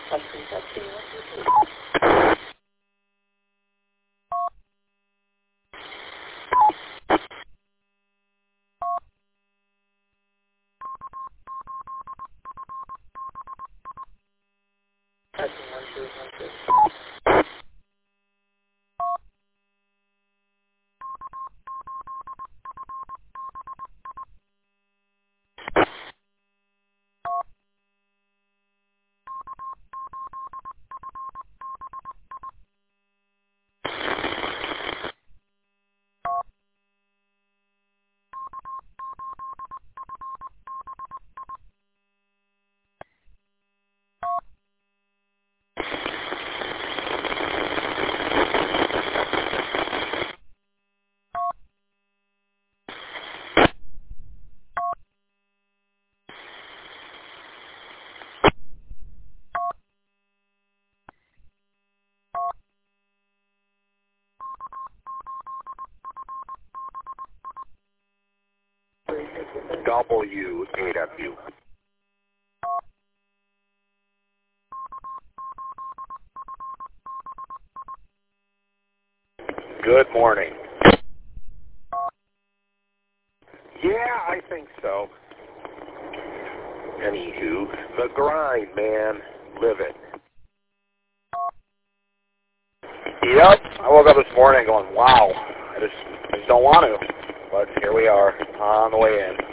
Testing, testing, 1, 2, 3. Testing, 1, 2, 1, 2. WAW. Good morning. Yeah, I think so. Anywho, the grind, man. Live it. Yep, I woke up this morning going, wow, I just don't want to. But here we are, on the way in.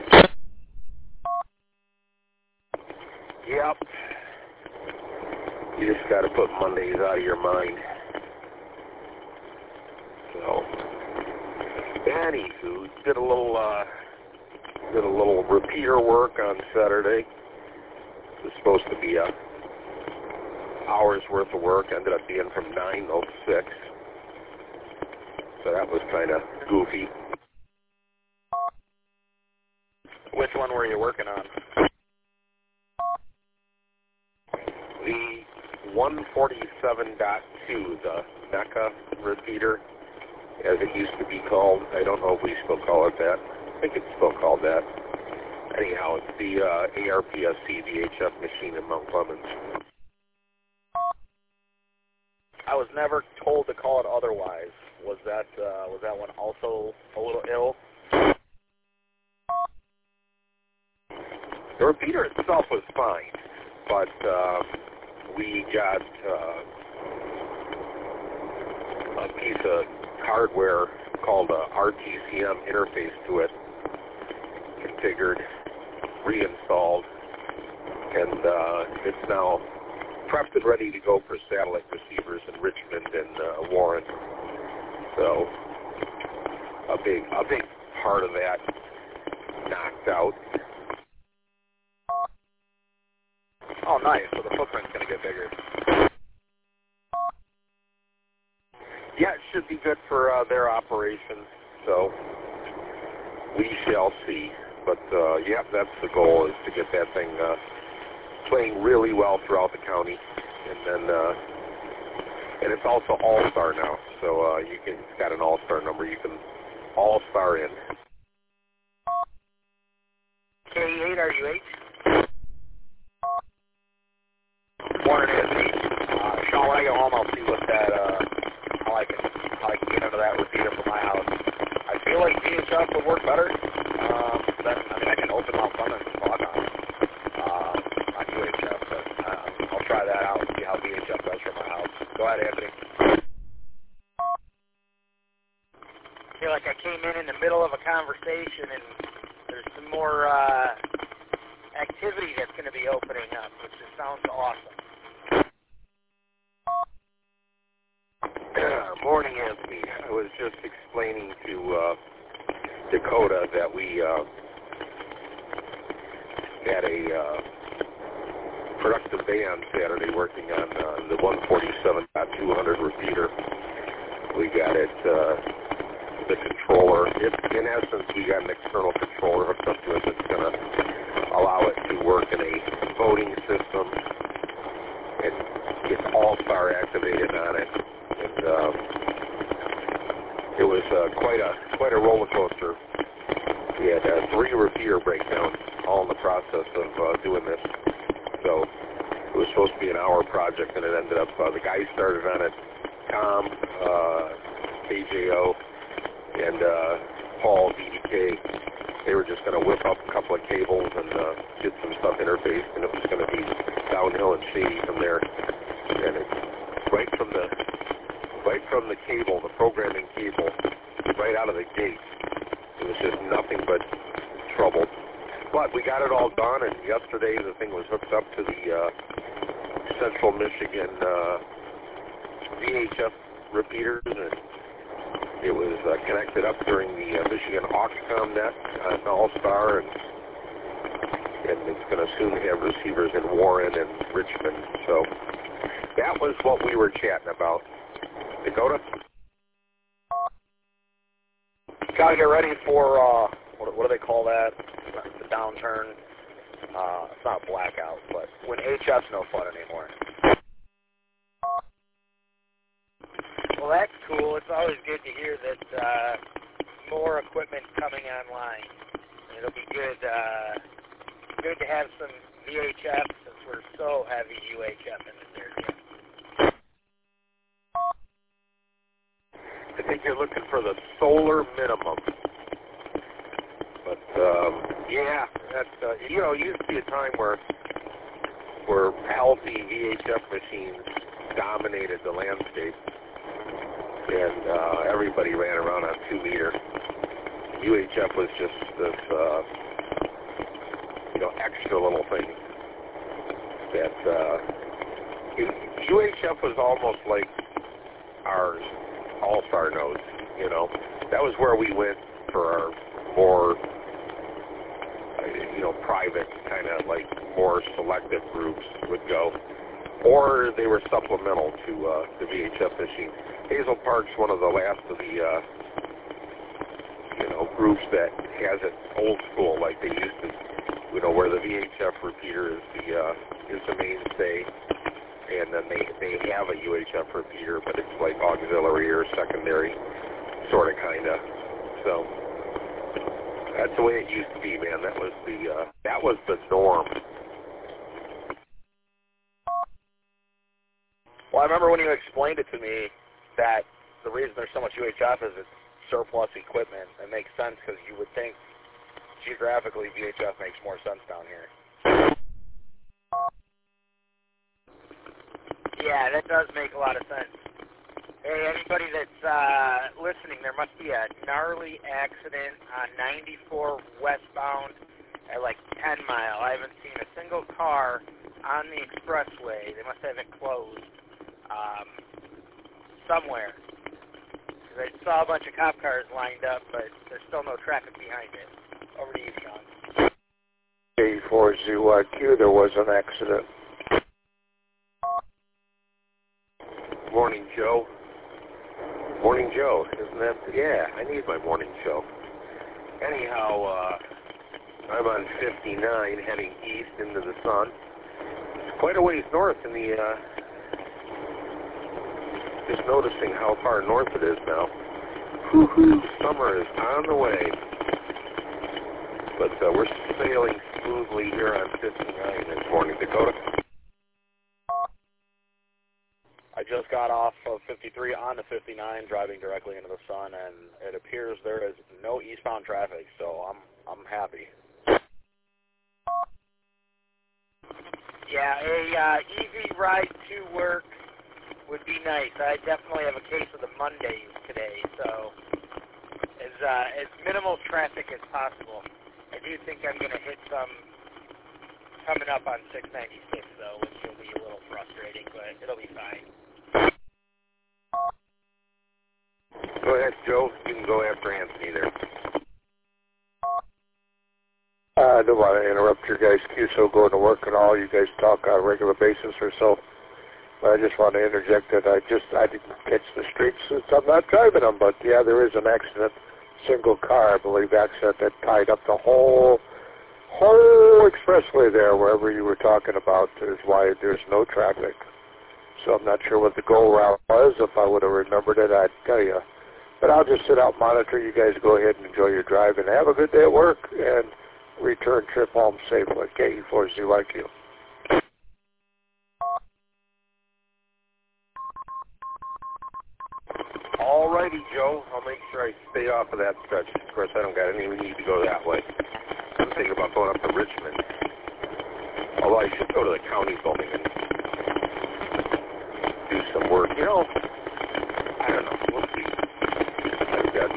Yep. You just got to put Mondays out of your mind. So, anywho, did a little repeater work on Saturday. It was supposed to be a hour's worth of work. Ended up being from 9 till 6. So that was kind of goofy. Which one were you working on? The 147.2, the NECA repeater, as it used to be called. I don't know if we still call it that. I think it's still called that. Anyhow, it's the ARPSC VHF machine in Mount Clemens. I was never told to call it otherwise. Was that one also a little ill? The repeater itself was fine, but we got a piece of hardware called a RTCM interface to it, configured, reinstalled, and it's now prepped and ready to go for satellite receivers in Richmond and Warren. So a big part of that knocked out. Oh, nice. So the footprint's going to get bigger. Yeah, it should be good for their operations. So we shall see. But yeah, that's the goal, is to get that thing playing really well throughout the county, and then and it's also All-Star now. So it's got an All-Star number. You can All-Star in. K8, are you 8? Morning, Anthony. Sean, when I get home, I'll see what that how I can get into that repeater for my house. I feel like VHF would work better. I can open Mount Clemens and talk on UHF, but I'll try that out and see how VHF does for my house. Go ahead, Anthony. I feel like I came in the middle of a conversation, and there's some more activity that's going to be opening up, which just sounds awesome. Morning, Anthony. I was just explaining to Dakota that we had a productive day on Saturday working on the 147.200 repeater. We got it, the controller. In essence, we got an external controller hooked up to it that's going to allow it to work in a voting system. It gets All-Star activated on it. And it was quite a roller coaster. We had 3 repeater breakdowns all in the process of doing this. So It was supposed to be an hour project, and it ended up, the guys started on it, Tom, KJO, and Paul, DDK. They were just going to whip up a couple of cables and get some stuff interfaced, and it was going to be downhill and shady from there. And it, right from the cable, the programming cable, right out of the gate, it was just nothing but trouble. But we got it all done, and yesterday the thing was hooked up to the Central Michigan VHF repeaters, and it was connected up during the Michigan Auxcom net on All-Star, and it's going to soon have receivers in Warren and Richmond. So that was what we were chatting about. Dakota? Got to get ready for, what do they call that? The downturn. It's not blackout, but when HF's no fun anymore. Well, that's cool. It's always good to hear that more equipment coming online. It'll be good to have some VHF since we're so heavy UHF in this area. I think you're looking for the solar minimum. But, yeah, that's, it used to be a time where healthy VHF machines dominated the landscape, and everybody ran around on 2-meter. UHF was just this, extra little thing that, UHF was almost like our All-Star nodes, That was where we went for our more, private, kind of like more selective groups would go. Or they were supplemental to the VHF machine. Hazel Park's one of the last of the, groups that has it old school like they used to, where the VHF repeater is the mainstay, and then they have a UHF repeater, but it's like auxiliary or secondary, sort of, kind of. So that's the way it used to be, man. That was the norm. Well, I remember when you explained it to me that the reason there's so much UHF is it's surplus equipment. It makes sense because you would think geographically VHF makes more sense down here. Yeah, that does make a lot of sense. Hey, anybody that's listening, there must be a gnarly accident on 94 westbound at like 10 Mile. I haven't seen a single car on the expressway. They must have it closed somewhere. I saw a bunch of cop cars lined up, but there's still no traffic behind it. Over to you, Sean. K4ZYQ, there was an accident. Morning, Joe. Morning, Joe. Isn't that? Yeah, I need my morning show. Anyhow, I'm on 59 heading east into the sun. It's quite a ways north in the, just noticing how far north it is now. Woo-hoo, summer is on the way. But we're sailing smoothly here on 59 this morning. Dakota? I just got off of 53 onto 59, driving directly into the sun, and it appears there is no eastbound traffic, so I'm happy. Yeah, a easy ride to work would be nice. I definitely have a case of the Mondays today, so as minimal traffic as possible. I do think I'm going to hit some coming up on 696, though, which will be a little frustrating, but it'll be fine. Go ahead, Joe. You can go after Anthony there. I don't want to interrupt your guys' QSO going to work and all. You guys talk on a regular basis or so. But I just want to interject that I didn't catch the streets since I'm not driving them. But, yeah, there is an accident, single car, I believe, accident that tied up the whole expressway there, wherever you were talking about, is why there's no traffic. So I'm not sure what the go route was. If I would have remembered it, I'd tell you. But I'll just sit out and monitor. You guys go ahead and enjoy your drive and have a good day at work and return trip home safely. KE4ZYQ. All righty, Joe. I'll make sure I stay off of that stretch. Of course, I don't got any need to go that way. I'm thinking about going up to Richmond. Although I should go to the county building and do some work. You know, I don't know. We'll see. I've got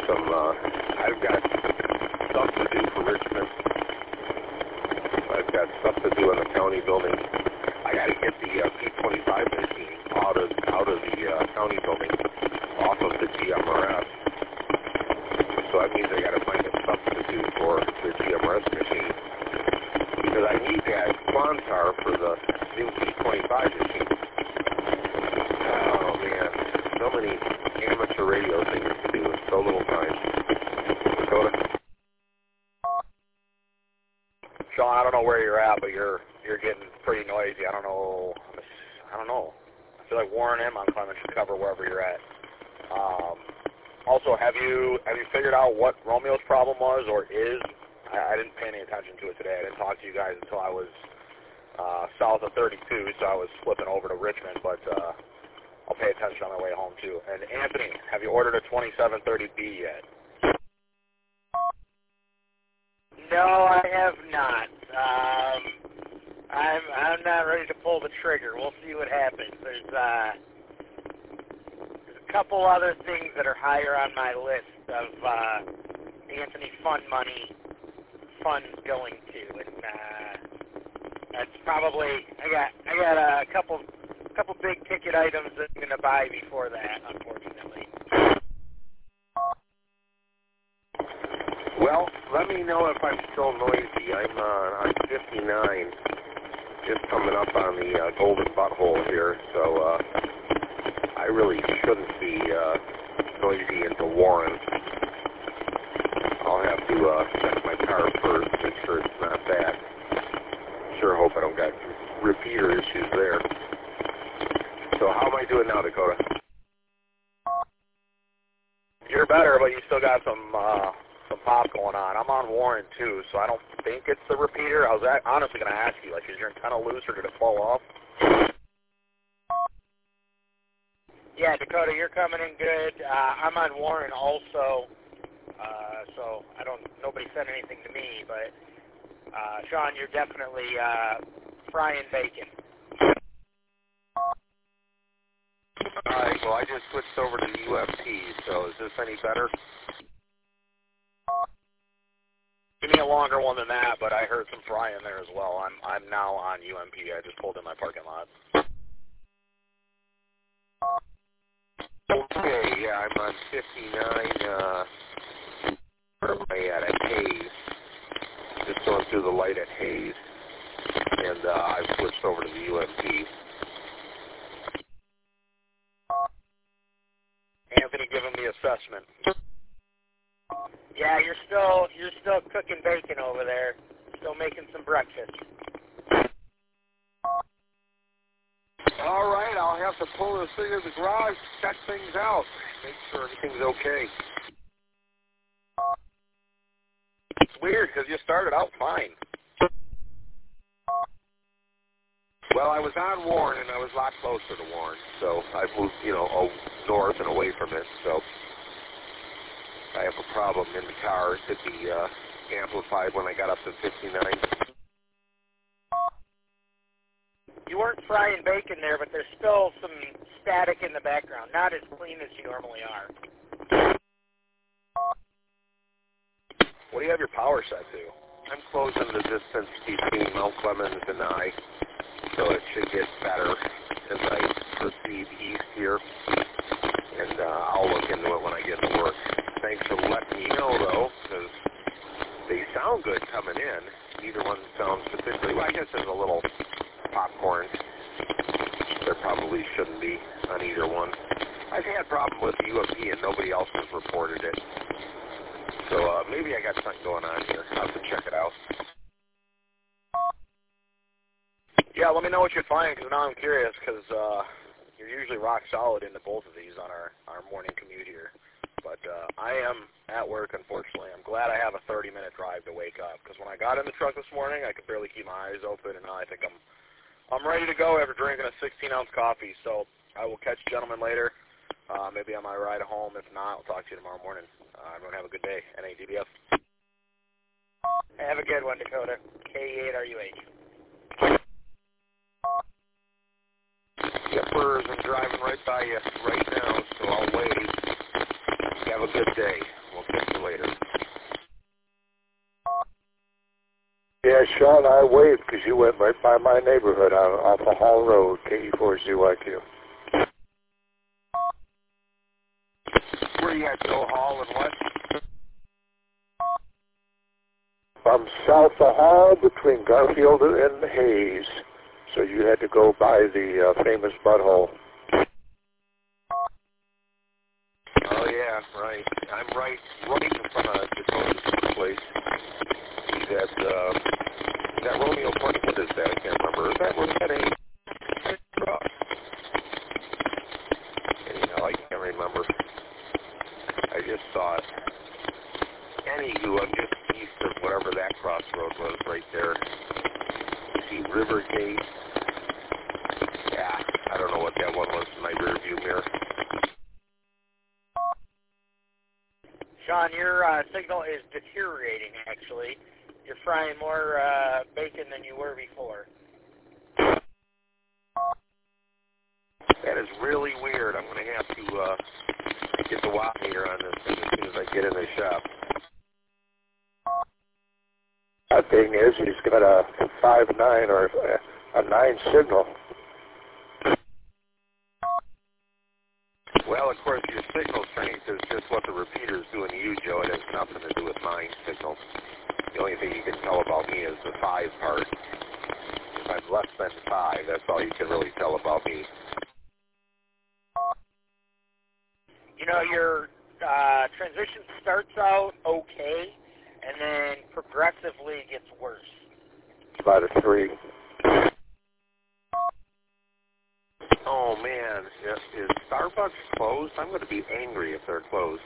stuff to do for Richmond. I've got stuff to do in the county building. I got to get the P25 machine out of the county building, off of the GMRS. So that means I got to find a substitute for the GMRS machine, because I need that Quantar for the new P25 machine. Oh man, so many amateur radio things to do in so little time. Dakota? Sean, I don't know where you're at, but you're getting pretty noisy. I don't know. I feel like Warren and Mount Clemens should cover wherever you're at. Also, have you figured out what Romeo's problem was or is? I didn't pay any attention to it today. I didn't talk to you guys until I was south of 32, so I was flipping over to Richmond, but I'll pay attention on my way home too. And Anthony, have you ordered a 2730B yet? No, I have not. I'm not ready to pull the trigger. We'll see what happens. There's a couple other things that are higher on my list of Anthony fund money funds going to, and that's probably I got a couple big ticket items that I'm going to buy before that, unfortunately. Well, let me know if I'm still noisy. I'm 59, just coming up on the golden butthole here, so I really shouldn't be noisy into Warren. I'll have to check my car first, make sure it's not that. Sure hope I don't got repeater issues there. So how am I doing now, Dakota? You're better, but you still got some pop going on. I'm on Warren too, so I don't think it's the repeater. I was honestly going to ask you, like, is your antenna loose or did it fall off? Yeah, Dakota, you're coming in good. I'm on Warren also, so nobody said anything to me, but Sean, you're definitely frying bacon. All right, well, I just switched over to the UMP, so is this any better? Give me a longer one than that, but I heard some frying there as well. I'm now on UMP. I just pulled in my parking lot. Okay, yeah, I'm on 59, where am I at Hayes, just going through the light at Hayes, and I've switched over to the UMP. Anthony, give him the assessment. Yeah, you're still cooking bacon over there, still making some breakfast. All right, I'll have to pull this thing in the garage, check things out, make sure everything's okay. It's weird because you started out fine. Well, I was on Warren, and I was a lot closer to Warren, so I moved, north and away from it, so I have a problem in the car. It could be amplified when I got up to 59. You weren't frying bacon there, but there's still some static in the background. Not as clean as you normally are. What do you have your power set to? I'm closing the distance between Mount Clemens and I, so it should get better as I proceed east here. And I'll look into it when I get to work. Thanks for letting me know, though, because they sound good coming in. Neither one sounds particularly, well, I guess there's a little popcorn. There probably shouldn't be on either one. I've had problems with the UMP and nobody else has reported it. So maybe I got something going on here. I'll have to check it out. Yeah, let me know what you find, because now I'm curious, because you're usually rock solid into both of these on our morning commute here. But I am at work, unfortunately. I'm glad I have a 30-minute drive to wake up, because when I got in the truck this morning, I could barely keep my eyes open, and now I think I'm ready to go after drinking a 16-ounce coffee. So I will catch you gentlemen later. maybe on my ride home. If not, I'll talk to you tomorrow morning. Everyone have a good day. NADBF. Have a good one, Dakota. K8RUH. Yippers, I'm driving right by you right now, so I'll wait. Have a good day. We'll catch you later. Yeah, Sean, I waved because you went right by my neighborhood off of Hall Road, KE4ZYQ. Where you at, Joe Hall and what? I'm south of Hall between Garfield and Hayes. So you had to go by the famous butthole. Oh, yeah, right. I'm right in front of Dakota's place. Is that Romeo Point? What is that? I can't remember. Is that a truck? Anyhow, I can't remember. I just saw it. Anywho, I'm just east of whatever that crossroad was right there. You see Rivergate. Yeah, I don't know what that one was in my rear view mirror. Sean, your signal is deteriorating, actually. You're frying more bacon than you were before. That is really weird. I'm going to have to get the watt meter on this thing as soon as I get in the shop. That thing is, he's got a 5.9 or a 9 signal. Well, of course, your signal strength is just what the repeater is doing to you, Joe. It has nothing to do with my signal. The only thing you can tell about me is the 5 part. If I'm less than 5, that's all you can really tell about me. You know, your transition starts out okay, and then progressively gets worse. About a 3. Oh, man. Is Starbucks closed? I'm going to be angry if they're closed.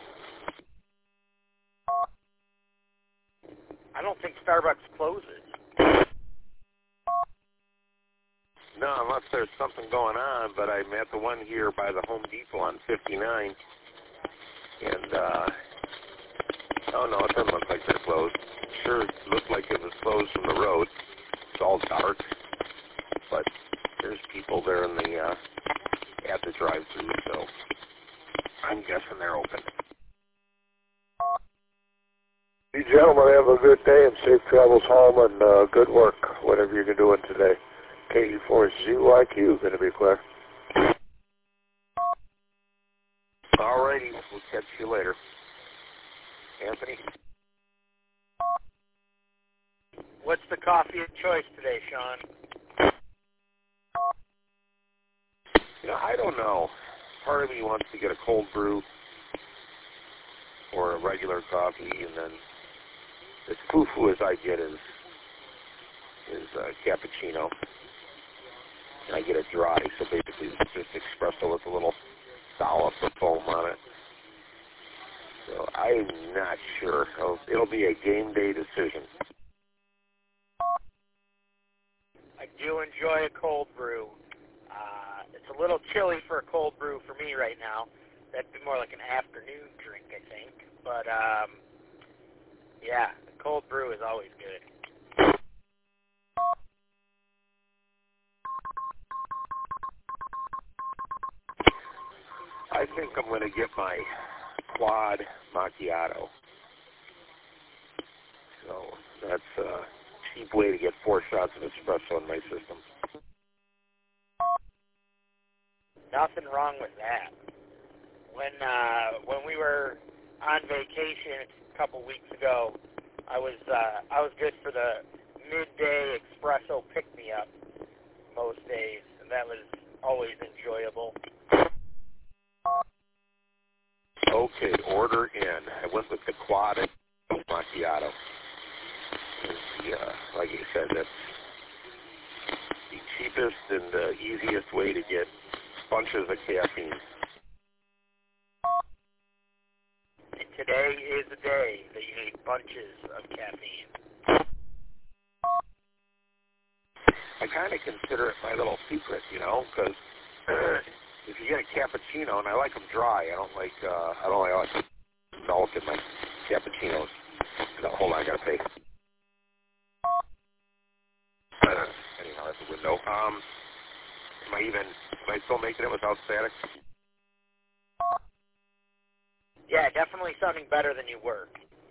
I don't think Starbucks closes. No, unless there's something going on, but I'm at the one here by the Home Depot on 59. And, oh, no, it doesn't look like they're closed. Sure, it looked like it was closed from the road. It's all dark. But there's people there in the, at the drive-thru, so I'm guessing they're open. You gentlemen have a good day and safe travels home and good work, whatever you're doing today. KE4ZYQ, going to be clear. All righty, we'll catch you later. Anthony? What's the coffee of choice today, Sean? You know, I don't know. Part of me wants to get a cold brew or a regular coffee, and then as foo-foo as I get is cappuccino. And I get it dry, so basically it's just espresso with a little dollop of foam on it. So I'm not sure. It'll be a game day decision. I do enjoy a cold brew. It's a little chilly for a cold brew for me right now. That'd be more like an afternoon drink, I think. But, yeah, a cold brew is always good. I think I'm going to get my quad macchiato. So that's a cheap way to get 4 shots of espresso in my system. Nothing wrong with that. When we were on vacation a couple weeks ago, I was good for the midday espresso pick-me-up most days, and that was always enjoyable. Okay, order in. I went with the quad macchiato. Like you said, that's the cheapest and the easiest way to get bunches of caffeine. And today is the day that you need bunches of caffeine. I kind of consider it my little secret, you know, because if you get a cappuccino, and I like them dry, I don't like milk in my cappuccinos. No, hold on, I gotta pay. Anyhow, that's a window. Am I still making it without static? Yeah, definitely sounding better than you were.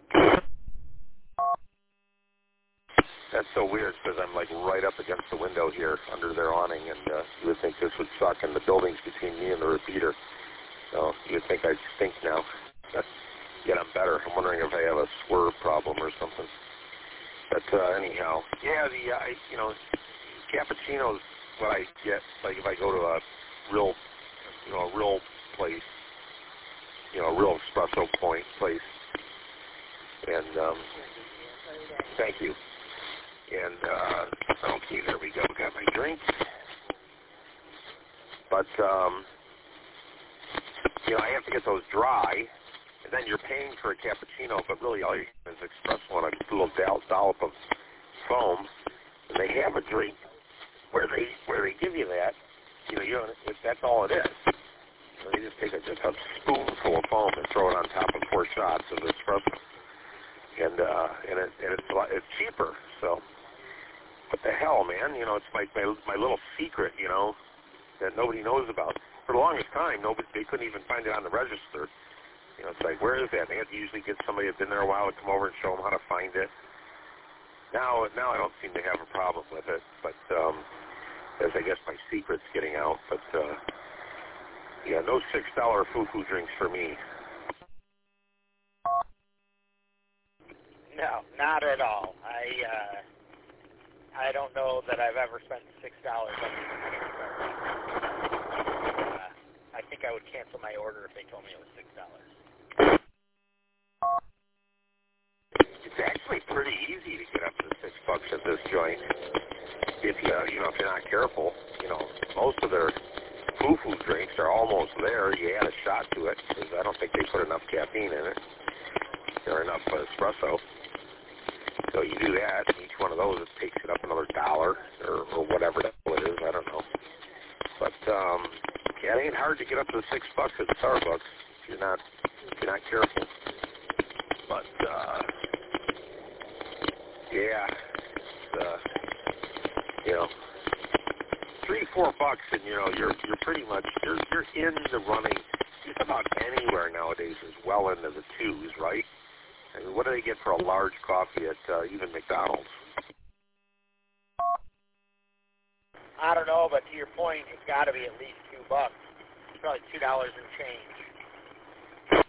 That's so weird because I'm like right up against the window here under their awning, and you would think this would suck, and the building's between me and the repeater. So you would think I'd stink now. Yet I'm better. I'm wondering if I have a swerve problem or something. But anyhow, yeah, cappuccino's what I get. Like if I go to a real place, a real espresso point place, and thank you. And okay, there we go. Got my drink. But I have to get those dry. And then you're paying for a cappuccino, but really all you get is espresso and a little dollop of foam. And they have a drink where they give you that. That's all it is. They just take just a spoonful of foam and throw it on top of 4 shots of espresso, and it's cheaper. So what the hell, man? It's my little secret, that nobody knows about. For the longest time, they couldn't even find it on the register. It's like, where is that? They had to usually get somebody that's been there a while to come over and show them how to find it. Now I don't seem to have a problem with it, but as I guess my secret's getting out. But no $6 foo-foo drinks for me. No, not at all. I don't know that I've ever spent $6 on I think I would cancel my order if they told me it was $6. It's actually pretty easy to get up to $6 at this joint. If you're not careful, most of their foo-foo drinks are almost there. You add a shot to it because I don't think they put enough caffeine in it or enough espresso. So you do that, and each one of those takes it up another $1 or whatever the hell it is. I don't know. But it ain't hard to get up to $6 at Starbucks if you're not careful. But yeah, $3-4, and you're pretty much you're in the running. Just about anywhere nowadays is well into the 2s, right? I mean, what do they get for a large coffee at even McDonald's? I don't know, but to your point, it's got to be at least $2. It's probably $2 and change.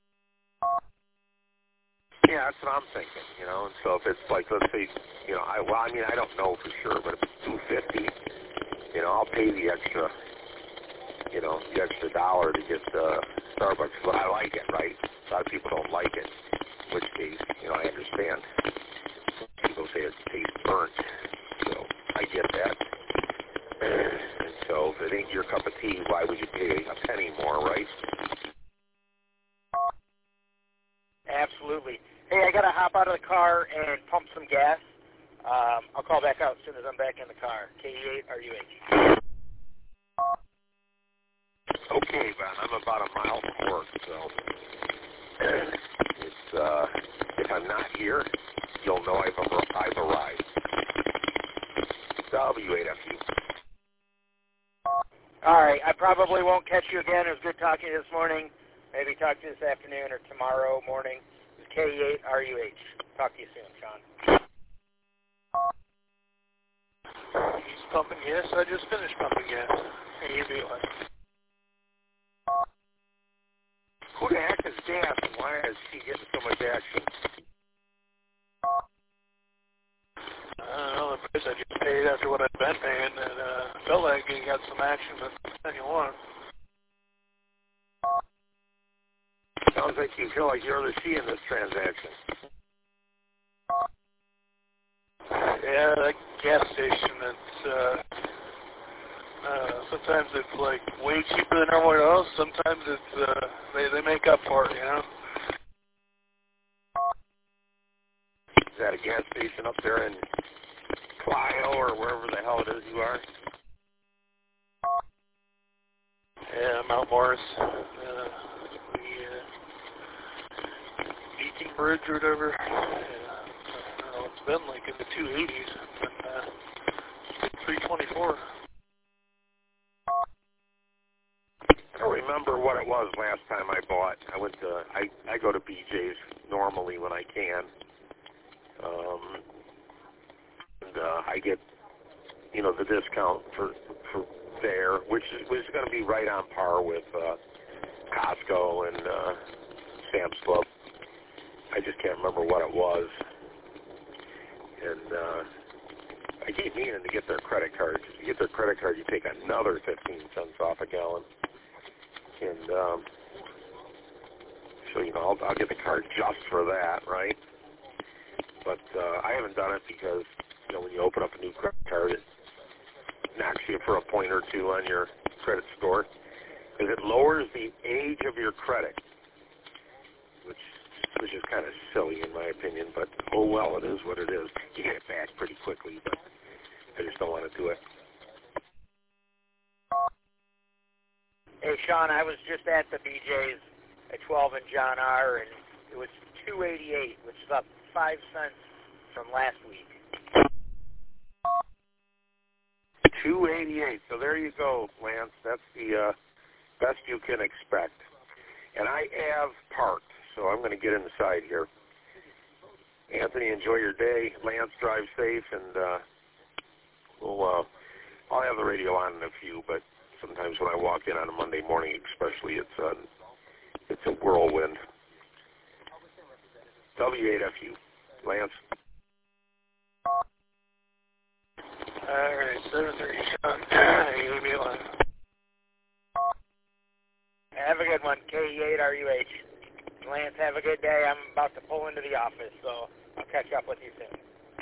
Yeah, that's what I'm thinking, And so if it's like, let's say, I don't know for sure, but if it's $2.50, I'll pay the extra, the extra $1 to get Starbucks. But I like it, right? A lot of people don't like it, in which case, I understand. People say it tastes burnt, so I get that. And so if it ain't your cup of tea, why would you pay a penny more, right? Absolutely. Hey, I got to hop out of the car and pump some gas. I'll call back out as soon as I'm back in the car. KE8RUH. Okay, Ben. I'm about a mile from work, so if I'm not here, you'll know I've arrived. W8FU. All right. I probably won't catch you again. It was good talking to you this morning. Maybe talk to you this afternoon or tomorrow morning. It's KE8RUH. Talk to you soon, Sean. He's pumping gas. I just finished pumping gas. And you be like, who the heck is gas, and why is she getting so much action? I don't know, the price I just paid after what I've been paying, and felt like you got some action, but then you want. Sounds like you feel like you're the she in this transaction. Yeah, that gas station, it's, sometimes it's like way cheaper than everywhere else. Sometimes it's, they make up for it, Is that a gas station up there in Clio or wherever the hell it is you are? Yeah, Mount Morris. BT Bridge or whatever. It's been like in the 280s. And, 324. I don't remember what it was last time I bought. I go to BJ's normally when I can. I get, the discount for there, which is going to be right on par with Costco and Sam's Club. I just can't remember what it was. And I keep meaning to get their credit card. If you get their credit card, you take another 15 cents off a gallon. And so, I'll get the card just for that, right? But I haven't done it because, when you open up a new credit card, it knocks you for a point or two on your credit score. Because it lowers the age of your credit, which is kind of silly in my opinion, but oh well, it is what it is. You get it back pretty quickly, but I just don't want to do it. Hey, Sean, I was just at the BJ's at 12 and John R., and it was $2.88, which is up 5 cents from last week. $2.88. So there you go, Lance. That's the best you can expect. And I have parked, so I'm going to get inside here. Anthony, enjoy your day. Lance, drive safe, and I'll have the radio on in a few, but sometimes when I walk in on a Monday morning especially, it's a whirlwind. W8FU. Lance? All right, 7:30, Sean. Give me a line. Have a good one, KE8RUH. Lance, have a good day. I'm about to pull into the office, so I'll catch up with you soon.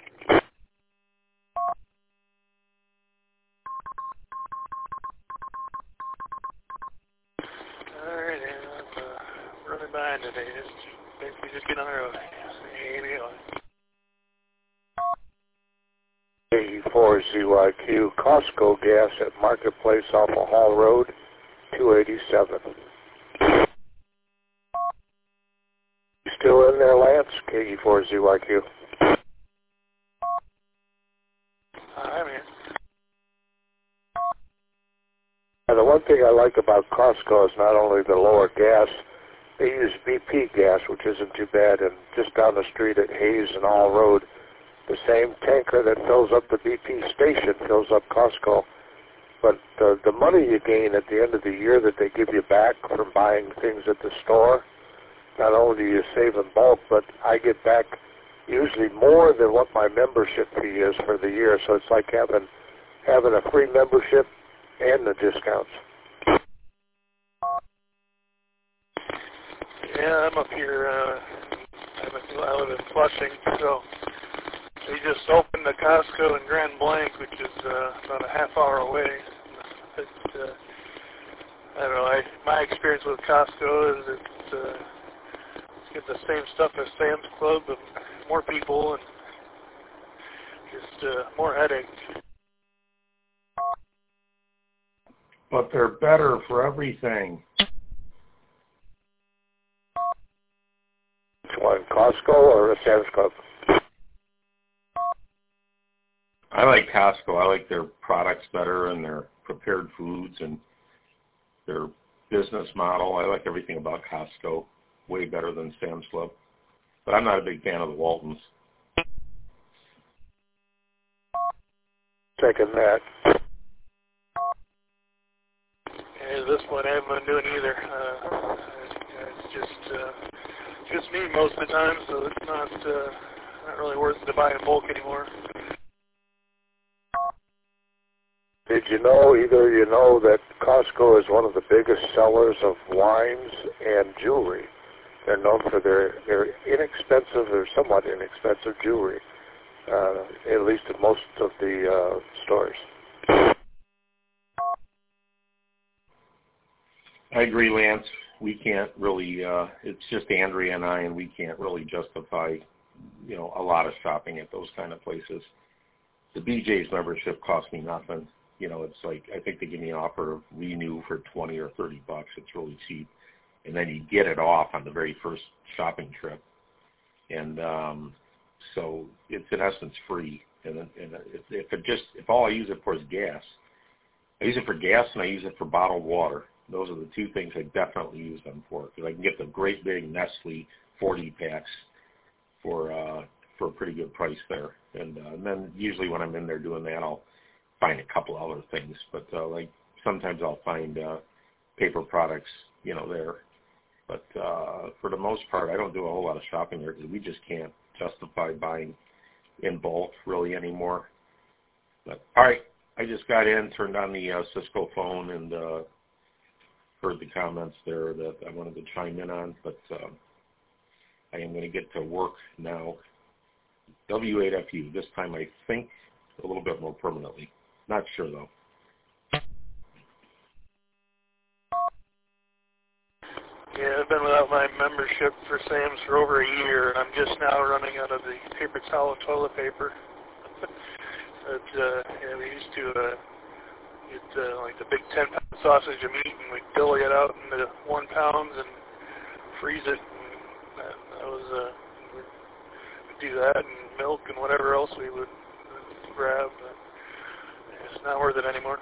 All right, I'm running behind today. Just get on the road. Give me a line. KE4ZYQ, Costco gas at Marketplace off of Hall Road, 287. You still in there, Lance? KE4ZYQ. I'm here. And the one thing I like about Costco is not only the lower gas, they use BP gas, which isn't too bad, and just down the street at Hayes and Hall Road, the same tanker that fills up the BP station fills up Costco. But the money you gain at the end of the year that they give you back from buying things at the store, not only do you save in bulk, but I get back usually more than what my membership fee is for the year. So it's like having a free membership and the discounts. Yeah, I'm up here. I live in Flushing, so they just opened the Costco in Grand Blanc, which is about a half hour away. But, I don't know. My experience with Costco is it's get the same stuff as Sam's Club, but more people and just more headache. But they're better for everything. Which one, Costco or Sam's Club? I like Costco. I like their products better and their prepared foods and their business model. I like everything about Costco way better than Sam's Club. But I'm not a big fan of the Waltons. Second that. At this point, I haven't been doing either. It's just me most of the time, so it's not really worth it to buy in bulk anymore. Did you know, either you know that Costco is one of the biggest sellers of wines and jewelry? They're known for their inexpensive or somewhat inexpensive jewelry, at least in most of the stores. I agree, Lance. We can't really, it's just Andrea and I, and we can't really justify, a lot of shopping at those kind of places. The BJ's membership cost me nothing. You know, it's like, I think they give me an offer of renew for $20 or $30. It's really cheap. And then you get it off on the very first shopping trip. And so it's in essence free. And if all I use it for is gas, I use it for gas and I use it for bottled water. Those are the two things I definitely use them for. Because I can get the great big Nestle 40 packs for a pretty good price there. And then usually when I'm in there doing that, I'll find a couple other things. But like sometimes I'll find paper products, you know, there. But for the most part, I don't do a whole lot of shopping there because we just can't justify buying in bulk really anymore. But all right, I just got in, turned on the Cisco phone, and heard the comments there that I wanted to chime in on. But I am going to get to work now. W8FU, this time I think a little bit more permanently. Not sure, though. Yeah, I've been without my membership for Sam's for over a year, and I'm just now running out of the paper towel and toilet paper. But, yeah, we used to get like the big 10-pound sausage of meat, and we'd dilly it out into 1 pounds and freeze it. And that was we'd do that, and milk and whatever else we would grab. But it's not worth it anymore.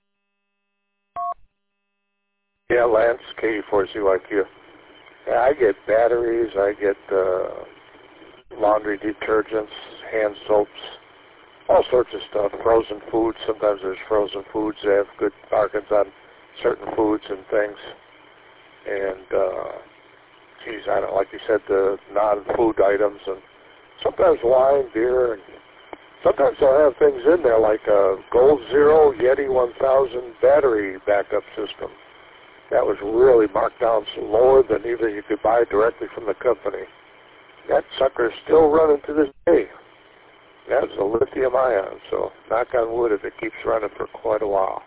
Yeah, Lance, KE4CYQ. Yeah, I get batteries, I get laundry detergents, hand soaps, all sorts of stuff, frozen foods. Sometimes there's frozen foods. They have good bargains on certain foods and things. And, geez, I don't know, like you said, the non-food items, and sometimes wine, beer, and sometimes they'll have things in there like a Gold Zero Yeti 1000 battery backup system. That was really marked down so lower than even you could buy directly from the company. That sucker's still running to this day. That's a lithium ion, so knock on wood if it keeps running for quite a while.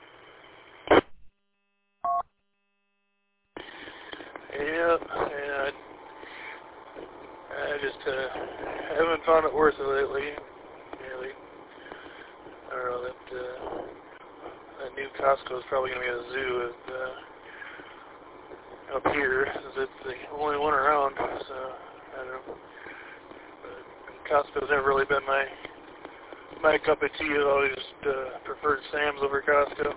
Yeah, and I just haven't found it worth it lately. Really, I don't know that new Costco is probably going to be a zoo up here, since it's the only one around. So I don't know. But Costco's never really been my cup of tea. I've always just preferred Sam's over Costco.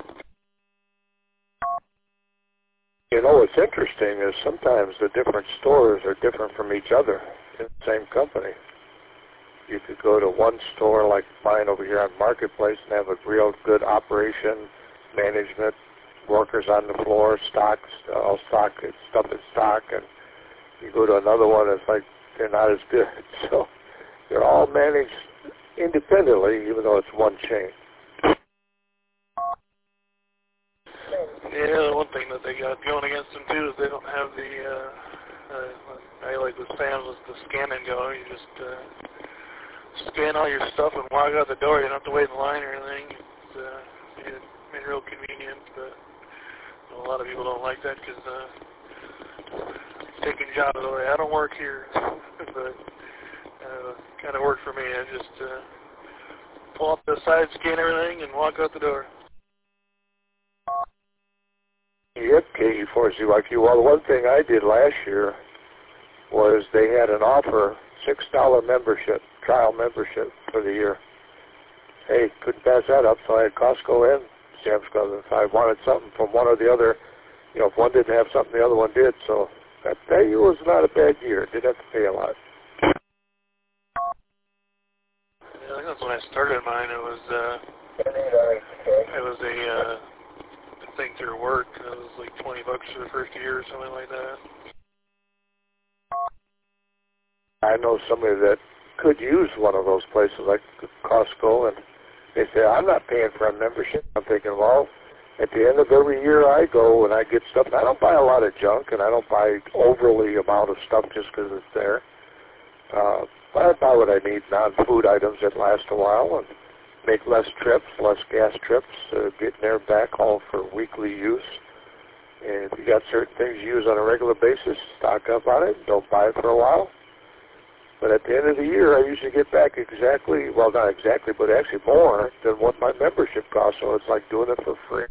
You know, what's interesting is sometimes the different stores are different from each other in the same company. You could go to one store like mine over here on Marketplace and have a real good operation, management, workers on the floor, stuff in stock, and you go to another one, it's like they're not as good. So they're all managed independently, even though it's one chain. Yeah, the one thing that they got going against them too is they don't have the I like with Sam's was the scan and go. You just scan all your stuff and walk out the door. You don't have to wait in line or anything. It's made it real convenient, but a lot of people don't like that because taking jobs away. I don't work here, but kind of worked for me. I just pull up the side, scan everything, and walk out the door. Yep, KE4CYQ. Well, the one thing I did last year was they had an offer, $6 membership, trial membership for the year. Hey, couldn't pass that up, so I had Costco and Sam's Club. If I wanted something from one or the other, you know, if one didn't have something, the other one did. So that year was not a bad year. Didn't have to pay a lot. Yeah, I think that's when I started mine. It was a thing through work. It was like $20 for the first year or something like that. I know somebody that could use one of those places like Costco, and they say, I'm not paying for a membership. I'm thinking, well, at the end of every year I go and I get stuff. And I don't buy a lot of junk, and I don't buy overly amount of stuff just because it's there. But I buy what I need, non-food items that last a while, and make less trips, less gas trips, getting there and back, all for weekly use. And if you got certain things you use on a regular basis, stock up on it. Don't buy it for a while. But at the end of the year, I usually get back exactly, well, not exactly, but actually more than what my membership costs. So it's like doing it for free.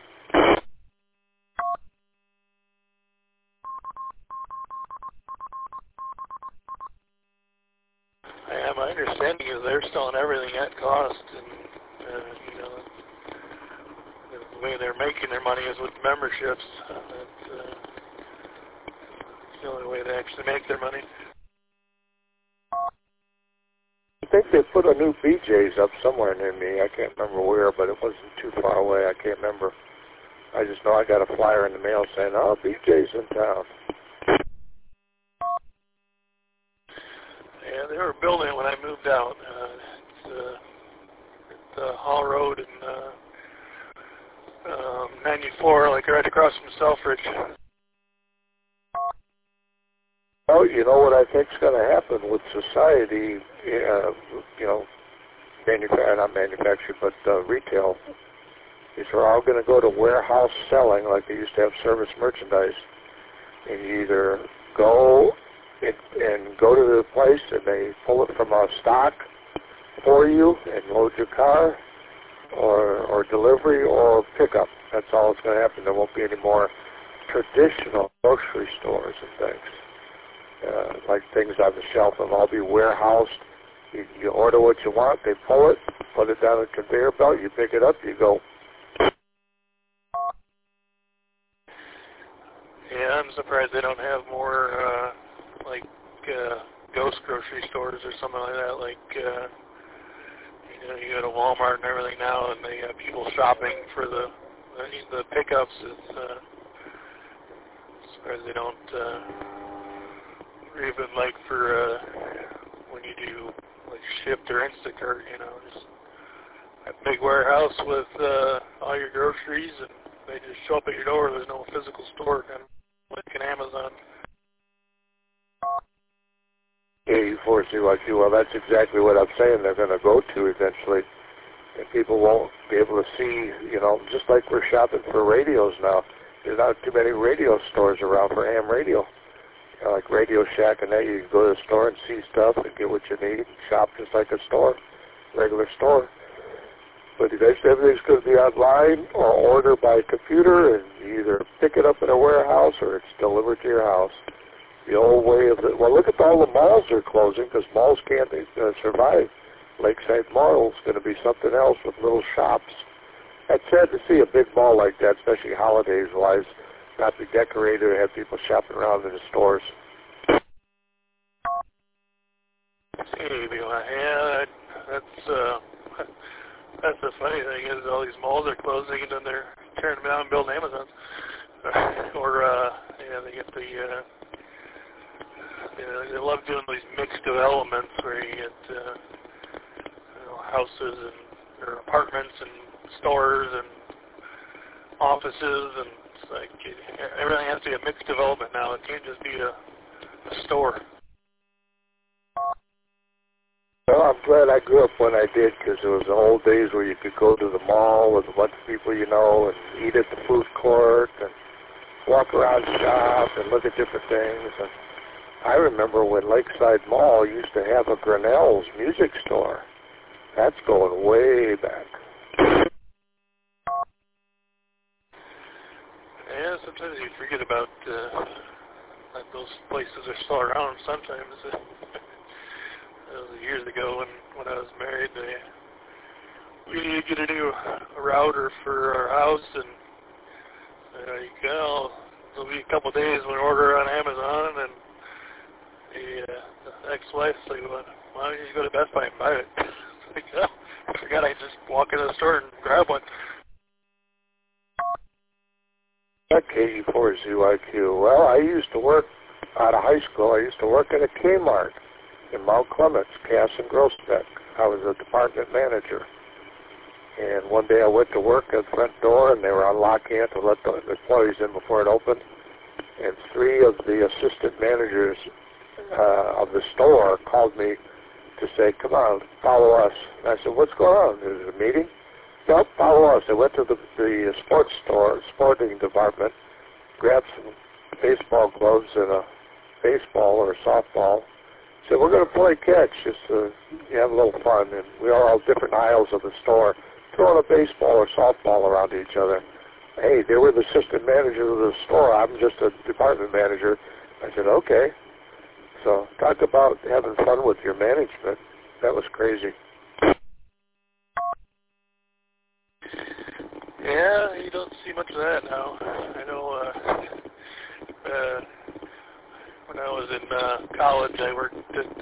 Yeah, my understanding is they're selling everything at cost, and you know, the way they're making their money is with memberships. That's the only way they actually make their money. I think they put a new BJ's up somewhere near me. I can't remember where, but it wasn't too far away. I can't remember. I just know I got a flyer in the mail saying, "Oh, BJ's in town." Yeah, they were building it when I moved out. It's Hall Road and 94, like right across from Selfridge. Well, you know what I think is going to happen with society, you know, not manufactured, but retail, is we're all going to go to warehouse selling like they used to have service merchandise. And you either go and go to the place and they pull it from a stock for you and load your car, or delivery or pickup. That's all that's going to happen. There won't be any more traditional grocery stores and things. Like things on the shelf will all be warehoused. You order what you want, they pull it, put it down a conveyor belt, you pick it up, you go. Yeah, I'm surprised they don't have more like ghost grocery stores or something like that. Like you know, you go to Walmart and everything now, and they have people shopping for the pickups. It's surprised they don't even like for when you do like Shipt or Instacart. You know, just a big warehouse with all your groceries, and they just show up at your door. There's no physical store, kind of like an Amazon. Yeah, KE4CYQ. Well, that's exactly what I'm saying they're going to go to eventually. And people won't be able to see, you know, just like we're shopping for radios now. There's not too many radio stores around for ham radio. You know, like Radio Shack and that, you can go to the store and see stuff and get what you need. Shop just like a store, regular store. But eventually everything's going to be online or order by computer, and you either pick it up in a warehouse or it's delivered to your house. The old way of it. Well, look at all the malls are closing because malls can't survive. Lakeside Mall is going to be something else with little shops. It's sad to see a big mall like that, especially holidays-wise, not be decorated or have people shopping around in the stores. Yeah, that's the funny thing is all these malls are closing and then they're tearing them down and building Amazons. Or yeah, they get the they love doing these mixed developments where you get you know, houses and or apartments and stores and offices, and it's like everything has to be a mixed development now. It can't just be a store. Well, I'm glad I grew up when I did, because it was the old days where you could go to the mall with a bunch of people you know and eat at the food court and walk around shop and look at different things. And I remember when Lakeside Mall used to have a Grinnell's music store. That's going way back. Yeah, sometimes you forget about that those places are still around sometimes. Years ago when I was married, we needed to get a new router for our house, and it'll be a couple of days when we order on Amazon, and the ex-wife said, well, why don't you just go to Best Buy and buy it? Like, oh, I forgot I just walk into the store and grab one. KE4CYQ. Well, I used to work out of high school. I used to work at a Kmart in Mount Clements, Cass and Groesbeck. I was a department manager. And one day I went to work at the front door, and they were unlocking it to let the employees in before it opened. And three of the assistant managers of the store called me to say, come on, follow us. And I said, what's going on? Is it a meeting? Nope, follow us. I went to the sports store, sporting department, grabbed some baseball gloves and a baseball or a softball, said, we're going to play catch, just to have a little fun. And we are all different aisles of the store, throwing a baseball or softball around each other. Hey, they were the assistant manager of the store. I'm just a department manager. I said, okay. So talk about having fun with your management. That was crazy. Yeah, you don't see much of that now. I know when I was in college, I worked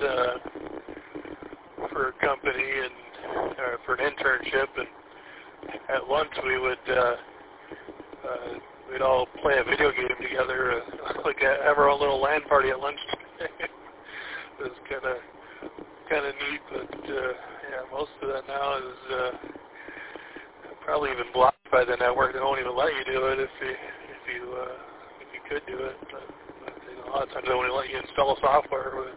for a company and for an internship, and at lunch we would we'd all play a video game together, like have our own little LAN party at lunch. It was kind of neat, but yeah, most of that now is probably even blocked by the network. They won't even let you do it if you could do it. But, a lot of times they won't let you install software. But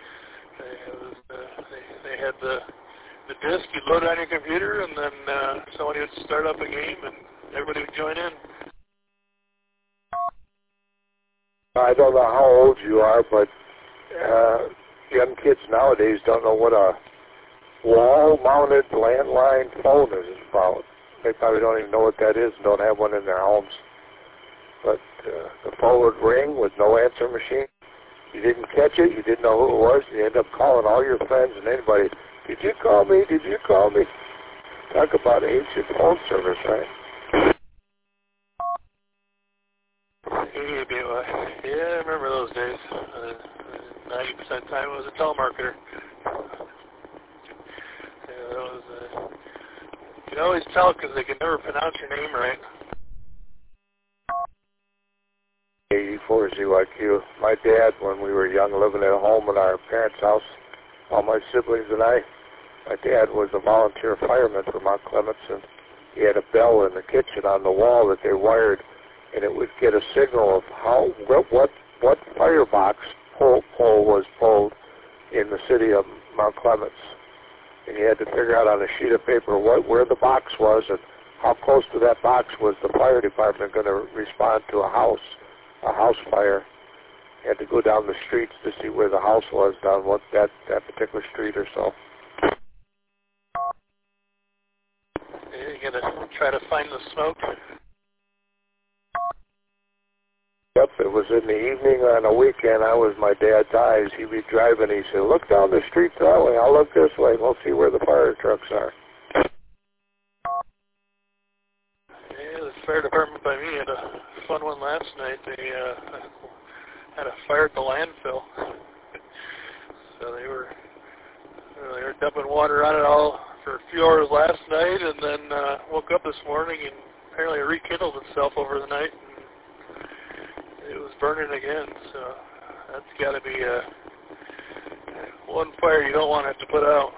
they had the disk. You'd load it on your computer, and then somebody would start up a game, and everybody would join in. I don't know how old you are, but young kids nowadays don't know what a wall-mounted landline phone is about. They probably don't even know what that is and don't have one in their homes. But the phone would ring with no answer machine. You didn't catch it. You didn't know who it was. You end up calling all your friends and anybody. Did you call me? Did you call me? Talk about ancient phone service, right? Yeah, I remember those days. 90% of the time I was a telemarketer. Yeah, that was. You can always tell because they can never pronounce your name right. 84 ZYQ. My dad, when we were young, living at home in our parents' house, all my siblings and I, my dad was a volunteer fireman for Mount Clements, and he had a bell in the kitchen on the wall that they wired, and it would get a signal of what firebox pole was pulled in the city of Mount Clements. And you had to figure out on a sheet of paper where the box was and how close to that box was the fire department going to respond to a house fire. You had to go down the streets to see where the house was down that particular street or so. Yeah, you got to try to find the smoke. Yep, it was in the evening on a weekend. I was my dad's eyes. He'd be driving. He said, look down the street that way. I'll look this way. We'll see where the fire trucks are. Yeah, the fire department by me had a fun one last night. They had a fire at the landfill. So they were dumping water on it all for a few hours last night, and then woke up this morning and apparently it rekindled itself over the night. It was burning again, so that's got to be one fire you don't want to have to put out.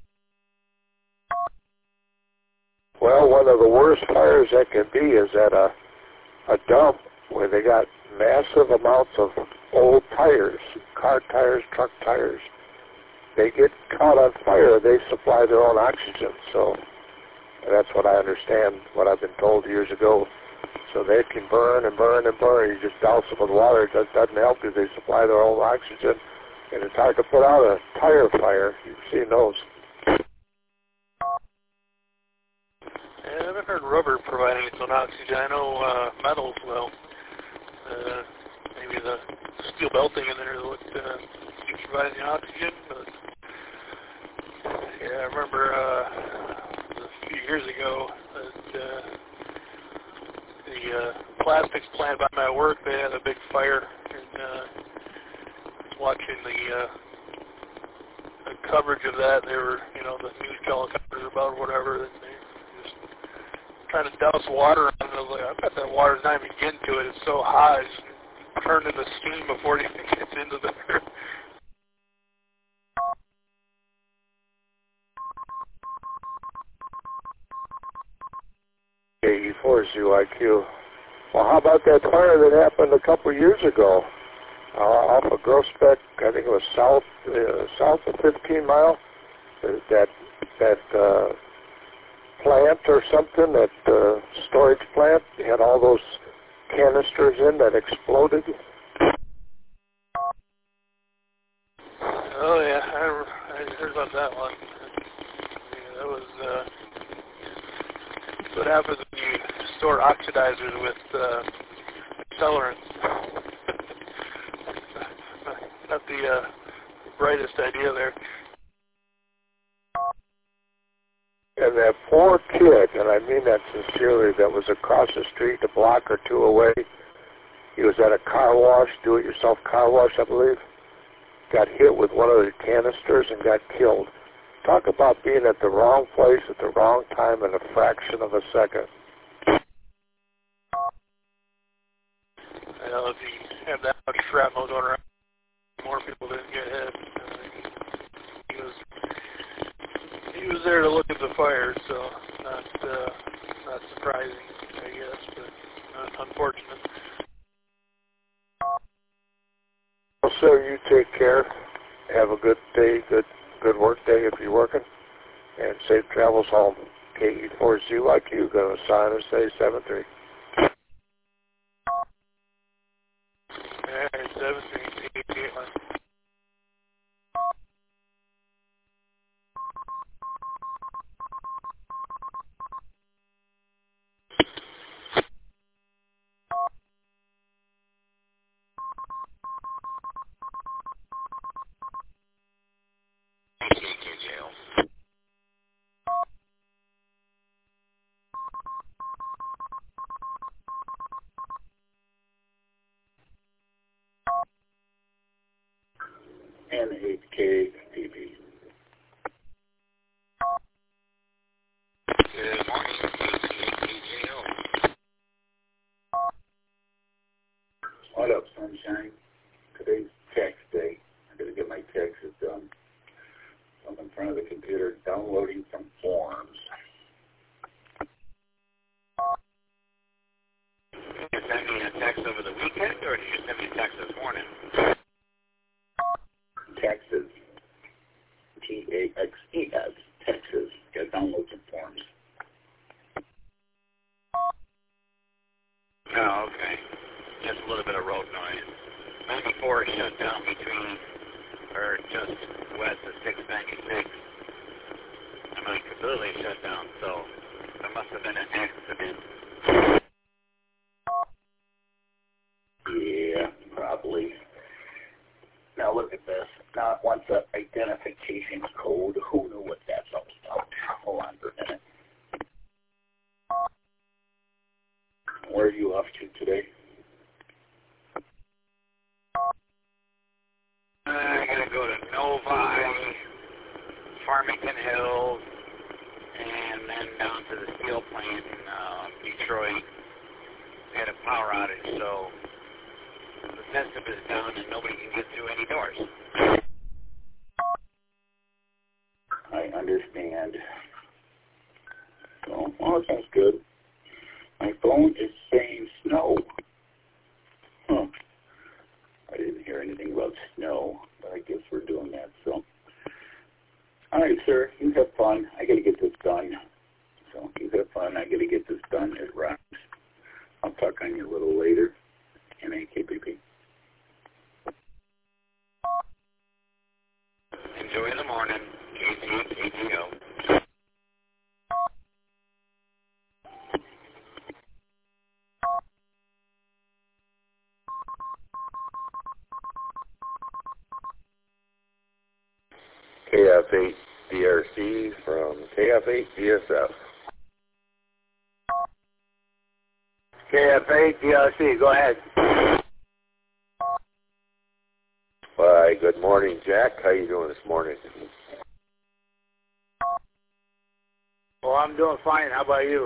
Well, one of the worst fires that can be is at a dump where they got massive amounts of old tires, car tires, truck tires. They get caught on fire, they supply their own oxygen. So that's what I understand, what I've been told years ago. So they can burn and burn and burn. You just douse them with water. It doesn't help because they supply their own oxygen. And it's hard to put out a tire fire. You've seen those. Yeah, I haven't heard rubber providing its own oxygen. I know metals will. Maybe the steel belting in there is what keeps providing the oxygen. But yeah, I remember a few years ago that the plastics plant by my work, they had a big fire, and watching the coverage of that, they were, the news telecovers about whatever, and they just trying to douse water on it. I was like, I bet that water's not even getting to it. It's so hot, it's turned into steam before it even gets into there. 84 ZYQ. Well, how about that fire that happened a couple of years ago off of Groesbeck? I think it was south of 15 Mile. That plant or something, that storage plant, had all those canisters in that exploded. Oh yeah, I heard about that one. Yeah, that was that's what happens when you store oxidizers with accelerants. Not the brightest idea there. And that poor kid, and I mean that sincerely, that was across the street, a block or two away. He was at a car wash, do-it-yourself car wash, I believe. Got hit with one of the canisters and got killed. Talk about being at the wrong place at the wrong time in a fraction of a second. I know if he had that much shrapnel going around, more people didn't get hit. He was there to look at the fire, so not surprising, I guess, but unfortunate. Well, sir, you take care. Have a good day, good work day if you're working, and safe travels home. KE4ZYQ, going to sign and say 73. Yeah, 73. N8KPP. Good morning, KTJO. What up, sunshine? Today's tax day. I gotta get my taxes done. I'm in front of the computer downloading some forms. Did you send me a text over the weekend, or did you send me a text this morning? Taxes. TAXES. Taxes. Gotta download some forms. Oh, okay. Just a little bit of road noise. 94 is shut down between, or just west of 696. I mean, completely shut down, so there must have been an accident. Yeah, probably. Now look at this. Now it wants an identification code. Who knew what that's all about? Hold on for a minute. Where are you off to today? I gotta go to Novi, Farmington Hills, and then down to the steel plant in Detroit. We had a power outage, so the system is down and nobody can get through any doors. I understand. So, well, that sounds good. My phone is saying snow. Huh. I didn't hear anything about snow, but I guess we're doing that, so. All right, sir, you have fun. I got to get this done. So, you have fun. I got to get this done. It rocks. I'll talk on you a little later. NAKPP. Enjoy the morning. KTJO. KF8 DRC from KF8 DSF. KF8 DRC, go ahead. Hi, good morning, Jack. How you doing this morning? Well, I'm doing fine. How about you?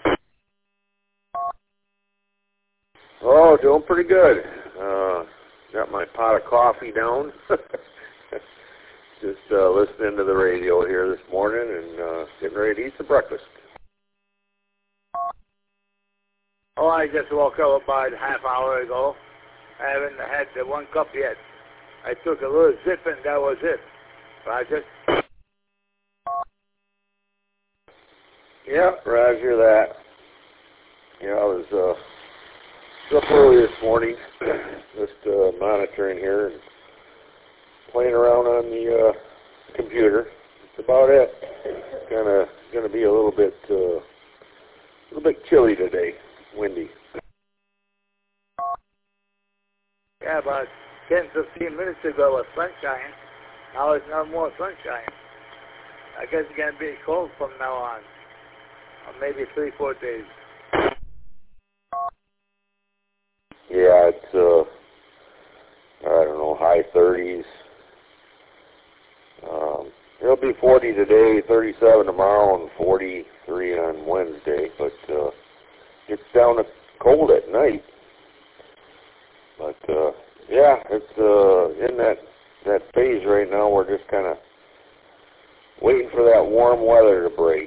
Oh, doing pretty good. Got my pot of coffee down. Just listening to the radio here this morning and getting ready to eat some breakfast. Oh, I just woke up about a half hour ago. I haven't had the one cup yet. I took a little sip and that was it. But I just... Yeah, roger that. Yeah, I was up early this morning, just monitoring here and playing around on the computer. That's about it. It's gonna be a little bit chilly today, windy. Yeah, about 10, 15 minutes ago it was sunshine. Now it's no more sunshine. I guess it's gonna be cold from now on, or maybe 3-4 days. Yeah, it's I don't know, high 30s. It'll be 40 today, 37 tomorrow, and 43 on Wednesday. But it's down to cold at night. But yeah, it's in that phase right now. We're just kind of waiting for that warm weather to break.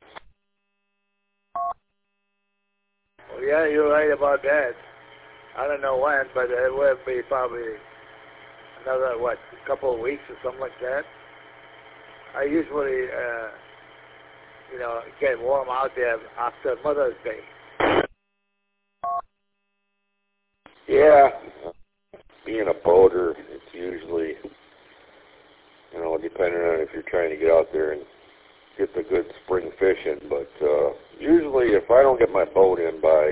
Well, yeah, you're right about that. I don't know when, but it will be probably another, couple of weeks or something like that. I usually, get warm out there after Mother's Day. Yeah, being a boater, it's usually, depending on if you're trying to get out there and get the good spring fishing. But usually if I don't get my boat in by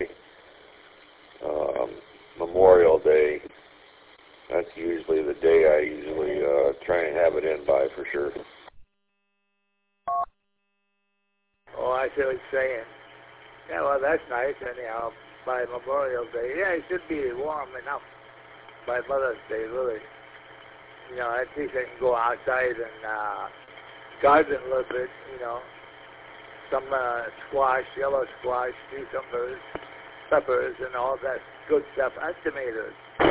Memorial Day, that's usually the day I usually try and have it in by for sure. Oh, I see what you're saying. Yeah, well, that's nice. Anyhow, by Memorial Day, yeah, it should be warm enough by Mother's Day, really. At least I can go outside and garden a little bit, some squash, yellow squash, cucumbers, peppers, and all that good stuff, and tomatoes.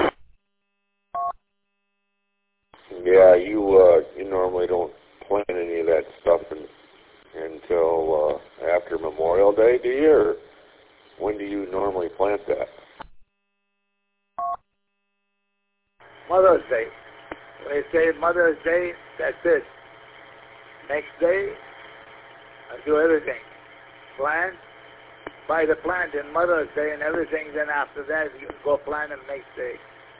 Yeah, you normally don't plant any of that stuff until after Memorial Day, do you? Or when do you normally plant that? Mother's Day. When they say Mother's Day, that's it. Next day, I do everything. Plant, buy the plant in Mother's Day and everything. Then after that, you can go plant them next day.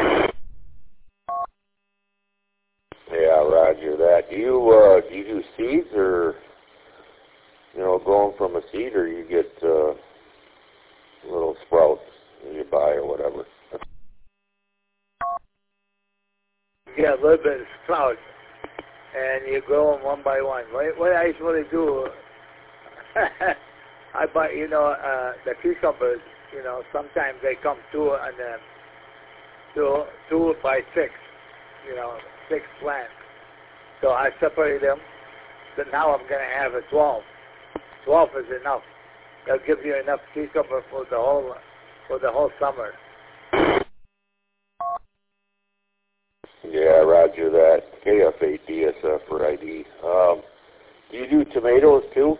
Yeah, roger that. Do you do seeds, or growing from a seed, or you get little sprouts you buy or whatever? You get a little bit of sprouts, and you grow them one by one. What I usually do, I buy, the cucumbers. Sometimes they come two by 6. 6 plants. So I separate them. So now I'm going to have a 12. 12 is enough. They'll give you enough cucumber for the whole summer. Yeah, roger that. KF8 DSF for ID. Do you do tomatoes too?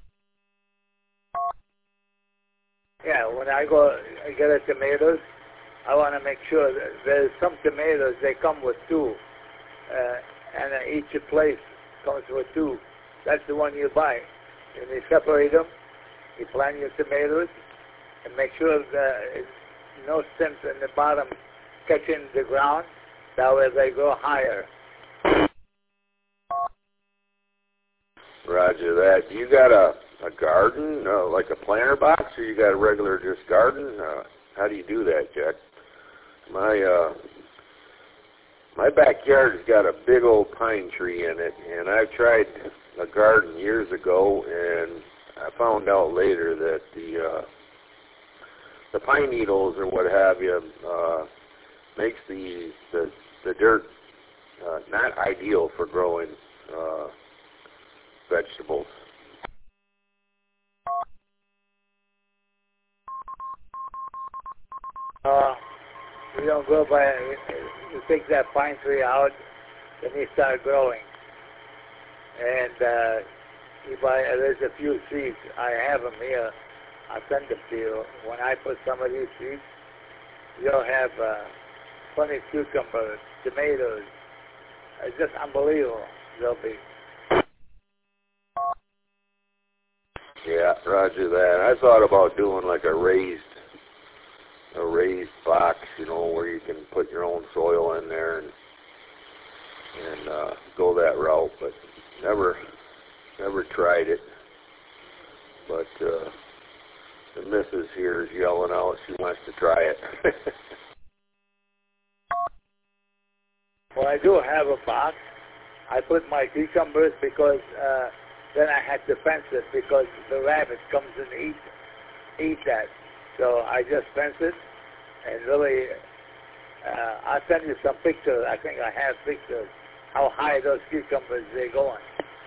Yeah, when I get the tomatoes, I want to make sure that there's some tomatoes, they come with 2. And each place comes with 2. That's the one you buy. And you separate them, you plant your tomatoes, and make sure that no stems in the bottom catching the ground. That way they grow higher. Roger that. Do you got a garden, like a planter box, or you got a regular just garden? How do you do that, Jack? My backyard has got a big old pine tree in it, and I tried a garden years ago, and I found out later that the pine needles or what have you makes the dirt not ideal for growing vegetables. You don't go by, you take that pine tree out, then you start growing. And there's a few seeds. I have them here. I'll send them to you. When I put some of these seeds, you'll have plenty of cucumbers, tomatoes. It's just unbelievable. They'll be. Yeah, roger that. I thought about doing like a raised box, where you can put your own soil in there and and go that route, but never tried it. But the missus here is yelling out she wants to try it. Well, I do have a box. I put my cucumbers because then I had to fence it because the rabbit comes and eat that. So I just fence it, and really, I'll send you some pictures. I think I have pictures how high those cucumbers they're going.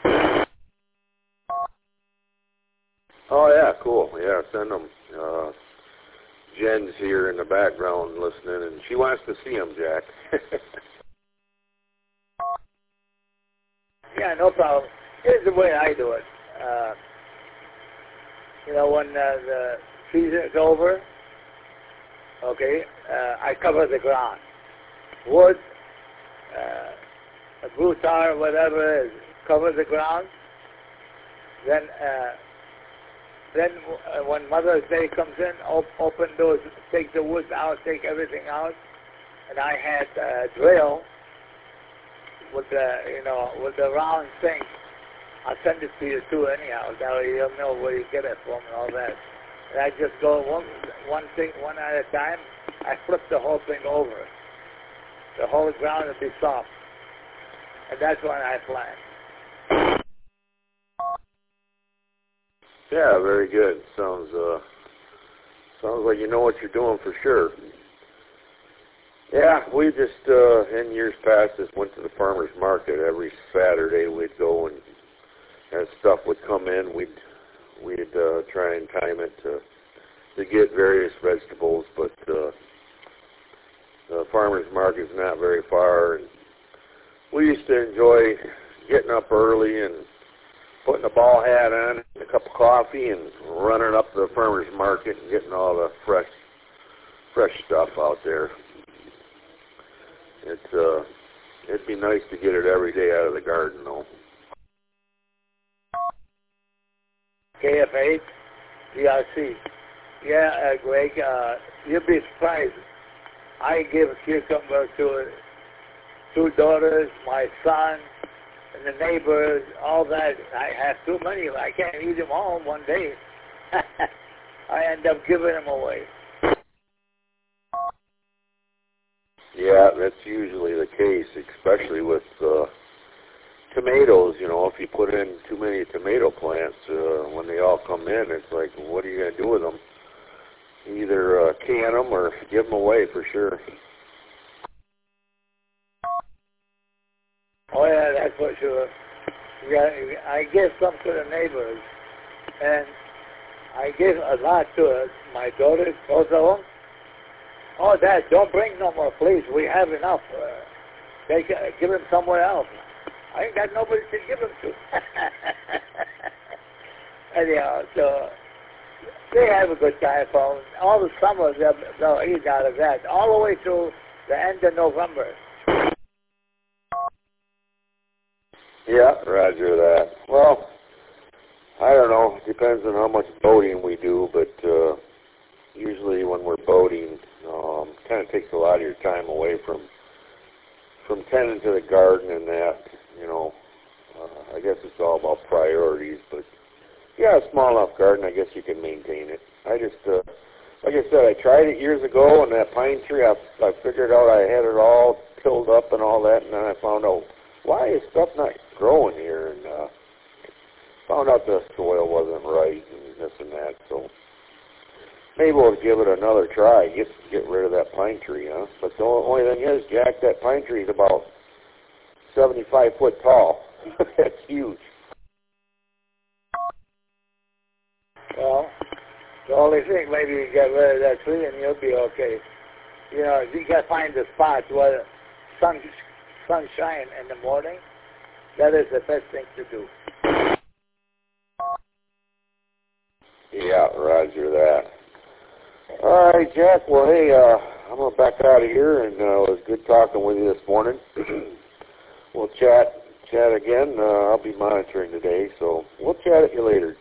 Oh yeah, cool. Yeah, send them. Jen's here in the background listening, and she wants to see them, Jack. Yeah, no problem. Here's the way I do it. When the season is over, okay, I cover the ground. Wood, a blue tar, whatever it is, cover the ground. Then when Mother's Day comes in, open those, take the wood out, take everything out. And I had a drill with the round thing. I'll send it to you too anyhow. That way you'll know where you get it from and all that. And I just go one thing, one at a time. I flip the whole thing over. The whole ground will be soft. And that's when I plant. Yeah, very good. Sounds like you know what you're doing for sure. Yeah, we just in years past just went to the farmers market every Saturday. We'd go, and as stuff would come in, we'd try and time it to get various vegetables. But the farmers market's not very far, and we used to enjoy getting up early and putting a ball hat on, and a cup of coffee, and running up to the farmers market and getting all the fresh stuff out there. It'd be nice to get it every day out of the garden, though. KF8, DRC. Yeah, Greg, you'll be surprised. I give cucumber to 2 daughters, my son, and the neighbors, all that. I have too many. I can't eat them all in one day. I end up giving them away. Yeah, that's usually the case, especially with tomatoes. If you put in too many tomato plants, when they all come in, it's like, what are you going to do with them? Either can them or give them away for sure. Oh yeah, that's for sure. Yeah, I give some to the neighbors, and I give a lot to my daughters, both of them. Oh, Dad, don't bring no more, please. We have enough. Give them somewhere else. I ain't got nobody to give them to. Anyhow, so they have a good time. All the summer, they'll eat out of that, all the way to the end of November. Yeah, roger that. Well, I don't know. It depends on how much boating we do, but usually when we're boating, kind of takes a lot of your time away from tending to the garden and that. I guess it's all about priorities, but yeah, a small enough garden, I guess you can maintain it. I just, like I said, I tried it years ago, and that pine tree, I figured out I had it all tilled up and all that, and then I found out, why is stuff not growing here? And found out the soil wasn't right and this and that, so maybe we'll give it another try, get rid of that pine tree, huh? But the only thing is, Jack, that pine tree is about 75 foot tall. That's huge. Well, the only thing, maybe you get rid of that tree and you'll be okay. You got to find the spot where sunshine in the morning. That is the best thing to do. Yeah, roger that. All right, Jack. Well, hey, I'm going to back out of here, and it was good talking with you this morning. We'll chat again. I'll be monitoring today, so we'll chat at you later.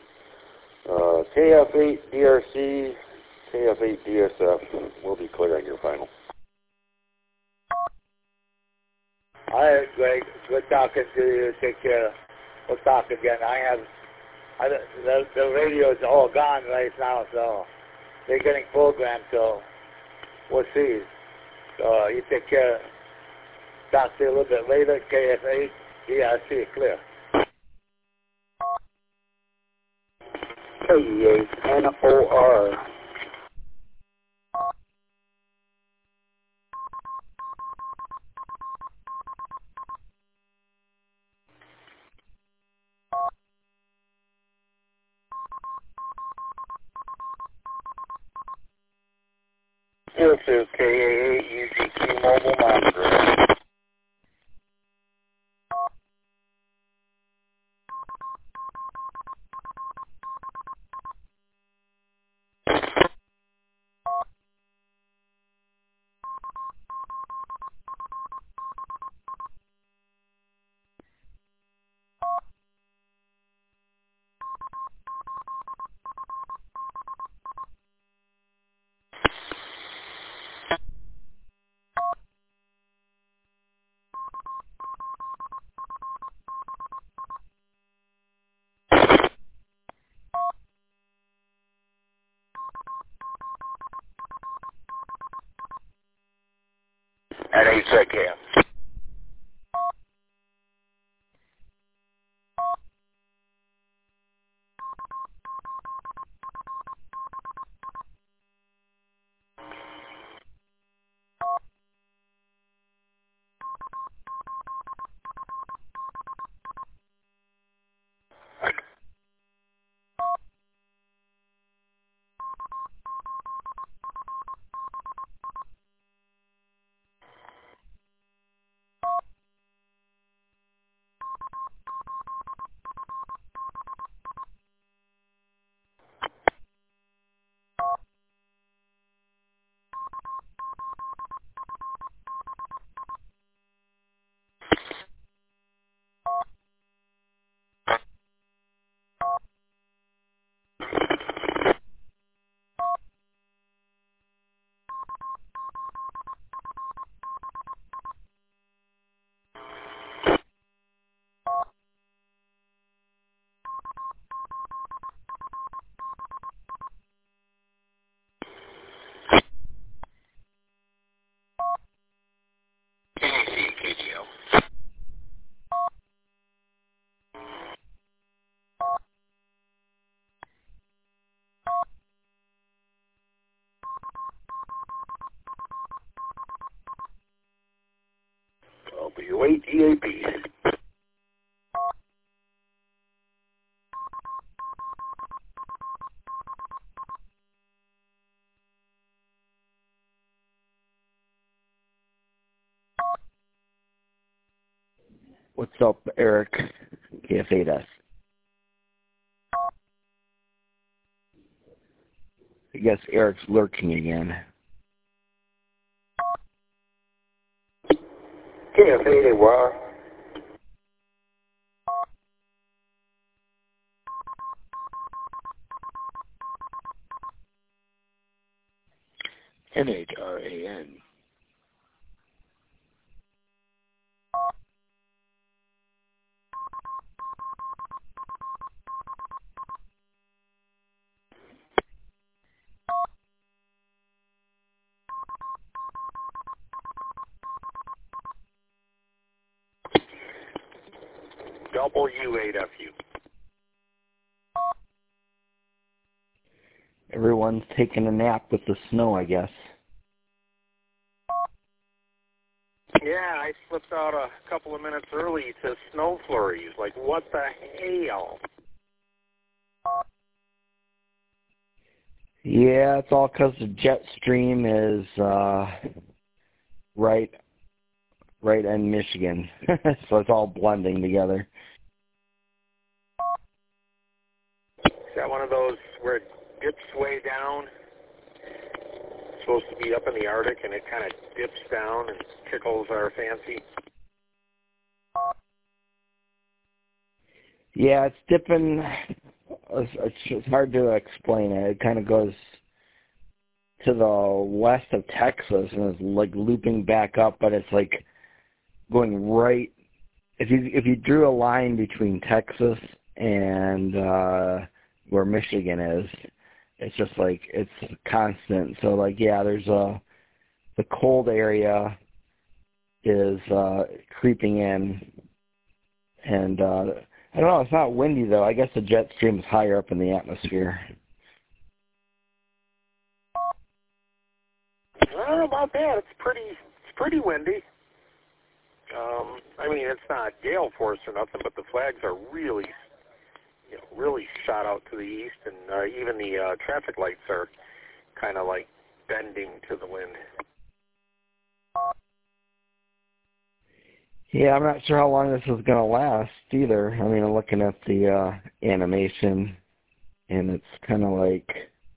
KF8 DRC, KF8 DSF will be clear on your final. All right, Greg. Good talking to you. Take care. We'll talk again. The radio's all gone right now, so they're getting programmed, so we'll see. So you take care. Talk to you a little bit later. KFA. Yeah, I see it clear. KNOR. This is KAA UGQ Mobile Monitor. At ASECAM. W8 EAP. What's up, Eric? KF8S. I guess Eric's lurking again. KF8AY. NHRAN. W8FU. Everyone's taking a nap with the snow, I guess. Yeah, I slipped out a couple of minutes early to snow flurries. Like, what the hell? Yeah, it's all because the jet stream is right in Michigan. So it's all blending together. Is that one of those where it dips way down? It's supposed to be up in the Arctic, and it kind of dips down and tickles our fancy? Yeah, it's dipping. It's hard to explain it. It kind of goes to the west of Texas and is like looping back up, but it's like going right. If you drew a line between Texas and where Michigan is, it's just like it's constant. So like there's the cold area is creeping in, and I don't know. It's not windy though. I guess the jet stream is higher up in the atmosphere. I don't know about that. It's pretty windy. I mean, it's not gale force or nothing, but the flags are really shot out to the east, and even the traffic lights are kind of like bending to the wind. Yeah, I'm not sure how long this is going to last either. I mean, I'm looking at the animation, and it's kind of like,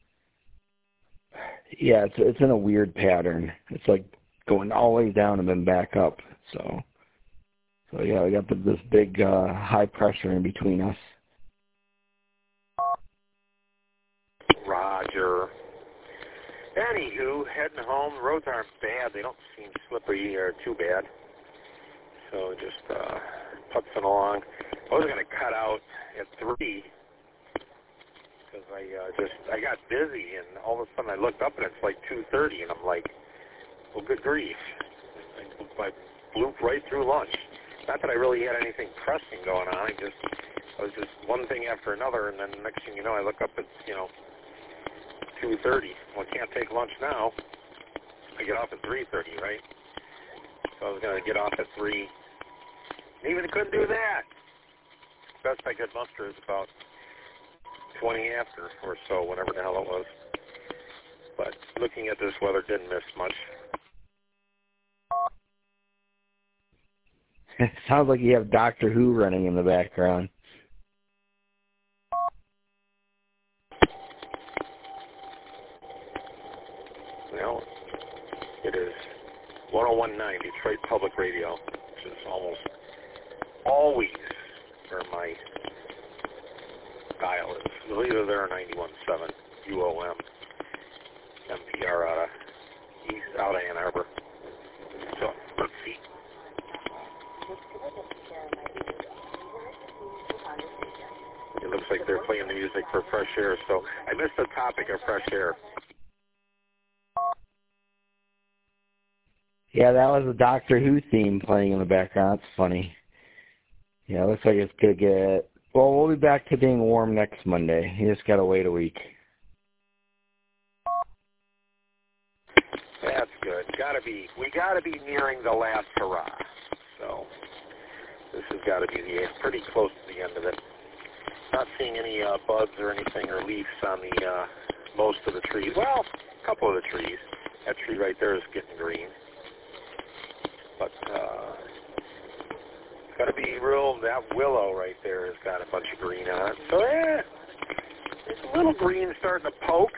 it's in a weird pattern. It's like going all the way down and then back up. So yeah, we got this big high pressure in between us. Roger. Anywho, heading home. The roads aren't bad. They don't seem slippery or too bad. So just putzing along. I was going to cut out at 3 because I got busy, and all of a sudden I looked up and it's like 2:30, and I'm like, well, good grief. I blew right through lunch. Not that I really had anything pressing going on. I was just one thing after another, and then next thing you know, I look up, it's 2:30. Well, I can't take lunch now. I get off at 3:30, right? So I was going to get off at 3. And even couldn't do that. Best I could muster is about 20 after or so, whatever the hell it was. But looking at this weather, didn't miss much. It sounds like you have Doctor Who running in the background. Well, it is 101.9 Detroit Public Radio, which is almost always where my dial is. Well, either there or 91.7 UOM NPR out of Ann Arbor. So let's see. It looks like they're playing the music for fresh air. So I missed the topic of fresh air. Yeah, that was a Doctor Who theme playing in the background. That's funny. Yeah, it looks like it's going to get... Well, we'll be back to being warm next Monday. You just got to wait a week. That's good. We got to be nearing the last hurrah. So this has got to be pretty close to the end of it. Not seeing any buds or anything or leaves on the most of the trees. Well, a couple of the trees. That tree right there is getting green. But got to be real. That willow right there has got a bunch of green on it. So there's a little green starting to poke.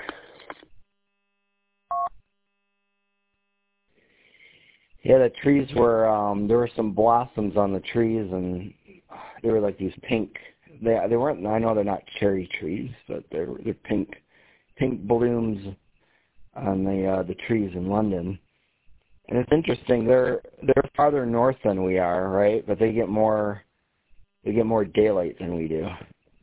Yeah, the trees were, there were some blossoms on the trees, and they were like these pink, they weren't, I know they're not cherry trees, but they're pink blooms on the trees in London. And it's interesting, they're farther north than we are, right? But they get more daylight than we do.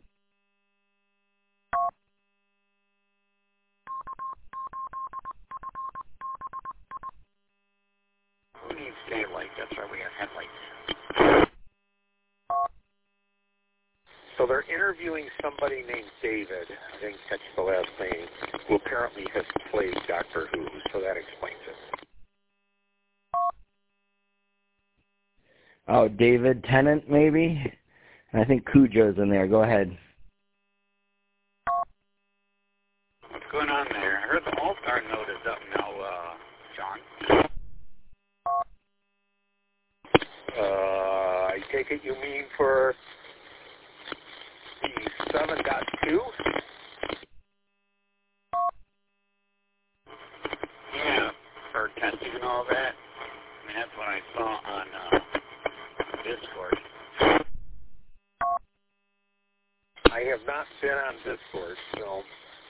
Who needs daylight? That's why we have headlights. So they're interviewing somebody named David, I didn't catch the last name, who apparently has played Doctor Who, so that explains it. Oh, David Tennant, maybe? I think Cujo's in there. Go ahead. What's going on there? I heard the All-Star note is up now, John. I take it you mean for the 7.2? Yeah, for testing and all that. I mean, that's what I saw on Discord. I have not been on Discord, so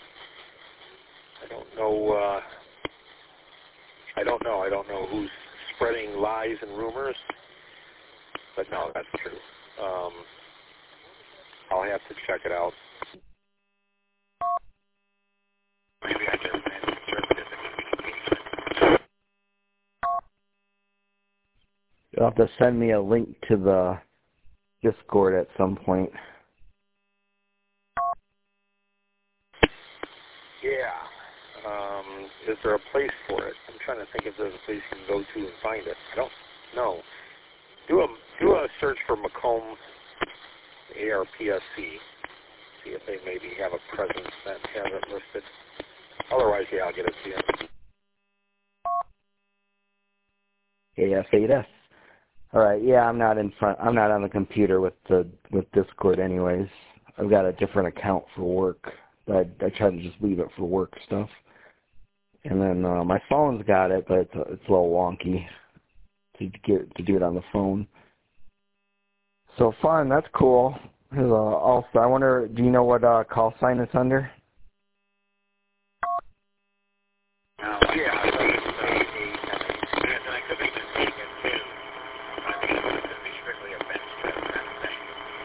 I don't know. I don't know who's spreading lies and rumors. but no, that's true. I'll have to check it out. Maybe I just misinterpreted the communication. You'll have to send me a link to the Discord at some point. Yeah. Is there a place for it? I'm trying to think if there's a place you can go to and find it. I don't know. Do a search for Macomb ARPSC. See if they maybe have a presence that has it listed. Otherwise, yeah, I'll get it to you. AF8S. All right. Yeah, I'm not on the computer with Discord, anyways. I've got a different account for work. I try to just leave it for work stuff. And then my phone's got it, but it's a little wonky to do it on the phone. So fun. That's cool. Also, I wonder, do you know what call sign it's under? Yeah, I could be mistaken too. I think it was going to be strictly a bench test kind of thing.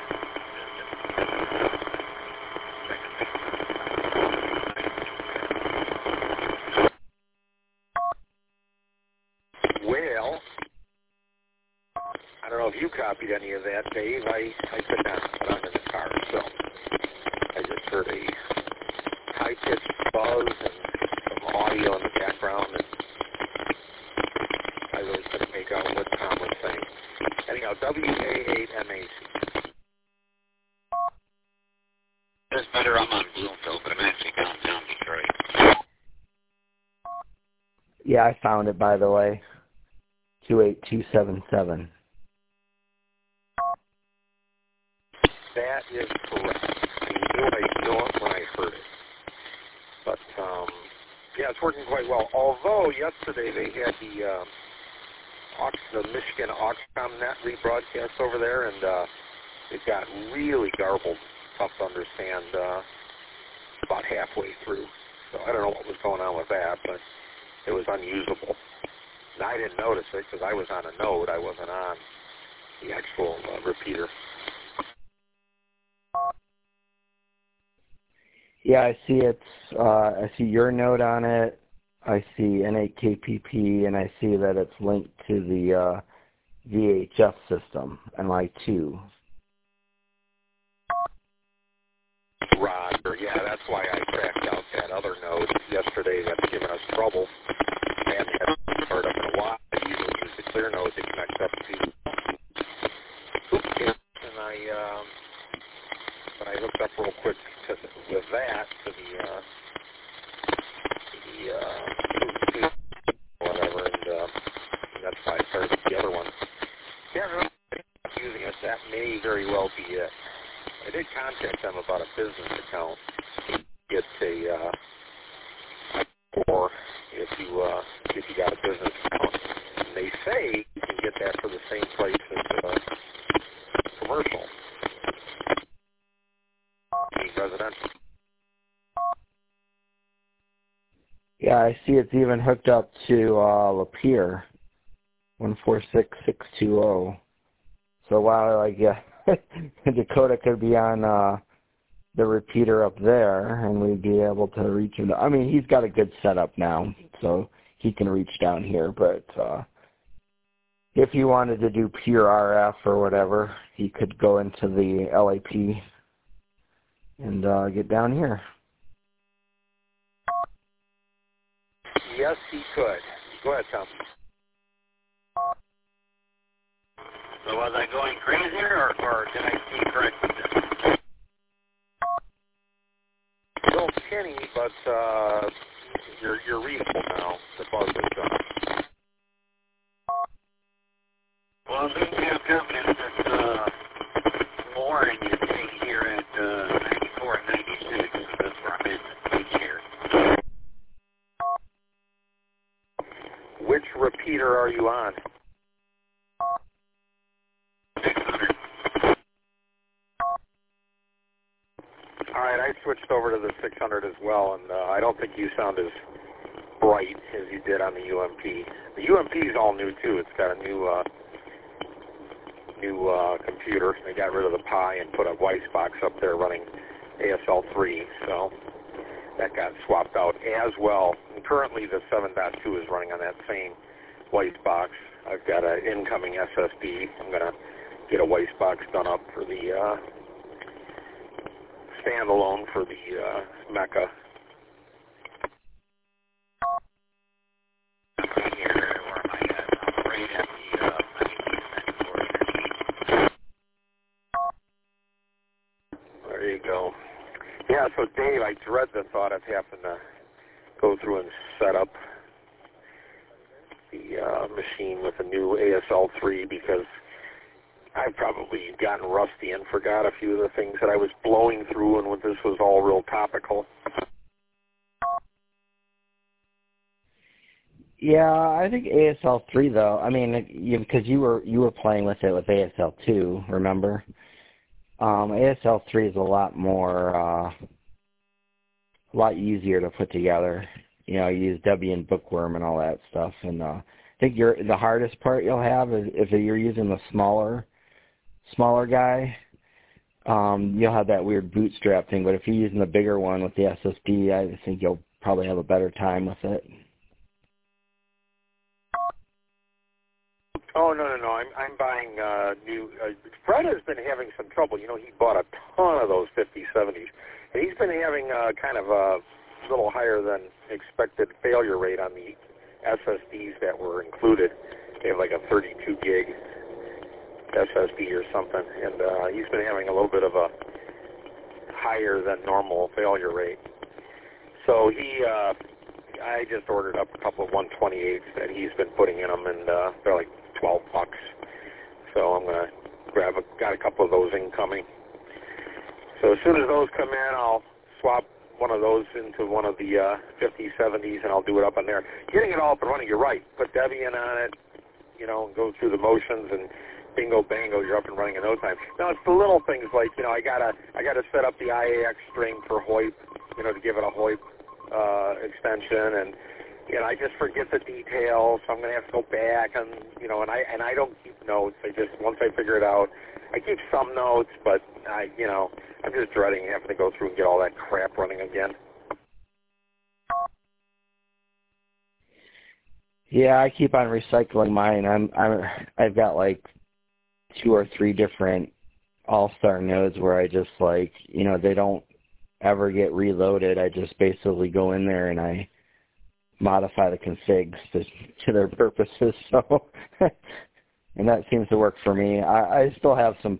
Well, I don't know if you copied any of that, Dave. I could not put on in the car, so I just heard a high-pitched buzz and some audio in the background, and I really couldn't make out what Tom was saying. Anyhow, WA8MAC. It's better I'm on Bloomfield, but I'm actually downtown Detroit. Yeah, I found it, by the way. 28277. That is correct. I knew it when I heard it. But, yeah, it's working quite well. Although, yesterday they had the Michigan AuxComNet rebroadcast over there, and it got really garbled, tough to understand, about halfway through. So I don't know what was going on with that, but it was unusable. And I didn't notice it because I was on a node. I wasn't on the actual repeater. Yeah, I see I see your node on it. I see N8KPP, and I see that it's linked to the VHF system, MI2. Roger. Yeah, that's why I cracked out that other node yesterday that's given us trouble. I haven't had it start up in a while. I usually use the clear node to connect up to HoopKit, and but I hooked up real quick with that to the whatever, and that's why I started the other one. Yeah, I'm using it. That may very well be it. I did contact them about a business account. It's or if you got a business account, and they say you can get that for the same price as commercial, residential. Yeah, I see it's even hooked up to Lapeer, 146620. So while Dakota could be on the repeater up there, and we'd be able to reach him. I mean, he's got a good setup now, so he can reach down here. But if he wanted to do pure RF or whatever, he could go into the LAP and get down here. Yes, he could. Go ahead, Tom. So was I going crazy, or did I see correct with this? Still tinny, but you're readable now. The buzz is gone. Well, I'm going to have confidence that Lauren is sitting here at 94 and 96. That's where I'm in each year. Which repeater are you on? 600. All right, I switched over to the 600 as well, and I don't think you sound as bright as you did on the UMP. The UMP is all new too. It's got a new new computer. They got rid of the Pi and put a Weissbox up there running ASL3, so that got swapped out as well. And currently the 7.2 is running on that same Weissbox. I've got an incoming SSD. I'm going to get a Weissbox done up for the standalone for the Mecca. There you go. Yeah, so Dave, I dread the thought of having to go through and set up the machine with a new ASL3 because I've probably gotten rusty and forgot a few of the things that I was blowing through, and this was all real topical. Yeah, I think ASL3 though. I mean, because you were playing with it with ASL2, remember? ASL3 is a lot easier to put together. You know, you use Debian Bookworm and all that stuff. And I think the hardest part you'll have is if you're using the smaller guy, you'll have that weird bootstrap thing. But if you're using the bigger one with the SSD, I think you'll probably have a better time with it. Oh, no. I'm buying new... Fred has been having some trouble. You know, he bought a ton of those 5070s. And he's been having kind of a little higher than expected failure rate on the SSDs that were included. They have like a 32 gig SSD or something. And he's been having a little bit of a higher than normal failure rate. So I just ordered up a couple of 128s that he's been putting in them, and they're like $12. So I'm going to got a couple of those incoming. So as soon as those come in, I'll swap one of those into one of the 5070s, and I'll do it up on there. Getting it all up and running, you're right. Put Debian on it, you know, and go through the motions, and bingo, bango, you're up and running in no time. Now, it's the little things like, you know, I gotta set up the IAX string for HOIP, you know, to give it a HOIP extension, and you know, I just forget the details, so I'm going to have to go back, and you know, and I don't keep notes. Once I figure it out, I keep some notes, but I'm just dreading having to go through and get all that crap running again. Yeah, I keep on recycling mine. I've got like 2 or 3 different all-star nodes where I just like, you know, they don't ever get reloaded. I just basically go in there and I modify the configs to their purposes. So, and that seems to work for me. I still have some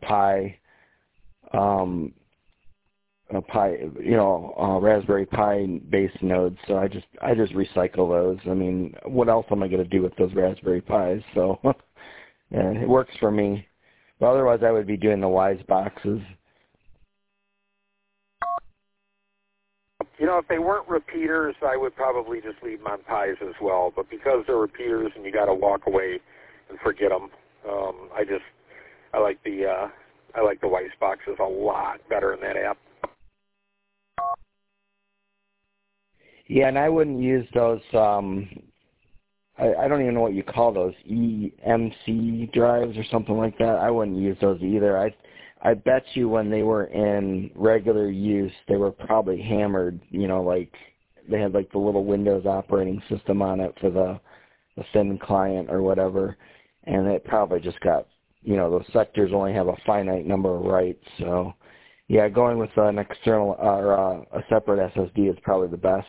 Raspberry Pi based nodes. So I just recycle those. I mean, what else am I going to do with those Raspberry Pis? So, and it works for me. But otherwise, I would be doing the Weissboxes. You know, if they weren't repeaters, I would probably just leave them on Pis as well. But because they're repeaters and you got to walk away and forget them, I like the Weissboxes a lot better in that app. Yeah, and I wouldn't use those. I don't even know what you call those, EMC drives or something like that. I wouldn't use those either. I bet you when they were in regular use, they were probably hammered, you know, like they had like the little Windows operating system on it for the thin client or whatever, and it probably just got, you know, those sectors only have a finite number of writes. So, yeah, going with an external or a separate SSD is probably the best.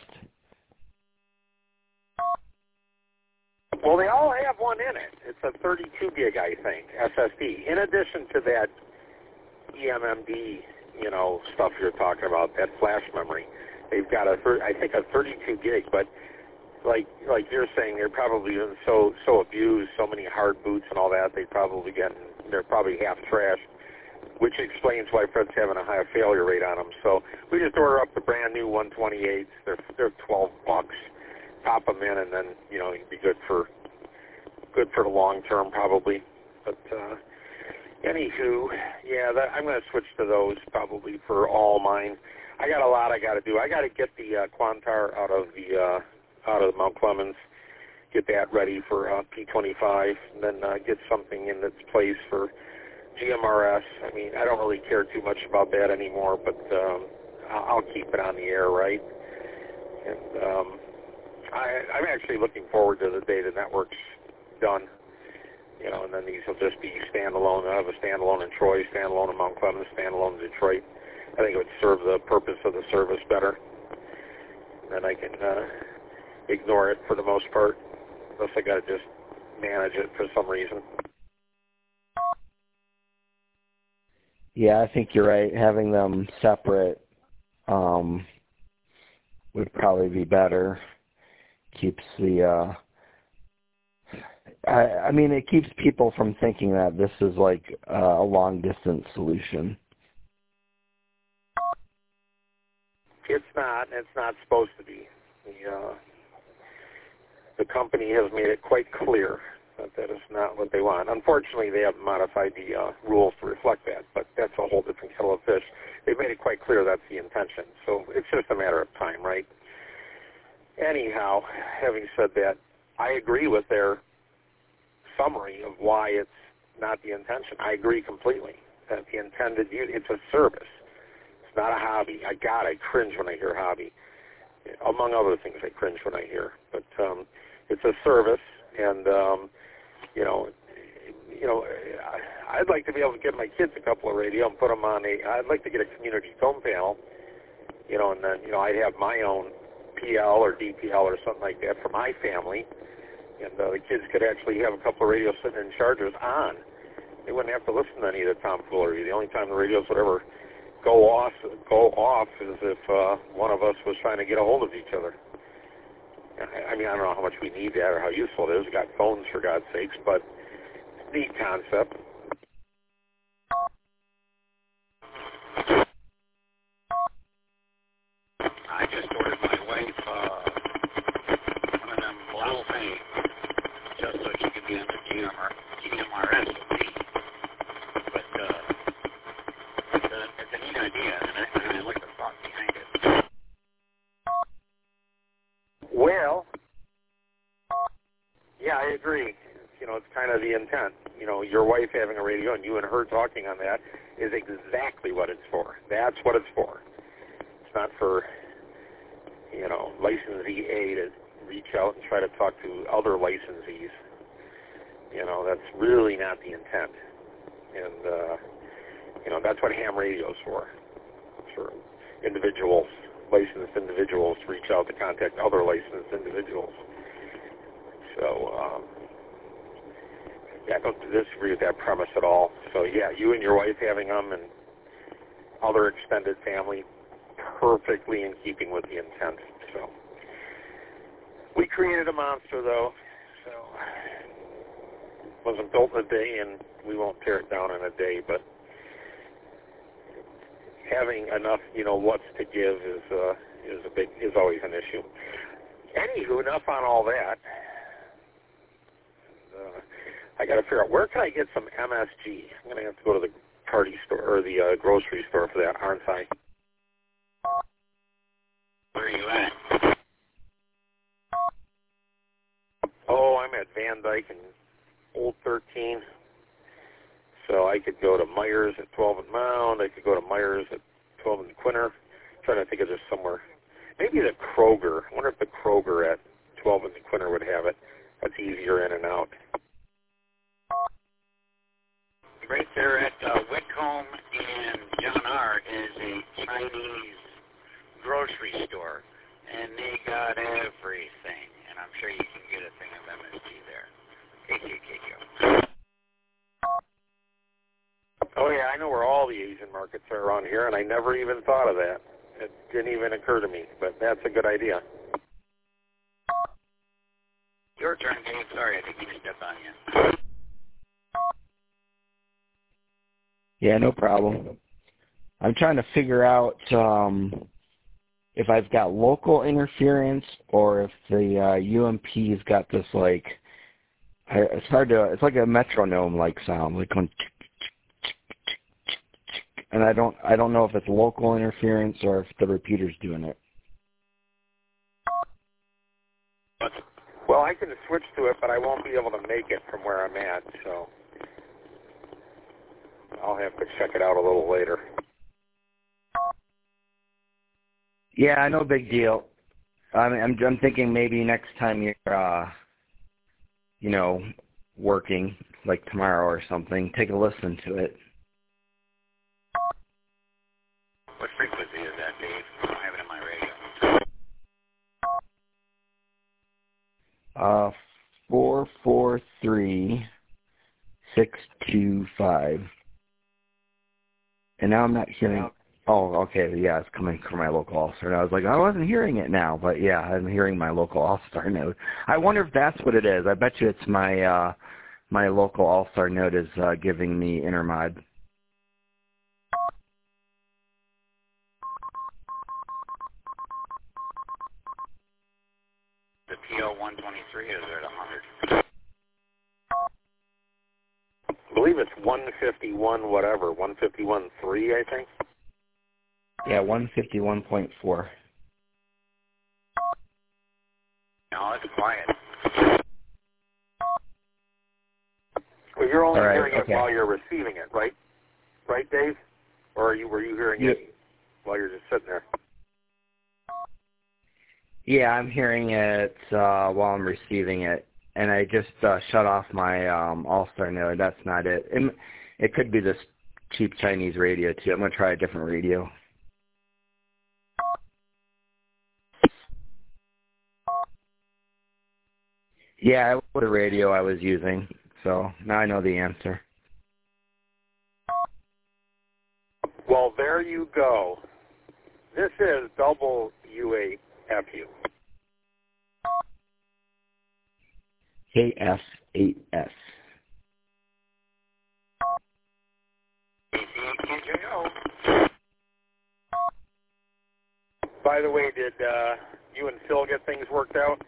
Well, they all have one in it. It's a 32 gig, I think, SSD. In addition to that eMMD, you know, stuff you're talking about, that flash memory, they've got a 32 gig. But like you're saying, they're probably so abused, so many hard boots and all that. They're probably half trash, which explains why Fred's having a high failure rate on them. So we just order up the brand new 128s. They're $12. Pop them in, and then you know you'd be good for the long term probably. But anywho, yeah, I'm going to switch to those probably for all mine. I got a lot I got to do. I got to get the Quantar out of Mount Clemens, get that ready for P25, and then get something in its place for GMRS. I mean, I don't really care too much about that anymore, but I'll keep it on the air, right? And I'm actually looking forward to the day the network's done. You know, and then these will just be standalone. I have a standalone in Troy, standalone in Mount Clemens, standalone in Detroit. I think it would serve the purpose of the service better. And then I can ignore it for the most part, unless I got to just manage it for some reason. Yeah, I think you're right. Having them separate would probably be better. Keeps the I mean, it keeps people from thinking that this is like a long-distance solution. It's not. It's not supposed to be. The company has made it quite clear that is not what they want. Unfortunately, they haven't modified the rules to reflect that, but that's a whole different kettle of fish. They've made it quite clear that's the intention, so it's just a matter of time, right? Anyhow, having said that, I agree with their summary of why it's not the intention. I agree completely that the intended use, it's a service. It's not a hobby. I cringe when I hear hobby. Among other things, I cringe when I hear. But it's a service, and I'd like to be able to give my kids a couple of radio and put them on I'd like to get a community phone panel, and then I'd have my own PL or DPL or something like that for my family. And the kids could actually have a couple of radios sitting in chargers on. They wouldn't have to listen to any of the tomfoolery. The only time the radios would ever go off is if one of us was trying to get a hold of each other. I mean, I don't know how much we need that or how useful it is. We've got phones, for God's sakes, but neat concept. I just ordered my wife one of them blouse things just so she could be on the GMRS with me. But it's a neat idea, and I like the thought behind it. Well, yeah, I agree. It's kind of the intent. Your wife having a radio and you and her talking on that is exactly what it's for. That's what it's for. It's not for, licensee A to reach out and try to talk to other licensees. That's really not the intent. And, that's what ham radio is for individuals, licensed individuals to reach out to contact other licensed individuals. So, I don't disagree with that premise at all. So, yeah, you and your wife having them and other extended family, perfectly in keeping with the intent. So, we created a monster, though. So, it wasn't built in a day, and we won't tear it down in a day. But having enough, what's to give is always an issue. Anywho, enough on all that. I got to figure out, where can I get some MSG? I'm going to have to go to the party store or the grocery store for that, aren't I? Where are you at? Oh, I'm at Van Dyke and Old 13. So I could go to Myers at 12 and Mound. I could go to Myers at 12 and Quinter. I'm trying to think of just somewhere. Maybe the Kroger. I wonder if the Kroger at 12 and Quinter would have it. That's easier in and out. Right there at Whitcomb and John R. is a Chinese grocery store, and they got everything. And I'm sure you can get a thing of MSG there. KKKQ. Oh, yeah, I know where all the Asian markets are around here, and I never even thought of that. It didn't even occur to me, but that's a good idea. Your turn, Dave. Sorry, I didn't mean to step on you. Yeah, no problem. I'm trying to figure out if I've got local interference or if the UMP's got this it's hard to, it's like a metronome-like sound, like going tick, tick, tick, tick, tick, and I don't know if it's local interference or if the repeater's doing it. Well, I can switch to it, but I won't be able to make it from where I'm at, so. I'll have to check it out a little later. Yeah, no big deal. I'm thinking maybe next time you're, working, like tomorrow or something, take a listen to it. What frequency is that, Dave? I don't have it in my radio. 443625. And now I'm not hearing. Oh, okay, yeah, it's coming from my local All-Star node. I was like, I wasn't hearing it now, but yeah, I'm hearing my local All-Star node. I wonder if that's what it is. I bet you it's my my local All-Star node is giving me intermod. The PO123 is at 100. I believe it's 151 whatever, 151.3, I think. Yeah, 151.4. No, it's quiet. Well, you're only All right, hearing okay. it while you're receiving it, right? Right, Dave? Or were you hearing it while you're just sitting there? Yeah, I'm hearing it while I'm receiving it, and I just shut off my All-Star node. That's not it. It could be this cheap Chinese radio, too. I'm going to try a different radio. Yeah, it was the radio I was using, so now I know the answer. Well, there you go. This is double UAFU. KF8S. By the way, did you and Phil get things worked out?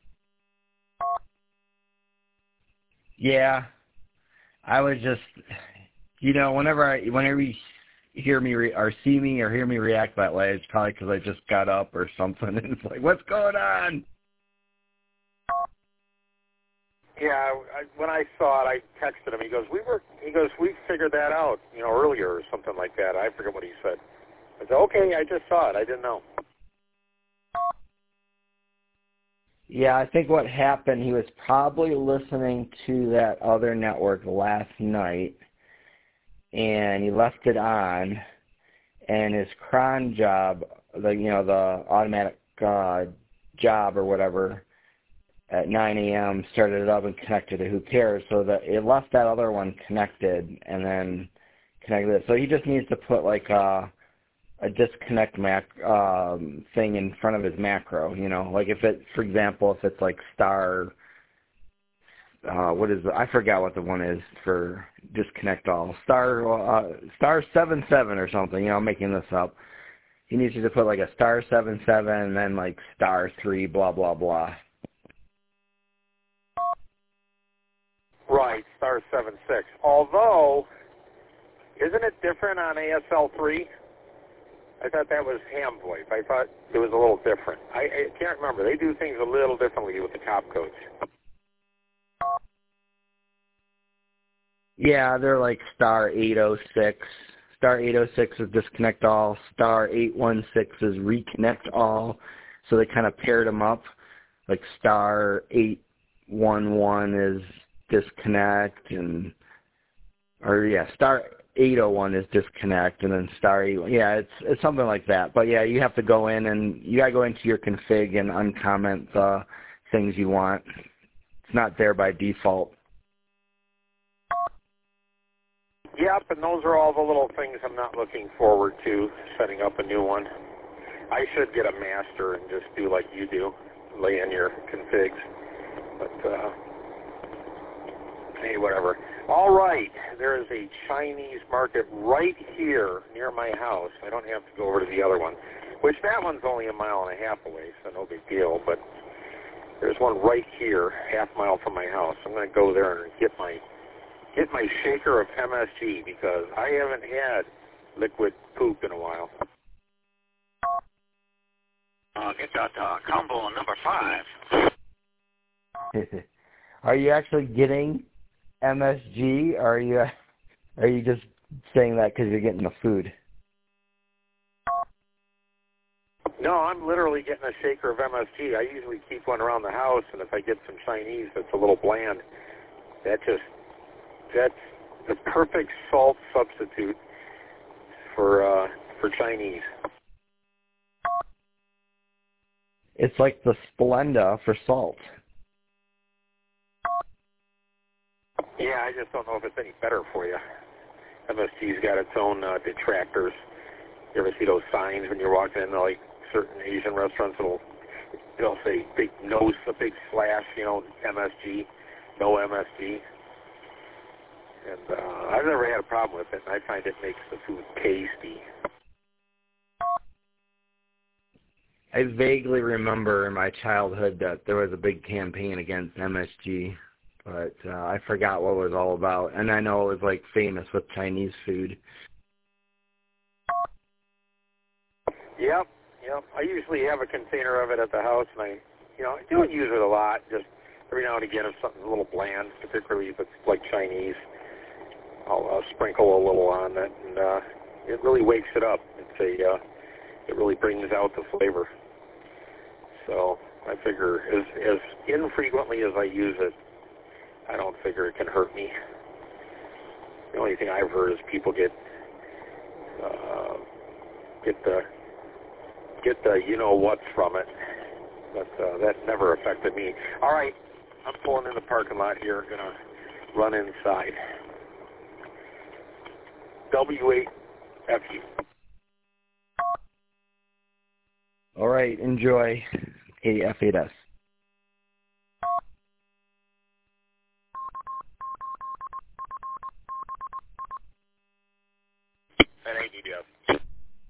Yeah, I was just, whenever you hear me or see me or hear me react that way, it's probably because I just got up or something, and it's like, what's going on? Yeah, when I saw it, I texted him. He goes, we figured that out, earlier or something like that. I forget what he said. I said, okay, I just saw it. I didn't know. Yeah, I think what happened, he was probably listening to that other network last night, and he left it on, and his cron job, the automatic job or whatever, at 9 a.m. started it up and connected it. Who cares? So that it left that other one connected and then connected it. So he just needs to put like a disconnect thing in front of his macro. Like if it, for example, if it's like star, I forgot what the one is for disconnect all. Star 77 or something. I'm making this up. He needs to put like a star 77 and then like star 3 blah blah blah. Right, star 76. Although, isn't it different on ASL3? I thought that was ham voice. I thought it was a little different. I can't remember. They do things a little differently with the top codes. Yeah, they're like star 806. Star 806 is disconnect all. Star 816 is reconnect all. So they kind of paired them up. Like star 811 is disconnect, star 801 is disconnect, and then star 8. Yeah, it's something like that. But yeah, you have to go in and you gotta go into your config and uncomment the things you want. It's not there by default. Yep, and those are all the little things I'm not looking forward to, setting up a new one. I should get a master and just do like you do, lay in your configs. But, hey, whatever. All right, there is a Chinese market right here near my house. I don't have to go over to the other one, which that one's only 1.5 miles away, so no big deal. But there's one right here, half mile from my house. I'm going to go there and get my shaker of MSG because I haven't had liquid poop in a while. Get that combo number 5. Are you actually getting MSG, or are you just saying that because you're getting the food. No, I'm literally getting a shaker of MSG. I usually keep one around the house, and if I get some Chinese that's a little bland, that's the perfect salt substitute for Chinese. It's like the Splenda for salt. Yeah, I just don't know if it's any better for you. MSG's got its own detractors. You ever see those signs when you're walking into like certain Asian restaurants? It'll say big nose, a big slash, MSG, no MSG. And I've never had a problem with it. And I find it makes the food tasty. I vaguely remember in my childhood that there was a big campaign against MSG, but I forgot what it was all about. And I know it was like famous with Chinese food. Yep. I usually have a container of it at the house, and I don't use it a lot. Just every now and again, if something's a little bland, particularly if it's like Chinese, I'll sprinkle a little on it, and it really wakes it up. It really brings out the flavor. So I figure as infrequently as I use it, I don't figure it can hurt me. The only thing I've heard is people get the you-know-what's from it, but that never affected me. All right, I'm pulling in the parking lot here. Going to run inside. W8FU. All right, enjoy AF8S. And ADDF.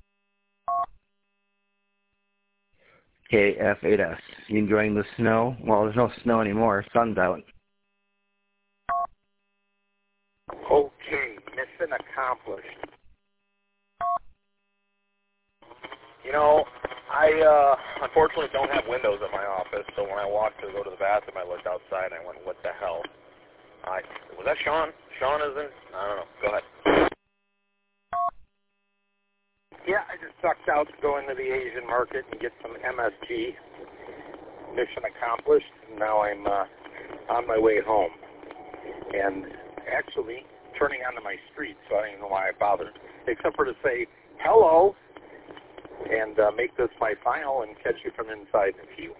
KF8S. You enjoying the snow? Well, there's no snow anymore. Sun's out. Okay, mission accomplished. I unfortunately don't have windows at my office, so when I walked to go to the bathroom, I looked outside and I went, what the hell? Was that Sean? Sean is in? I don't know. Go ahead. Yeah, I just sucked out to go into the Asian market and get some MSG. Mission accomplished. Now I'm on my way home. And actually turning onto my street, so I don't even know why I bothered, except for to say hello and make this my final and catch you from inside in a few.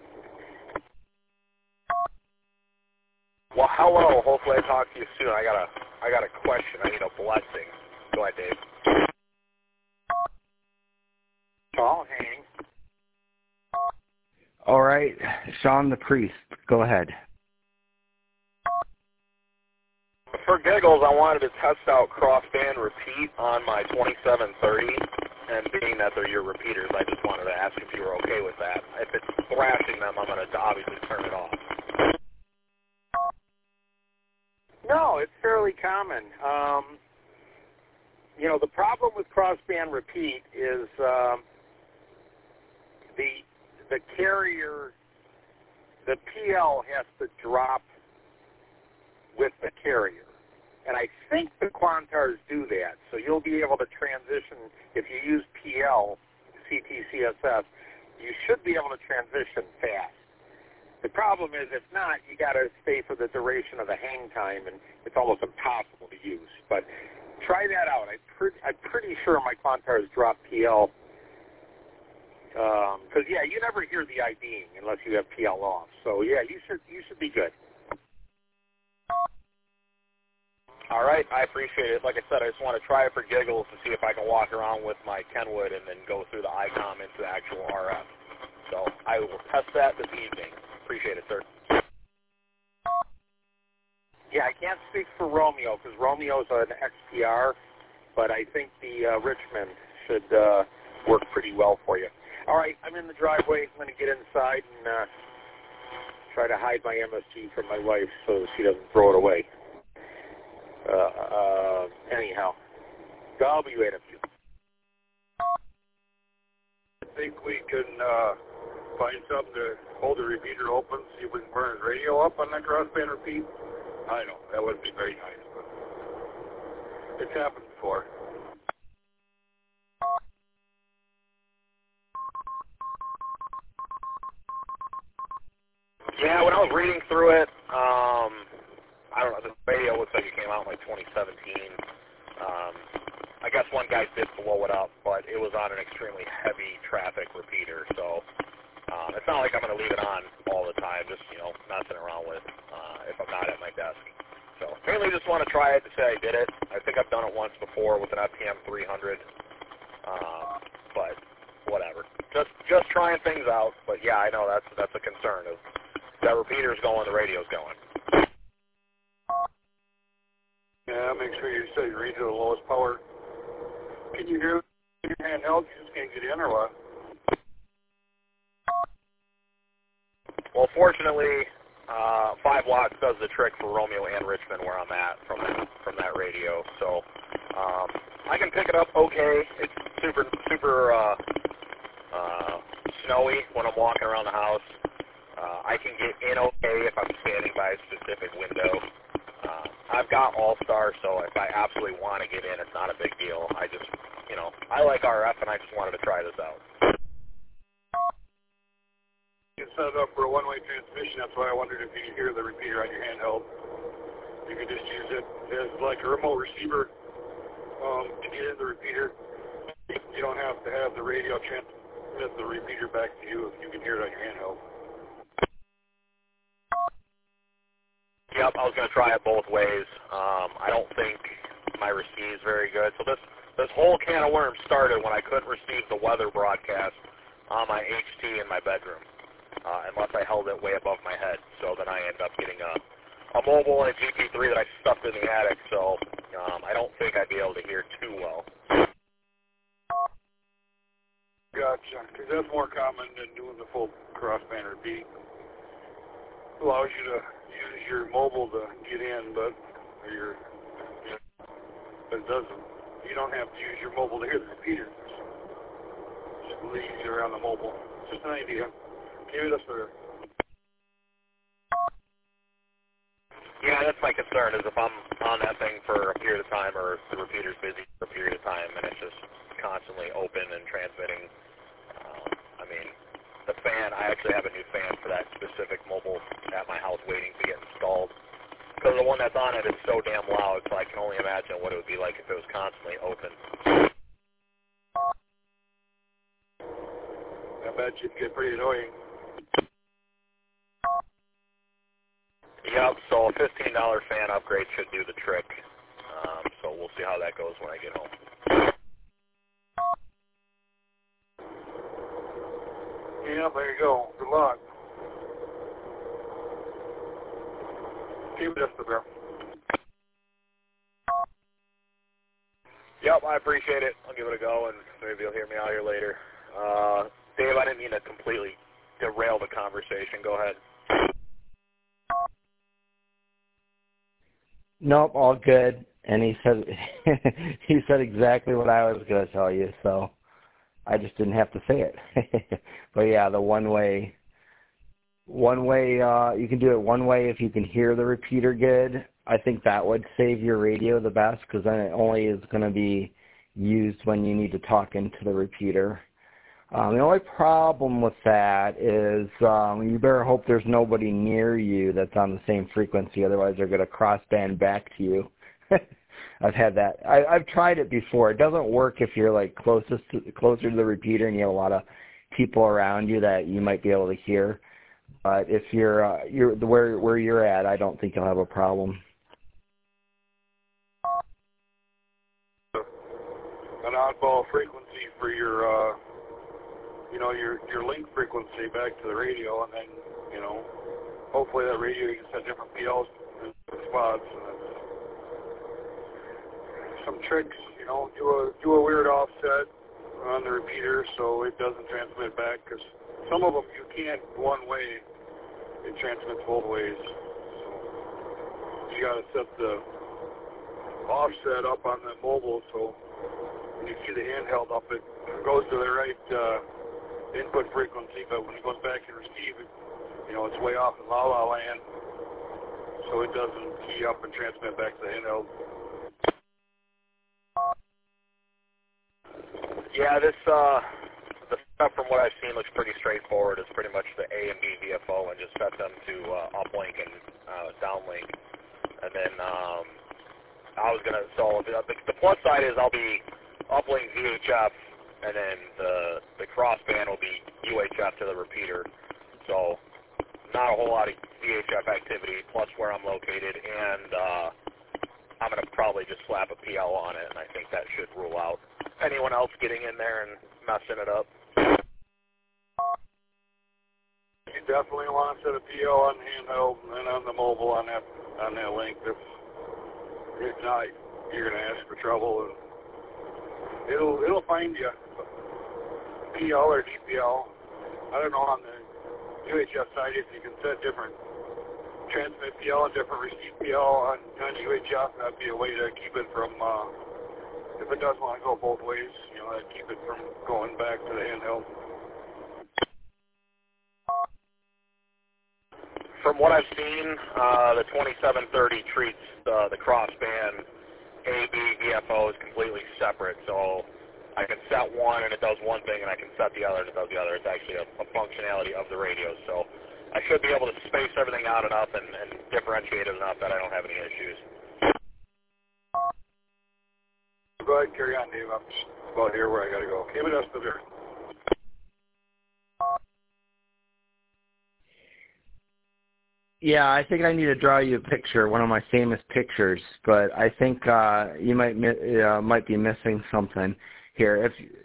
Well, hello. Hopefully I talk to you soon. I got a question. I need a blessing. Go ahead, Dave. I'll hang. All right, Sean the Priest, go ahead. For giggles, I wanted to test out crossband repeat on my 2730, and being that they're your repeaters, I just wanted to ask if you were okay with that. If it's thrashing them, I'm going to obviously turn it off. No, it's fairly common. The problem with crossband repeat is the carrier, the PL has to drop with the carrier. And I think the Quantars do that. So you'll be able to transition, if you use PL, CTCSS, you should be able to transition fast. The problem is, if not, you got to stay for the duration of the hang time, and it's almost impossible to use. But try that out. I'm pretty sure my Quantars drop PL. Because, you never hear the IDing unless you have PL off. So, you should be good. All right, I appreciate it. Like I said, I just want to try it for giggles to see if I can walk around with my Kenwood and then go through the ICOM into the actual RF. So I will test that this evening. Appreciate it, sir. Yeah, I can't speak for Romeo because Romeo's an XPR, but I think the Richmond should work pretty well for you. All right, I'm in the driveway. I'm going to get inside and try to hide my MSG from my wife so she doesn't throw it away. Anyhow, W8FU. I think we can find something to hold the repeater open, see if we can burn his radio up on that crossband repeat. I know, that would be very nice, but it's happened for? Yeah, when I was reading through it, I don't know, the radio looks like it came out in like 2017. I guess one guy did blow it up, but it was on an extremely heavy traffic repeater, so it's not like I'm going to leave it on all the time, just, messing around with if I'm not at my desk. So mainly just want to try it to say I did it. I think I've done it once before with an FPM 300, but whatever. Just trying things out, but yeah, I know that's a concern. If that repeater's going, the radio's going. Yeah, make sure you set your radio to the lowest power. Can you hear your handheld? You just can't get in or what? Well, fortunately, 5 watts does the trick for Romeo and Richmond where I'm at from that radio. So I can pick it up okay. It's super snowy when I'm walking around the house. I can get in okay if I'm standing by a specific window. I've got All-Star, so if I absolutely want to get in, it's not a big deal. I just, I like RF, and I just wanted to try this out. You can set it up for a one-way transmission. That's why I wondered if you could hear the repeater on your handheld. You could just use it as like a remote receiver to get in the repeater. You don't have to have the radio transmit the repeater back to you if you can hear it on your handheld. Yep, I was going to try it both ways. I don't think my receive is very good. So this whole can of worms started when I couldn't receive the weather broadcast on my HT in my bedroom, unless I held it way above my head. So then I ended up getting a mobile and a GP3 that I stuffed in the attic. So I don't think I'd be able to hear too well. Gotcha, because that's more common than doing the full crossband repeat. Allows you to use your mobile to get in, but it doesn't. You don't have to use your mobile to hear the repeater. It's just a little easier on the mobile. It's just an idea. Maybe that's better. Yeah, that's my concern, is if I'm on that thing for a period of time or if the repeater's busy for a period of time and it's just constantly open and transmitting. The fan, I actually have a new fan for that specific mobile at my house waiting to get installed. Because the one that's on it is so damn loud, so I can only imagine what it would be like if it was constantly open. I bet you'd get pretty annoying. Yep, so a $15 fan upgrade should do the trick. So we'll see how that goes when I get home. Yeah, there you go. Good luck. Keep it up there. Yep, I appreciate it. I'll give it a go, and maybe you'll hear me out here later. Dave, I didn't mean to completely derail the conversation. Go ahead. Nope, all good. And he said exactly what I was going to tell you, so I just didn't have to say it. But yeah, the one way, you can do it one way if you can hear the repeater good. I think that would save your radio the best, because then it only is going to be used when you need to talk into the repeater. The only problem with that is you better hope there's nobody near you that's on the same frequency, otherwise they're going to crossband back to you. I've had that. I've tried it before. It doesn't work if you're like closer to the repeater and you have a lot of people around you that you might be able to hear. But if you're where you're at, I don't think you'll have a problem. An oddball frequency for your your link frequency back to the radio, and then hopefully that radio you can set different PLs in spots. And some tricks, do a weird offset on the repeater so it doesn't transmit back, because some of them you can't one way, it transmits both ways. So you got to set the offset up on the mobile so when you see the handheld up, it goes to the right input frequency, but when it goes back and receive it, it's way off in la-la land, so it doesn't key up and transmit back to the handheld. Yeah, this the stuff from what I've seen looks pretty straightforward. It's pretty much the A and B VFO, and just set them to uplink and downlink. And then I was gonna the plus side is I'll be uplink VHF, and then the crossband will be UHF to the repeater. So not a whole lot of VHF activity, plus where I'm located, and I'm going to probably just slap a PL on it, and I think that should rule out anyone else getting in there and messing it up. You definitely want to set a PL on the handheld and on the mobile on that link. If not, you're going to ask for trouble, and it'll find you. PL or DPL. I don't know on the UHF side if you can set different transmit PL and different receive PL on UHF. That'd be a way to keep it from, if it does want to go both ways, that'd keep it from going back to the handheld. From what I've seen, the 2730 treats the crossband AB VFO is completely separate. So I can set one and it does one thing, and I can set the other and it does the other. It's actually a functionality of the radio. So I should be able to space everything out enough and differentiate it enough that I don't have any issues. Go ahead, carry on, Dave. I'm just about here where I got to go. Give it us to there. Yeah, I think I need to draw you a picture, one of my famous pictures, but I think you might be missing something here.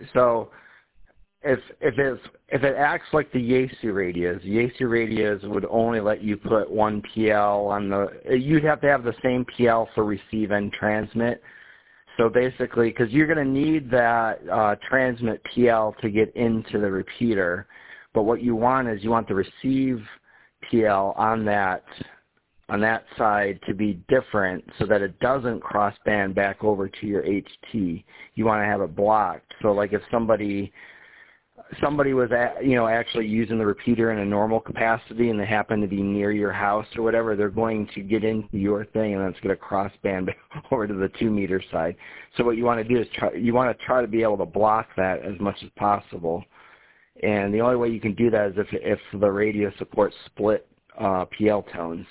If it acts like the Yaesu radios would only let you put one PL on you'd have to have the same PL for receive and transmit. So basically, because you're going to need that transmit PL to get into the repeater, but what you want is you want the receive PL on that side to be different so that it doesn't cross band back over to your HT. You want to have it blocked. So like if somebody was actually using the repeater in a normal capacity and they happen to be near your house or whatever, they're going to get into your thing and then it's going to cross band over to the 2-meter side. So what you want to do is try to be able to block that as much as possible. And the only way you can do that is if the radio supports split PL tones.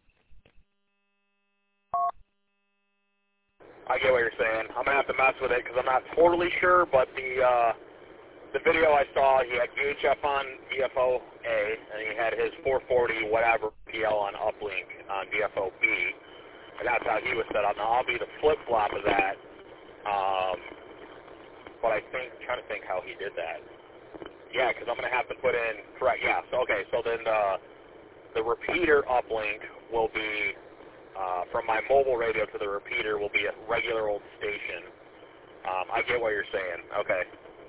I get what you're saying. I'm going to have to mess with it because I'm not totally sure, but the video I saw, he had UHF on VFO A, and he had his 440 whatever PL on uplink on VFO B, and that's how he was set up. Now, I'll be the flip-flop of that, but trying to think how he did that. Yeah, because I'm going to have to put in, correct, yeah, so then the repeater uplink will be, from my mobile radio to the repeater will be a regular old station. I get what you're saying, okay.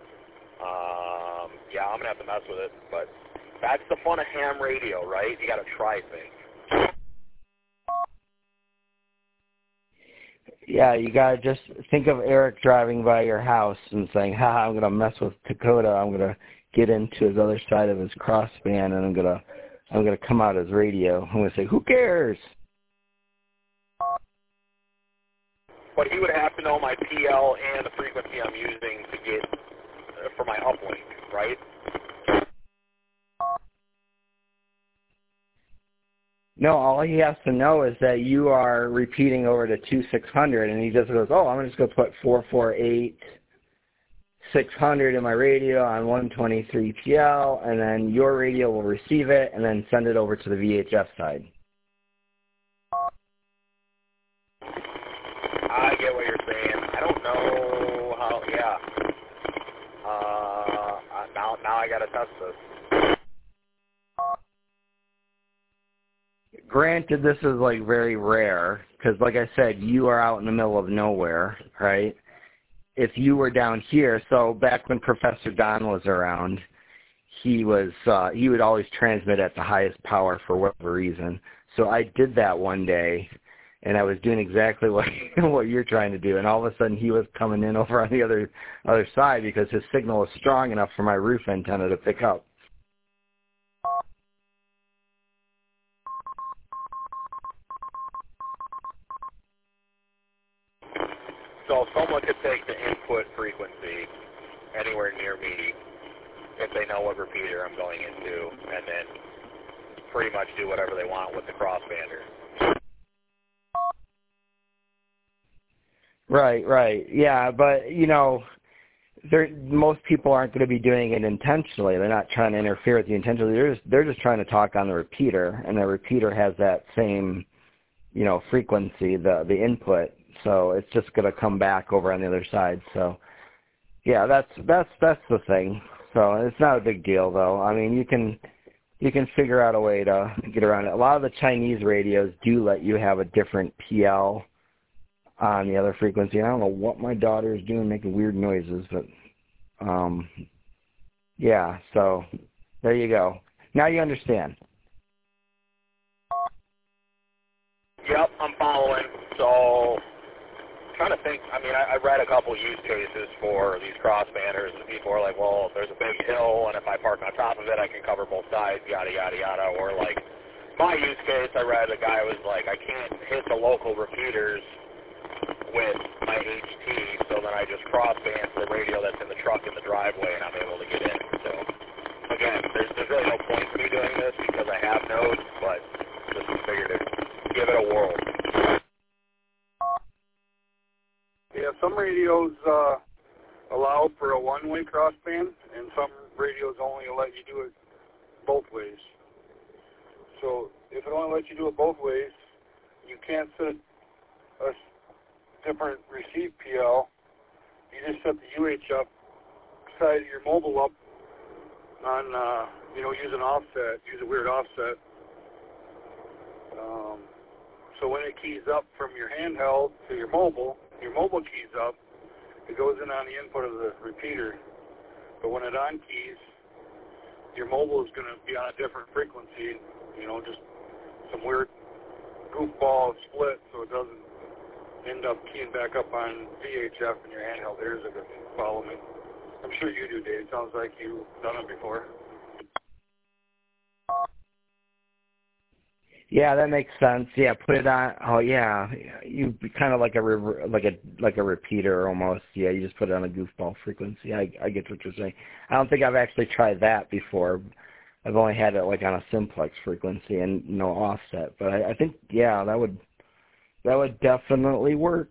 Yeah, I'm going to have to mess with it, but that's the fun of ham radio, right? You got to try things. Yeah, you got to just think of Eric driving by your house and saying, I'm going to mess with Dakota. I'm going to get into his other side of his crossband, and I'm going to come out his radio. I'm going to say, who cares? But he would have to know my PL and the frequency I'm using to get for my uplink, right? No, all he has to know is that you are repeating over to 2600, and he just goes, I'm just going to put 448 600 in my radio on 123 PL, and then your radio will receive it and then send it over to the VHF side. I get what you're saying. I don't know how, yeah. Now I got to test this. Granted, this is like very rare because, like I said, you are out in the middle of nowhere, right? If you were down here, so back when Professor Don was around, he would always transmit at the highest power for whatever reason. So I did that one day, and I was doing exactly what you're trying to do, and all of a sudden he was coming in over on the other side because his signal was strong enough for my roof antenna to pick up. So someone could take the input frequency anywhere near me if they know what repeater I'm going into, and then pretty much do whatever they want with the crossbander. Right. Yeah, but, you know, most people aren't going to be doing it intentionally. They're not trying to interfere with you intentionally. They're just trying to talk on the repeater, and the repeater has that same, you know, frequency, the input. So it's just going to come back over on the other side. So, yeah, that's the thing. So it's not a big deal, though. I mean, you can figure out a way to get around it. A lot of the Chinese radios do let you have a different PL on the other frequency. I don't know what my daughter is doing, making weird noises, but yeah, so there you go. Now you understand. Yep, I'm following. So, trying to think, I mean, I read a couple use cases for these crossbanders, and people are like, well, there's a big hill, and if I park on top of it, I can cover both sides, yada, yada, yada. Or, like, my use case, I read a guy was like, I can't hit the local repeaters with my HT, so then I just crossband to the radio that's in the truck in the driveway, and I'm able to get in. So, again, there's really no point to me doing this because I have nodes, but just figured to give it a whirl. Yeah, some radios allow for a one-way crossband, and some radios only let you do it both ways. So if it only lets you do it both ways, you can't set a different receive PL. You just set the UH up, side of your mobile up on, use an offset, use a weird offset. So when it keys up from your handheld to your mobile keys up, it goes in on the input of the repeater. But when it on keys, your mobile is going to be on a different frequency, just some weird goofball split so it doesn't end up keying back up on VHF in your handheld. There's a good follow me. I'm sure you do, Dave. Sounds like you've done it before. Yeah, that makes sense. Yeah, put it on. Oh, yeah, you kind of like a repeater almost. Yeah, you just put it on a goofball frequency. I get what you're saying. I don't think I've actually tried that before. I've only had it like on a simplex frequency and no offset. But I think that would definitely work.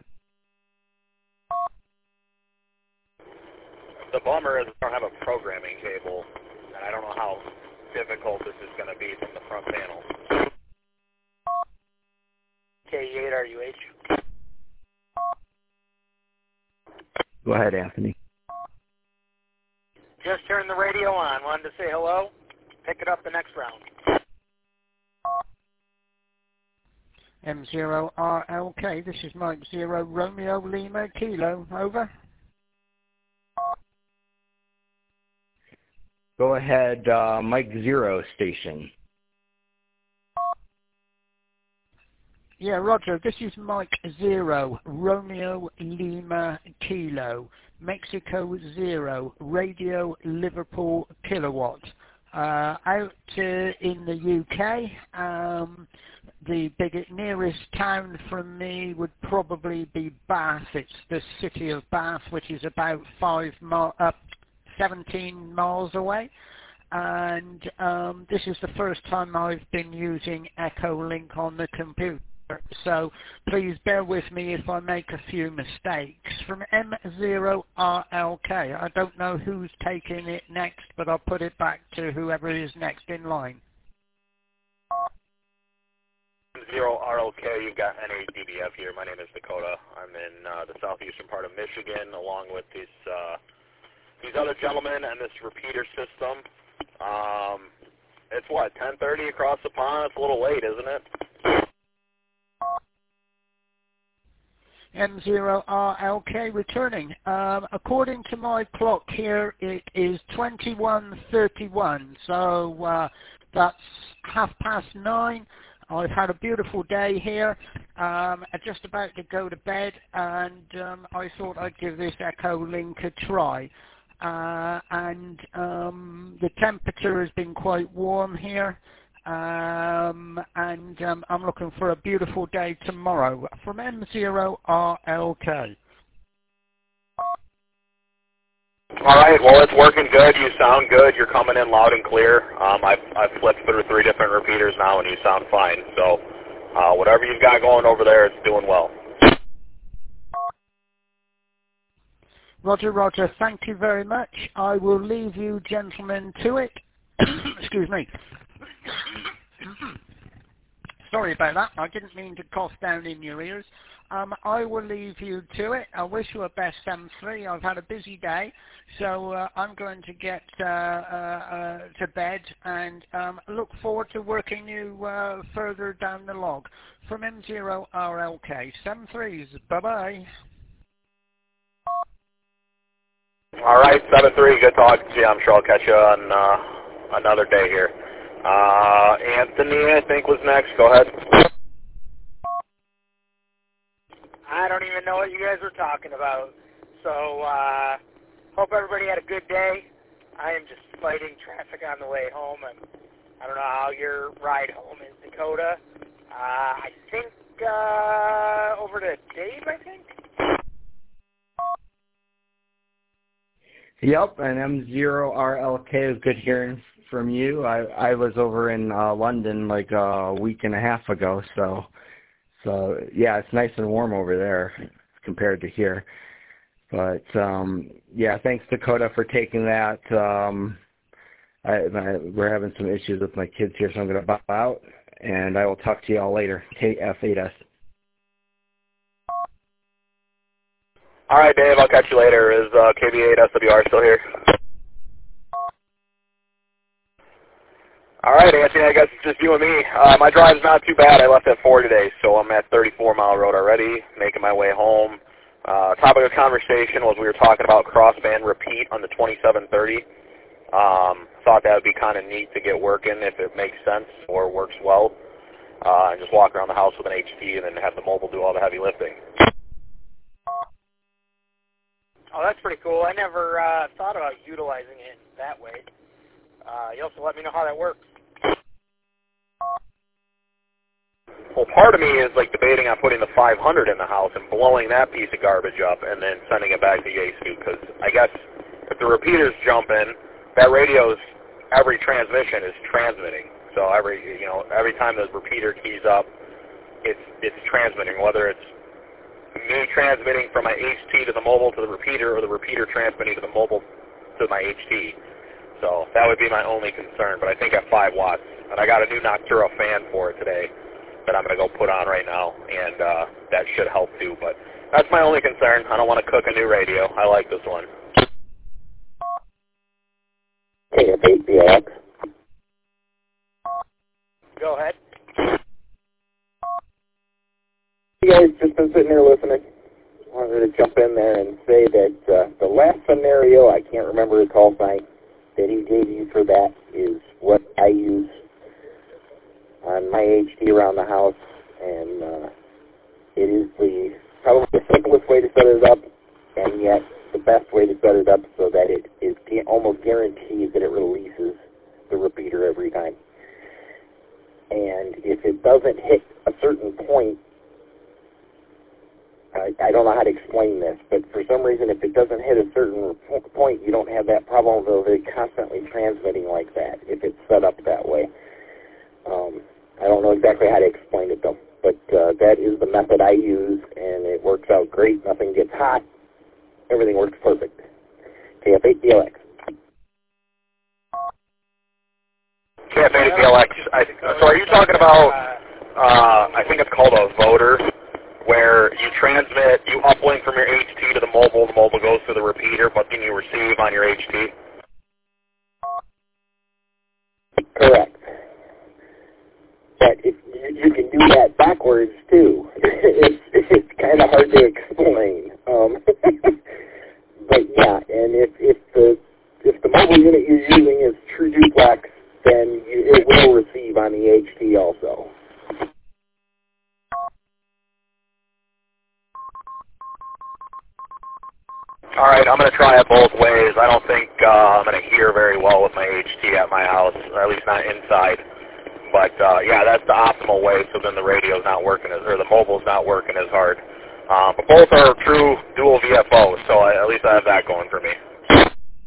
The bummer is I don't have a programming cable, and I don't know how difficult this is going to be from the front panel. K8RUH. Go ahead, Anthony. Just turned the radio on. Wanted to say hello. Pick it up the next round. M0RLK, this is Mike 0 Romeo Lima Kilo, over. Go ahead, Mike 0 station. Yeah, Roger, this is Mike 0 Romeo Lima Kilo, Mexico 0, Radio Liverpool Kilowatt. Out in the UK, the nearest town from me would probably be Bath. It's the city of Bath, which is about 17 miles away. And this is the first time I've been using Echolink on the computer. So please bear with me if I make a few mistakes. From M0RLK, I don't know who's taking it next, but I'll put it back to whoever is next in line. M0RLK, you've got NADBF here. My name is Dakota. I'm in the southeastern part of Michigan, along with these other gentlemen and this repeater system. It's what, 10:30 across the pond? It's a little late, isn't it? M0RLK returning. According to my clock here, it is 21:31, so that's 9:30. I've had a beautiful day here. I'm just about to go to bed, and I thought I'd give this Echolink a try. The temperature has been quite warm here. I'm looking for a beautiful day tomorrow. From M0RLK. All right, well, it's working good. You sound good. You're coming in loud and clear. I've flipped through 3 different repeaters now, and you sound fine. So whatever you've got going over there, it's doing well. Roger, Roger. Thank you very much. I will leave you gentlemen to it. Excuse me. Sorry about that. I didn't mean to cough down in your ears. I will leave you to it. I wish you a best M3. I've had a busy day, so I'm going to get to bed and look forward to working you further down the log. From M0RLK, 7-3s. Bye-bye. All right, 7-3. Good talking to you. I'm sure I'll catch you on another day here. Anthony, I think, was next. Go ahead. I don't even know what you guys were talking about. So, hope everybody had a good day. I am just fighting traffic on the way home, and I don't know how your ride home is, Dakota. I think over to Dave, I think? Yep, and M0RLK is good hearing from you. I was over in London like a week and a half ago, so yeah, it's nice and warm over there compared to here. But yeah, thanks Dakota for taking that. We're having some issues with my kids here, so I'm going to bow out, and I will talk to you all later. KF8S. All right, Dave, I'll catch you later. Is KB8SWR still here? All right, Anthony, I guess it's just you and me. My drive's not too bad. I left at 4 today, so I'm at 34 Mile Road already, making my way home. Topic of conversation was we were talking about crossband repeat on the 2730. Thought that would be kind of neat to get working if it makes sense or works well, and just walk around the house with an HT and then have the mobile do all the heavy lifting. Oh, that's pretty cool. I never thought about utilizing it that way. You also let me know how that works. Well, part of me is like debating on putting the 500 in the house and blowing that piece of garbage up and then sending it back to Yaesu, because I guess if the repeaters jump in, that radio's every transmission is transmitting. So every time the repeater keys up, it's transmitting, whether it's me transmitting from my HT to the mobile to the repeater or the repeater transmitting to the mobile to my HT. So that would be my only concern, but I think at 5 watts. And I got a new Noctura fan for it today that I'm going to go put on right now, and that should help too. But that's my only concern. I don't want to cook a new radio. I like this one. KF8BX. Go ahead. You guys just been sitting here listening. I wanted to jump in there and say that the last scenario, I can't remember the call sign that he gave you for that, is what I use on my HT around the house, and it is probably the simplest way to set it up, and yet the best way to set it up so that it is almost guaranteed that it releases the repeater every time. And if it doesn't hit a certain point, I don't know how to explain this, but for some reason, if it doesn't hit a certain point, you don't have that problem of it constantly transmitting like that, if it's set up that way. I don't know exactly how to explain it, though, but that is the method I use, and it works out great. Nothing gets hot. Everything works perfect. KF8BLX. KF8BLX. So are you talking about, I think it's called a voter, where you transmit, you uplink from your HT to the mobile goes to the repeater, but then you receive on your HT? Correct. But if you can do that backwards, too. It's kind of hard to explain. But yeah, and if the mobile unit you're using is true duplex, then it will receive on the HT also. All right, I'm going to try it both ways. I don't think I'm going to hear very well with my HT at my house, or at least not inside. But yeah, that's the optimal way. So then the radio's not working or the mobile's not working as hard. But both are true dual VFOs, so at least I have that going for me.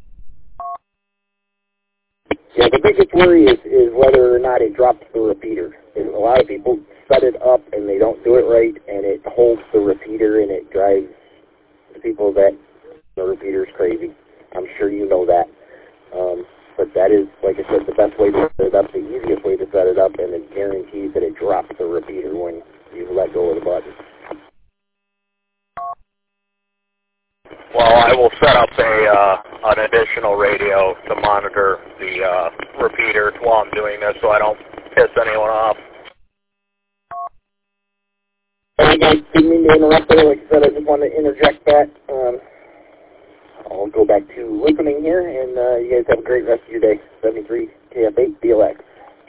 Yeah, the biggest worry is whether or not it drops the repeater. And a lot of people set it up and they don't do it right, and it holds the repeater, and it drives the people that the repeater's crazy. I'm sure you know that. But that is, like I said, the best way to set it up, the easiest way to set it up, and it guarantees that it drops the repeater when you let go of the button. Well, I will set up an additional radio to monitor the repeater while I'm doing this so I don't piss anyone off. Hey guys, didn't mean to interrupt there. Like I said, I just wanted to interject that. I'll go back to listening here, and you guys have a great rest of your day. 73 KF8 BLX.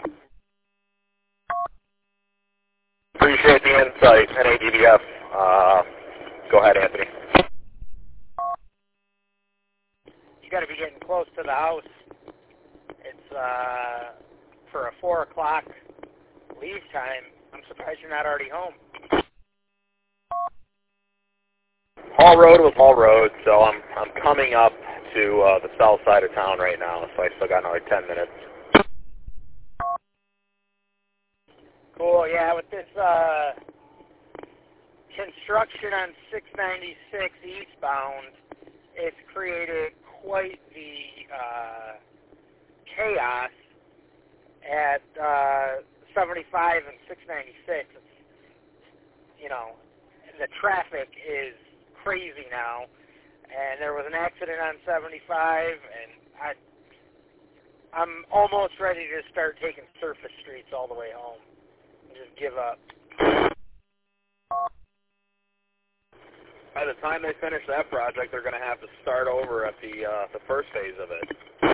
Appreciate the insight, NADDF. Go ahead, Anthony. You got to be getting close to the house. It's for a 4 o'clock leave time. I'm surprised you're not already home. Hall Road was Hall Road, so I'm coming up to the south side of town right now, so I still got another 10 minutes. Cool, yeah, with this construction on 696 eastbound, it's created quite the chaos at 75 and 696. It's, you know, the traffic is crazy now, and there was an accident on 75, and I'm almost ready to start taking surface streets all the way home and just give up. By the time they finish that project, they're going to have to start over at the first phase of it.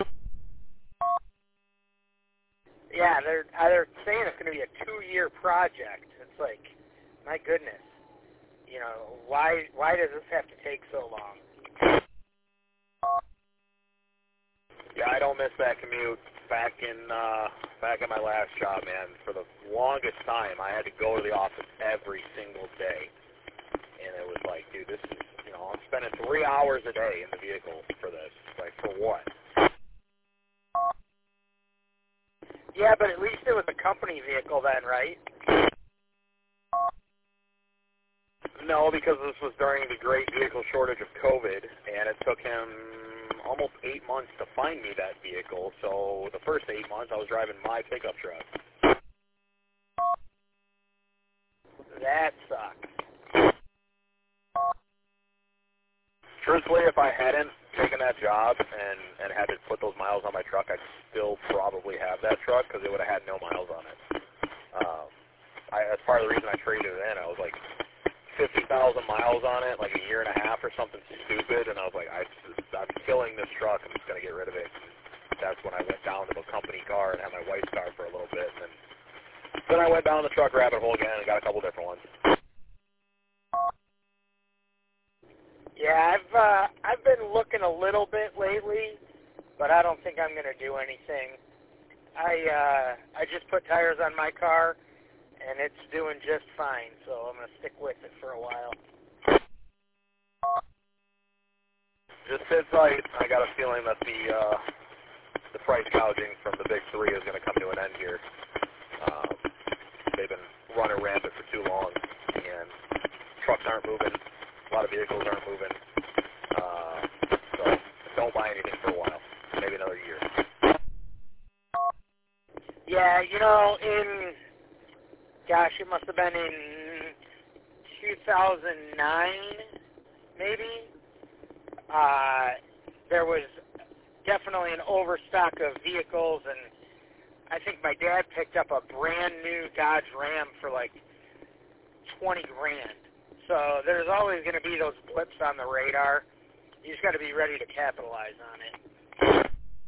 Yeah, they're saying it's going to be a 2-year project. It's like, my goodness. You know, why does this have to take so long? Yeah, I don't miss that commute. Back in my last job, man, for the longest time, I had to go to the office every single day. And it was like, dude, this is, you know, I'm spending 3 hours a day in the vehicle for this. Like, for what? Yeah, but at least it was a company vehicle then, right? No, because this was during the great vehicle shortage of COVID, and it took him almost 8 months to find me that vehicle. So the first 8 months, I was driving my pickup truck. That sucks. Truthfully, if I hadn't taken that job and had to put those miles on my truck, I'd still probably have that truck because it would have had no miles on it. That's part of the reason I traded it in. I was like 50,000 miles on it, like a year and a half or something stupid, and I was like, I'm killing this truck. I'm just going to get rid of it. And that's when I went down to a company car and had my wife's car for a little bit. And then I went down the truck rabbit hole again and got a couple different ones. Yeah, I've been looking a little bit lately, but I don't think I'm going to do anything. I just put tires on my car, and it's doing just fine, so I'm going to stick with it for a while. Just sit tight. I got a feeling that the price gouging from the big three is going to come to an end here. They've been running rampant for too long, and trucks aren't moving. A lot of vehicles aren't moving. So don't buy anything for a while. Maybe another year. Yeah, you know, it must have been in 2009, maybe. There was definitely an overstock of vehicles, and I think my dad picked up a brand new Dodge Ram for like $20,000. So there's always going to be those blips on the radar. You just got to be ready to capitalize on it.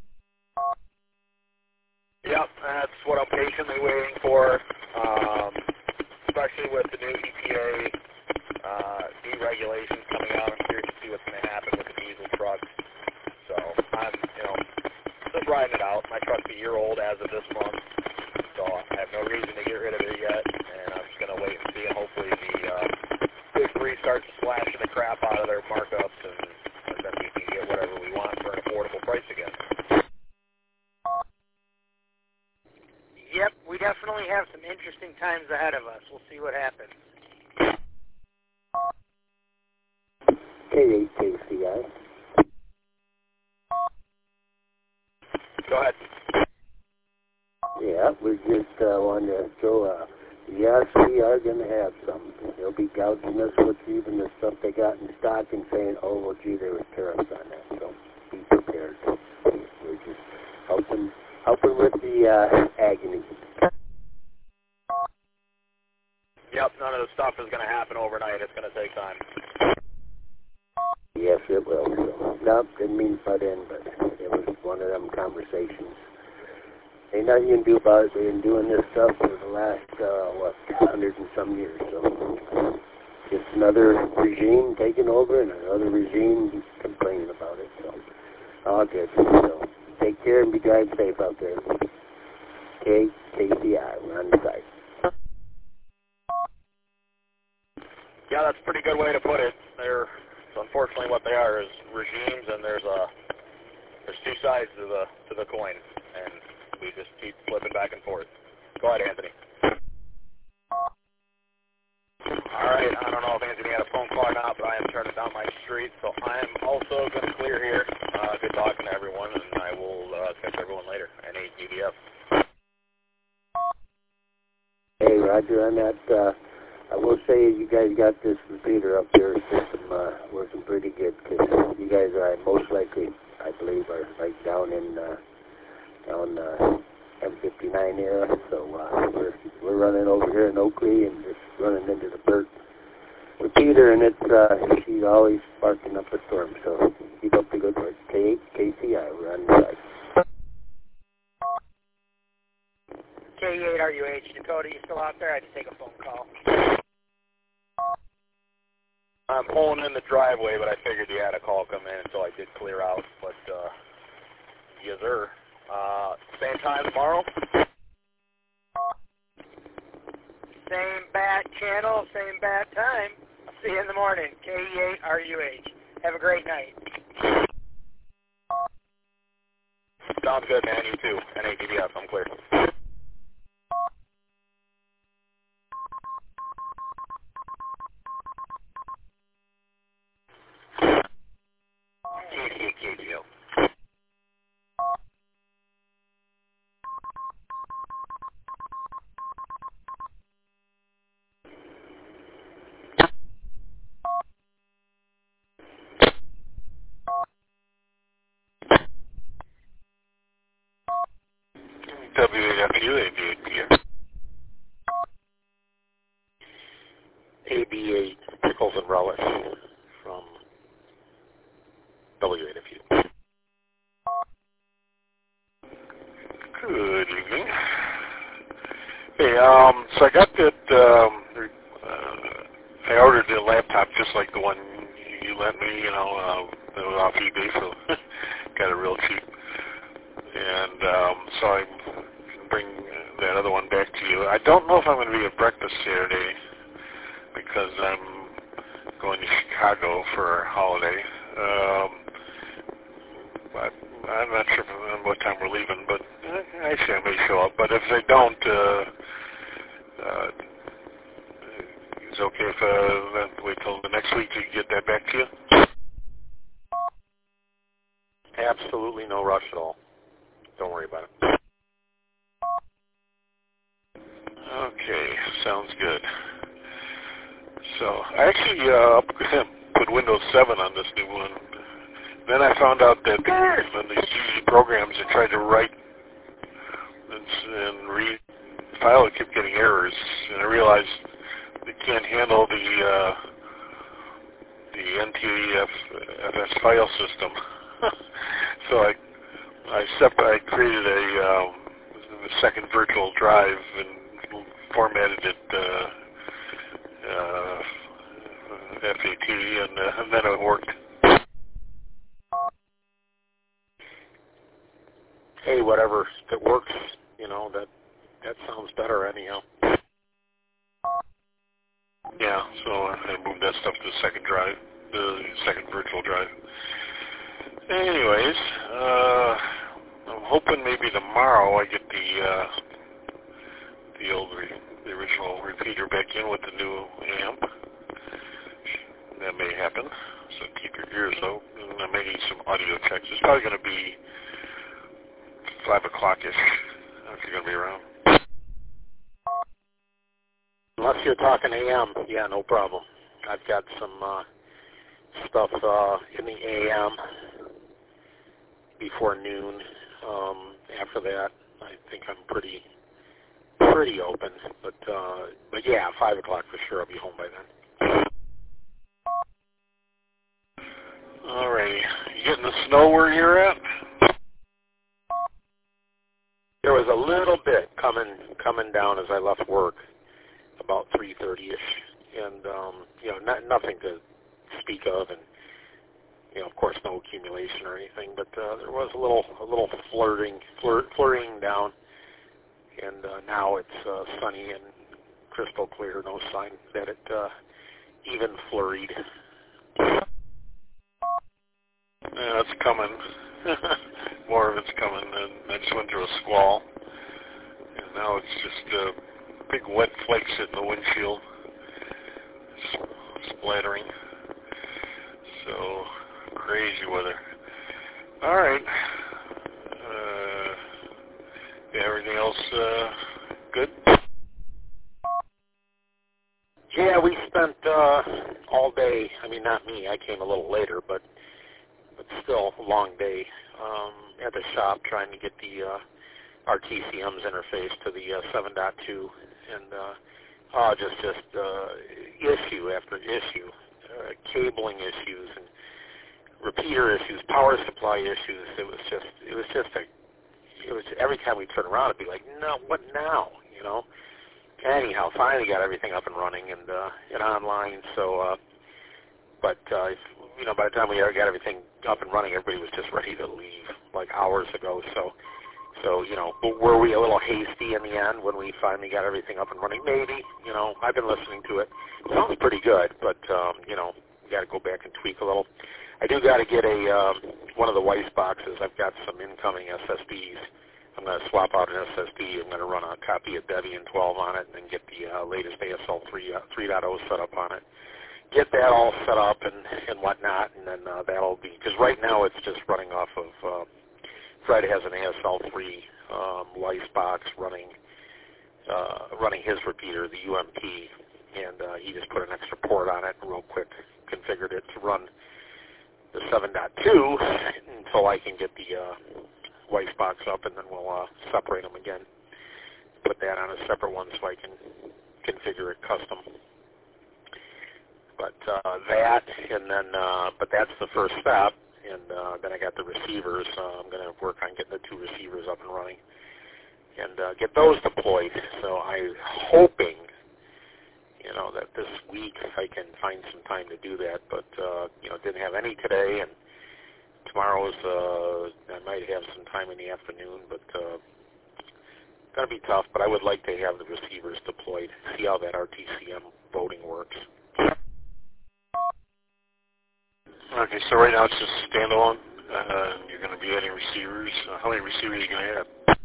Yep, that's what I'm patiently waiting for, especially with the new EPA deregulations coming out. I'm curious to see what's going to happen with the diesel trucks. So I'm, just riding it out. My truck's a year old as of this month, so I have no reason to get rid of it yet, and I'm just going to wait and see, and hopefully the Big Three starts slashing the crap out of their markups, and then we can get whatever we want for an affordable price again. we definitely have some interesting times ahead of us. We'll see what happens. KAKCI. Go ahead. Yeah, we just wanted to show, yes, we are going to have some. They'll be gouging us with even the stuff they got in stock and saying, oh, well, gee, there was tariffs on that. So be prepared. We're just helping with the agony. Yep, none of the stuff is going to happen overnight. It's going to take time. Yes, it will. So, no, didn't mean to butt in, but it was one of them conversations. Ain't nothing you can do about it. They've been doing this stuff for the last, 100 and some years. So just another regime taking over and another regime complaining about it. So all good. So take care and be driving safe out there. KCI, we're on the site. Yeah, that's a pretty good way to put it. Unfortunately, what they are is regimes, and there's two sides to the coin, and we just keep flipping back and forth. Go ahead, Anthony. All right, I don't know if Anthony had a phone call or not, but I am turning down my street, so I am also going to clear here. Good talking to everyone, and I will catch everyone later. NADDF. Hey, Roger, on that, I will say you guys got this repeater up there system working pretty good, because you guys are most likely, I believe, are like down in on M59 era, so we're running over here in Oakley and just running into the bird repeater, and it's she's always sparking up a storm, so keep up the good work. KCI, we're on the side. K8RUH, Dakota, you still out there? I had to take a phone call. I'm pulling in the driveway, but I figured you had a call come in, so I did clear out. But, yes, sir. Same time tomorrow? Same bat channel, same bat time. I'll see you in the morning. K8RUH. Have a great night. Sounds good, man. You too. NADDF, I'm clear. WAFU, AB8 Pickles and Relish from WAFU. Good evening. Hey, so I got that, I ordered a laptop just like the one you lent me, that was off eBay, so got it real cheap. And so I can bring that other one back to you. I don't know if I'm going to be at breakfast Saturday because I'm going to Chicago for a holiday. But I'm not sure what time we're leaving, but actually I may show up. But if they don't, it's okay if I wait till the next week to get that back to you? Absolutely no rush at all. Don't worry about it. Okay, sounds good. So I actually put Windows 7 on this new one. Then I found out that when these GE programs that tried to write and read the file, it kept getting errors, and I realized they can't handle the NTFS file system. So I created a second virtual drive and formatted it FAT, and then it worked. Hey, whatever, if it works, that sounds better anyhow. Yeah, so I moved that stuff to the second drive, the second virtual drive. Anyways, I'm hoping maybe tomorrow I get the original repeater back in with the new amp. That may happen, so keep your ears open. And I may need some audio checks. It's probably going to be 5 o'clock-ish if you're going to be around. Unless you're talking AM, yeah, no problem. I've got some stuff in the AM before noon. After that, I think I'm pretty open. But yeah, 5 o'clock for sure. I'll be home by then. All righty. You getting the snow where you're at? There was a little bit coming down as I left work, about 3:30ish, and nothing to speak of, and of course, no accumulation or anything, but there was a little flirting down, and now it's sunny and crystal clear. No sign that it even flurried. Yeah, it's coming. More of it's coming, and I just went through a squall, and now it's just big wet flakes hitting the windshield, splattering. So, crazy weather. All right. Yeah, everything else good? Yeah, we spent all day. I mean, not me. I came a little later, but still a long day at the shop trying to get the RTCM's interface to the 7.2, and just issue after issue, cabling issues and repeater issues, power supply issues. It was every time we turn around, it'd be like, no, what now? Anyhow, finally got everything up and running and online. So, but by the time we got everything up and running, everybody was just ready to leave like hours ago. So but were we a little hasty in the end when we finally got everything up and running? Maybe. I've been listening to it. It sounds pretty good, but we got to go back and tweak a little. I do got to get one of the Weiss boxes. I've got some incoming SSDs. I'm going to swap out an SSD. I'm going to run a copy of Debian 12 on it and then get the latest ASL 3.0 set up on it. Get that all set up and whatnot, and then that'll be, because right now it's just running off of, Fred has an ASL 3 Weiss box running his repeater, the UMP, and he just put an extra port on it real quick, configured it to run the 7.2 until I can get the Weiss box up, and then we'll separate them again. Put that on a separate one so I can configure it custom. But that, and then, but that's the first step, and then I got the receivers. I'm going to work on getting the 2 receivers up and running and get those deployed. So I'm hoping, that this week I can find some time to do that, but, didn't have any today, and tomorrow's, I might have some time in the afternoon, but going to be tough, but I would like to have the receivers deployed, see how that RTCM voting works. Okay, so right now it's just standalone. You're going to be adding receivers. How many receivers are you going to add?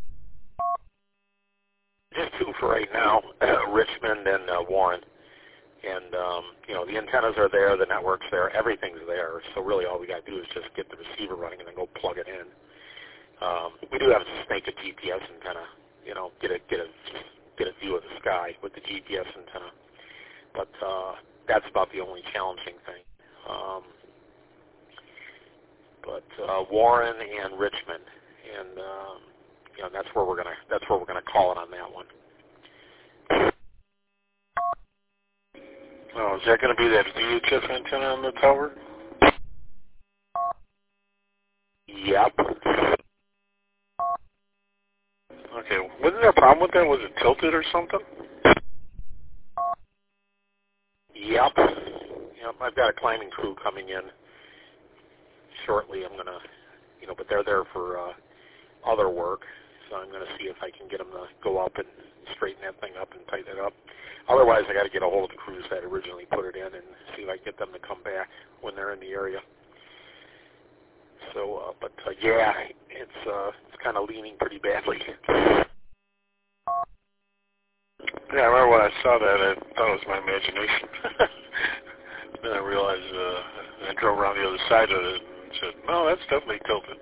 Just 2 for right now, Richmond and Warren. And, the antennas are there, the network's there, everything's there. So really all we got to do is just get the receiver running and then go plug it in. We do have to snake a GPS antenna, get a view of the sky with the GPS antenna. But that's about the only challenging thing. But Warren and Richmond, and that's where we're gonna call it on that one. Oh, is that going to be that VHF antenna on the tower? Yep. Okay, wasn't there a problem with that? Was it tilted or something? Yep. I've got a climbing crew coming in shortly. I'm going to, but they're there for other work, so I'm going to see if I can get them to go up and straighten that thing up and tighten it up. Otherwise, I got to get a hold of the crews that originally put it in and see if I can get them to come back when they're in the area. So, yeah, it's kind of leaning pretty badly. Yeah, I remember when I saw that, I thought it was my imagination. Then I realized, I drove around the other side of it and said, no, that's definitely tilted.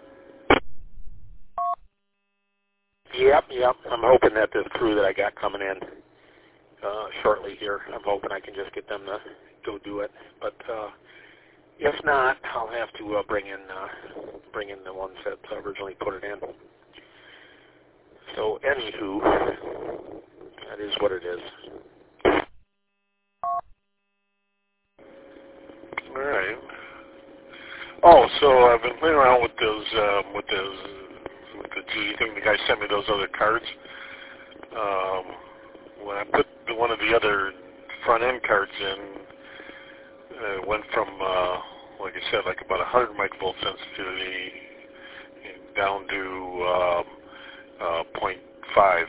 Yep. I'm hoping that this crew that I got coming in shortly here, I'm hoping I can just get them to go do it. But if not, I'll have to bring in the ones that originally put it in. So anywho, that is what it is. All right. Oh, so I've been playing around with those with the G thing. The guy sent me those other cards. When I put one of the other front end cards in, it went from like I said, like about 100 microvolt sensitivity down to 0.5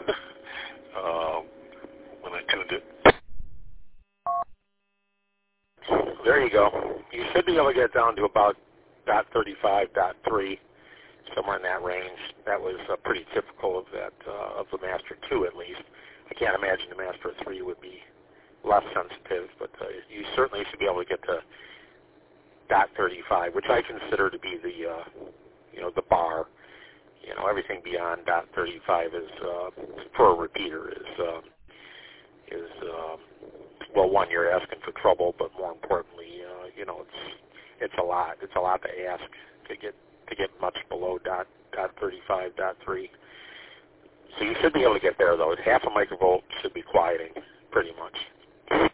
when I tuned it. There you go. You should be able to get down to about .35, .3, somewhere in that range. That was pretty typical of that of the Master 2 at least. I can't imagine the Master 3 would be less sensitive, but you certainly should be able to get to .35, which I consider to be the bar. You know, everything beyond .35 is for a repeater is well, one, you're asking for trouble, but more importantly, it's a lot. It's a lot to ask to get much below .35, .3. So you should be able to get there, though. Half a microvolt should be quieting, pretty much.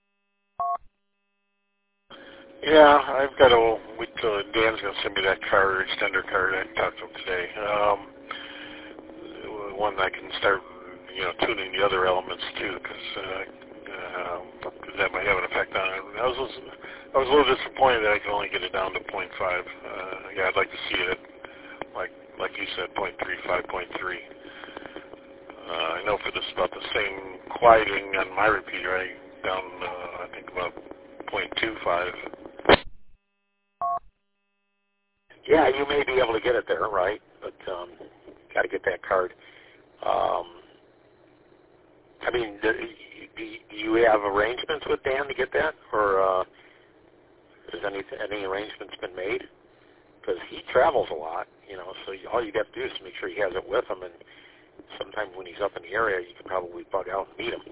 Yeah, I've got to wait till Dan's going to send me that card, extender card. I talked to him today. One I can start, tuning the other elements too, because that might have an effect on it. I was a little disappointed that I could only get it down to 0.5. Yeah, I'd like to see it like you said, 0.35, 0.3. I know for this about the same quieting on my repeater, I down I think about 0.25. Yeah, you may be able to get it there, right? But got to get that card. I mean, do you have arrangements with Dan to get that, or has any arrangements been made? Because he travels a lot, so all you have to do is make sure he has it with him, and sometime when he's up in the area, you can probably bug out and meet him.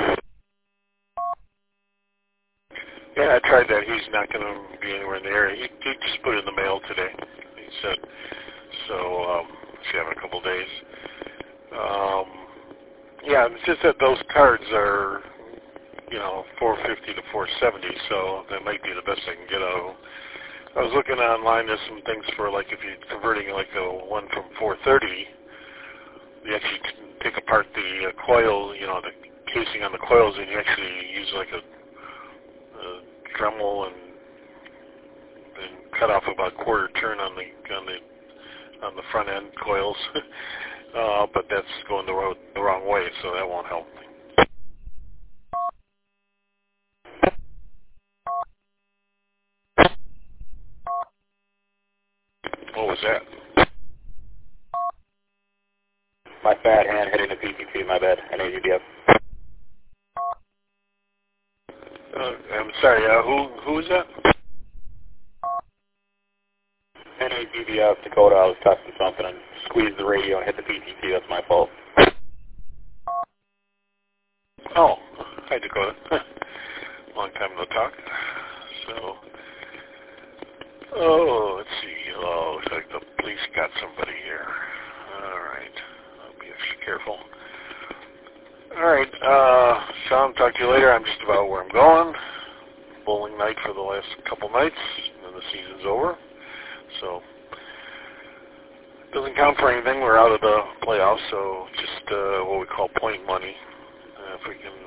Yeah, I tried that. He's not going to be anywhere in the area. He just put it in the mail today, he said. So, see him in a couple of days. Yeah, it's just that those cards are, 450 to 470, so that might be the best I can get out of them. I was looking online, there's some things for, like, if you're converting, like, a one from 430, you actually take apart the coil, the casing on the coils, and you actually use, like, a Dremel and cut off about a quarter turn on the front end coils. But that's going the wrong way, so that won't help. What was that? My fat hand hitting the PTT, my bad. NADBF. I'm sorry, who is that? NADBF, Dakota. I was testing something and squeezed the radio and hit the PTT. That's my fault. Oh, hi, Dakota. Long time no talk. So, let's see. Oh, looks like the police got somebody here. All right. I'll be extra careful. All right. Sean, talk to you later. I'm just about where I'm going. Bowling night for the last couple nights, and then the season's over. So, it doesn't count for anything. We're out of the playoffs, so just what we call point money. If we can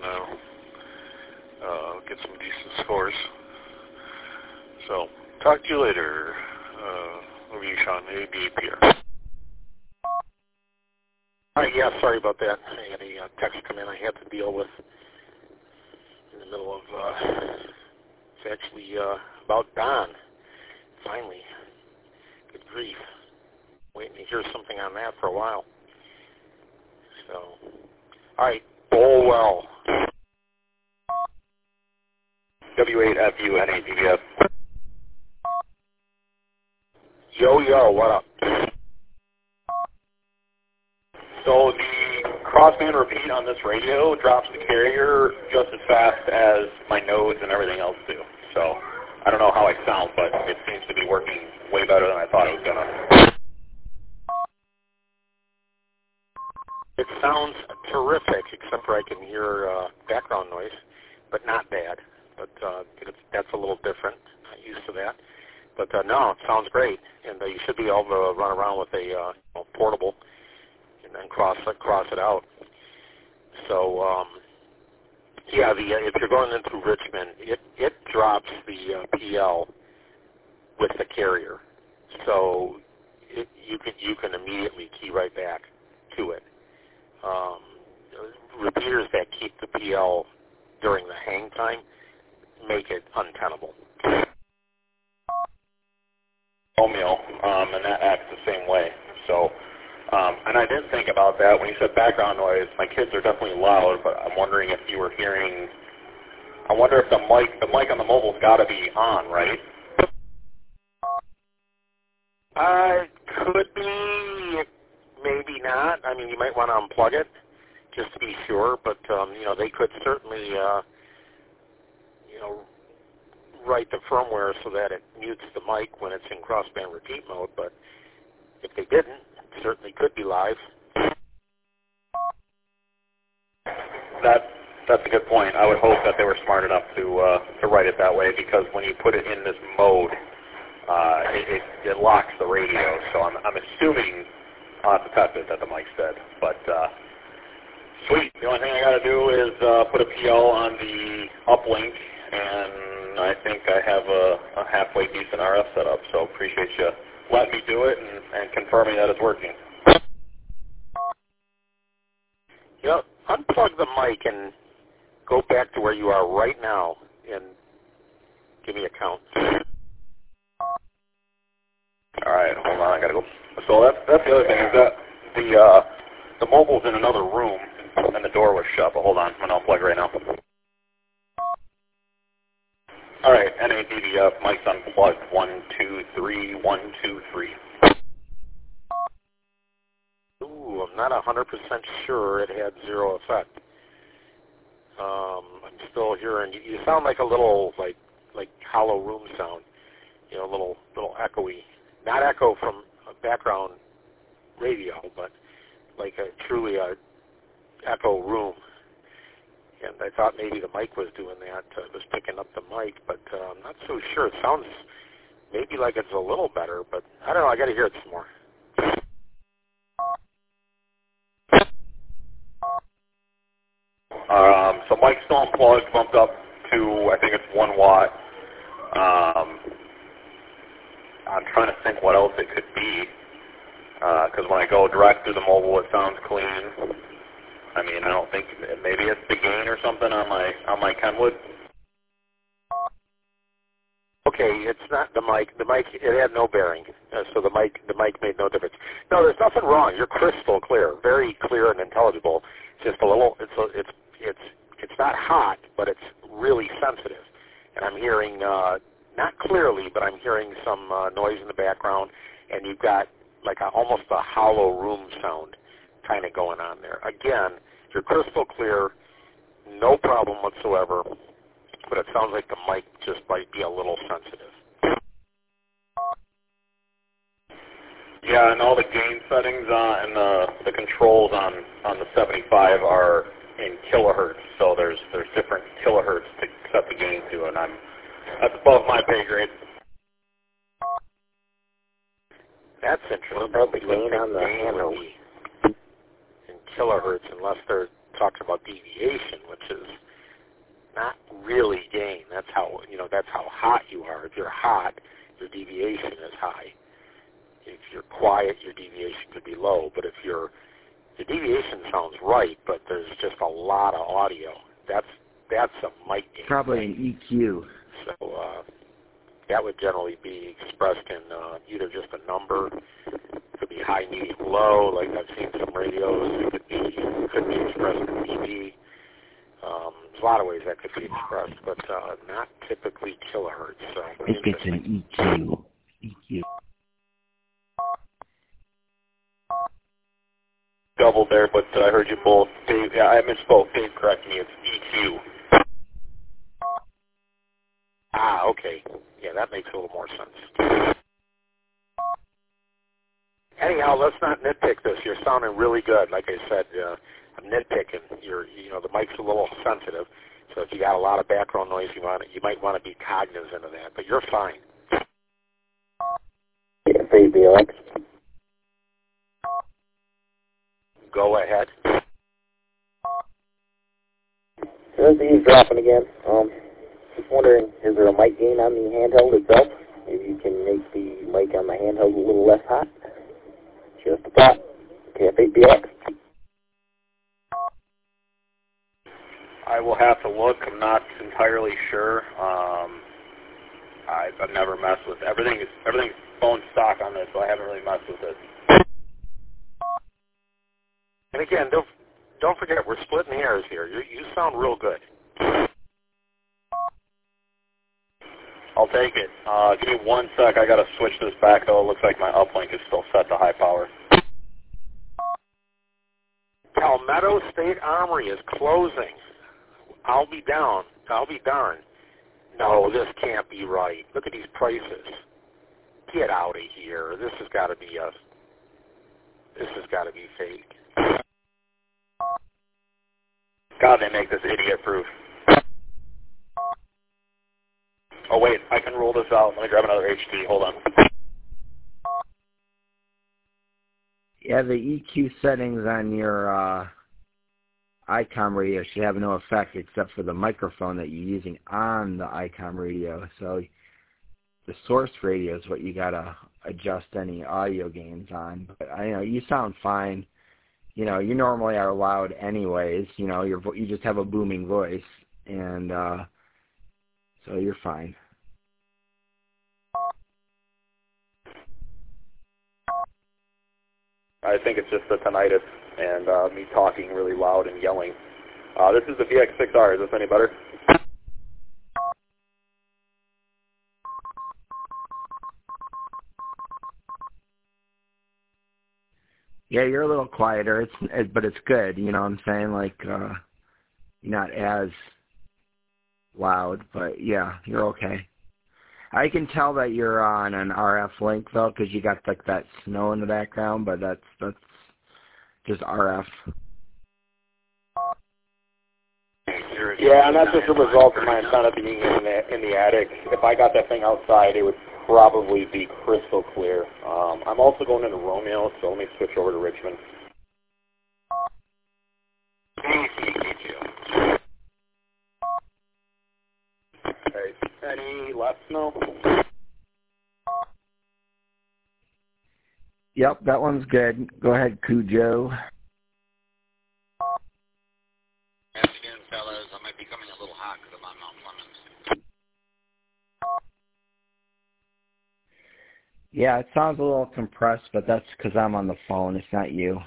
get some decent scores. So, talk to you later. Over to you, Sean, ABAPR. All right, yeah, sorry about that. I had a text come in I had to deal with in the middle of, it's actually about Don, finally. Good grief. Waiting to hear something on that for a while. So, all right, full well. W8FU NADF. Yo, what up? So the crossband repeat on this radio drops the carrier just as fast as my nodes and everything else do. So I don't know how I sound, but it seems to be working way better than I thought it was going to. It sounds terrific, except for I can hear background noise, but not bad. But that's a little different. Not used to that. But no, it sounds great, and you should be able to run around with a portable and then cross it out. So yeah, if you're going in through Richmond, it drops the PL with the carrier, so you can immediately key right back to it. Repeaters that keep the PL during the hang time make it untenable. Romeo, and that acts the same way. So, and I didn't think about that when you said background noise. My kids are definitely loud, but I'm wondering if you were hearing. I wonder if the mic on the mobile's got to be on, right? Could be, maybe not. I mean, you might want to unplug it just to be sure. But they could certainly, write the firmware so that it mutes the mic when it's in crossband repeat mode, but if they didn't, it certainly could be live. That's a good point. I would hope that they were smart enough to write it that way, because when you put it in this mode, it locks the radio. So I'm assuming I'll have to test it that the mic's dead. But sweet. The only thing I got to do is put a PL on the uplink, and I think I have a halfway decent RF setup, so appreciate you letting me do it and confirming that it's working. Unplug the mic and go back to where you are right now and give me a count. All right, hold on, I got to go. So that's the other thing, is that the mobile's in another room and the door was shut, but hold on, I'm going to unplug right now. All right, NADVF, mic's unplugged. 1, 2, 3, 1, 2, 3. Ooh, I'm not 100% sure it had zero effect. I'm still hearing, you sound like a little, like hollow room sound, a little echoey. Not echo from a background radio, but like truly a echo room. And I thought maybe the mic was doing that. It was picking up the mic, but I'm not so sure. It sounds maybe like it's a little better, but I don't know. I got to hear it some more. So mic's still unplugged, bumped up to, I think it's 1 watt. I'm trying to think what else it could be, because when I go direct through the mobile, it sounds clean. I mean, I don't think, maybe it's the gain or something on my Kenwood. Okay, it's not the mic. The mic, it had no bearing, so the mic made no difference. No, there's nothing wrong. You're crystal clear, very clear and intelligible. Just a little. It's not hot, but it's really sensitive. And I'm hearing not clearly, but I'm hearing some noise in the background, and you've got like almost a hollow room sound kind of going on there. Again, you're crystal clear, no problem whatsoever, but it sounds like the mic just might be a little sensitive. Yeah, and all the gain settings and the controls on the 75 are in kilohertz, so there's different kilohertz to set the gain to, and that's above my pay grade. That's interesting. What about the gain on the handle? In kilohertz, unless they're talking about deviation, which is not really gain. That's how hot you are. If you're hot, your deviation is high. If you're quiet, your deviation could be low. But if the deviation sounds right, but there's just a lot of audio. That's a mic gain. Probably an EQ. So that would generally be expressed in either just a number. It could be high, medium, low. Like I've seen some radios. It could be expressed in dB. a lot of ways that could be expressed, but not typically kilohertz. So it gets an EQ. EQ. Doubled there, but I heard you both. Dave, yeah, I misspoke. Dave, correct me. It's EQ. Ah, okay. Yeah, that makes a little more sense. Anyhow, let's not nitpick this. You're sounding really good. Like I said, I'm nitpicking. The mic's a little sensitive, so if you got a lot of background noise, you might want to be cognizant of that. But you're fine. Yeah, ABX. Go ahead. There's the eavesdropping again. Just wondering, is there a mic gain on the handheld itself? Maybe you can make the mic on the handheld a little less hot. Just a thought. KF8BX. I will have to look. I'm not entirely sure. I've never messed with everything's bone stock on this, so I haven't really messed with it. And again, don't forget, we're splitting hairs here. You sound real good. I'll take it. Give me 1 sec. I got to switch this back, though. It looks like my uplink is still set to high power. Palmetto State Armory is closing. I'll be darned. No, this can't be right. Look at these prices. Get out of here. This has got to be fake. God, they make this idiot-proof. Oh, wait, I can roll this out. Let me grab another HT. Hold on. Yeah, the EQ settings on your ICOM radio should have no effect except for the microphone that you're using on the ICOM radio. So the source radio is what you got to adjust any audio gains on. But you sound fine. You normally are loud anyways. You just have a booming voice, and so you're fine. I think it's just the tinnitus and me talking really loud and yelling. This is the VX6R. Is this any better? Yeah, you're a little quieter, but it's good. You know what I'm saying? Like, you're not as loud, but yeah, you're okay. I can tell that you're on an RF link though, because you got like that snow in the background, but that's just RF. Yeah, and that's just a result of my antenna being in the attic. If I got that thing outside, it would probably be crystal clear. I'm also going into Romeo, so let me switch over to Richmond. Okay, any left snow? Yep, that one's good. Go ahead, Cujo. Afternoon, fellas. I might be coming a little hot because I'm on Mount Clemens. Yeah, it sounds a little compressed, but that's because I'm on the phone. It's not you.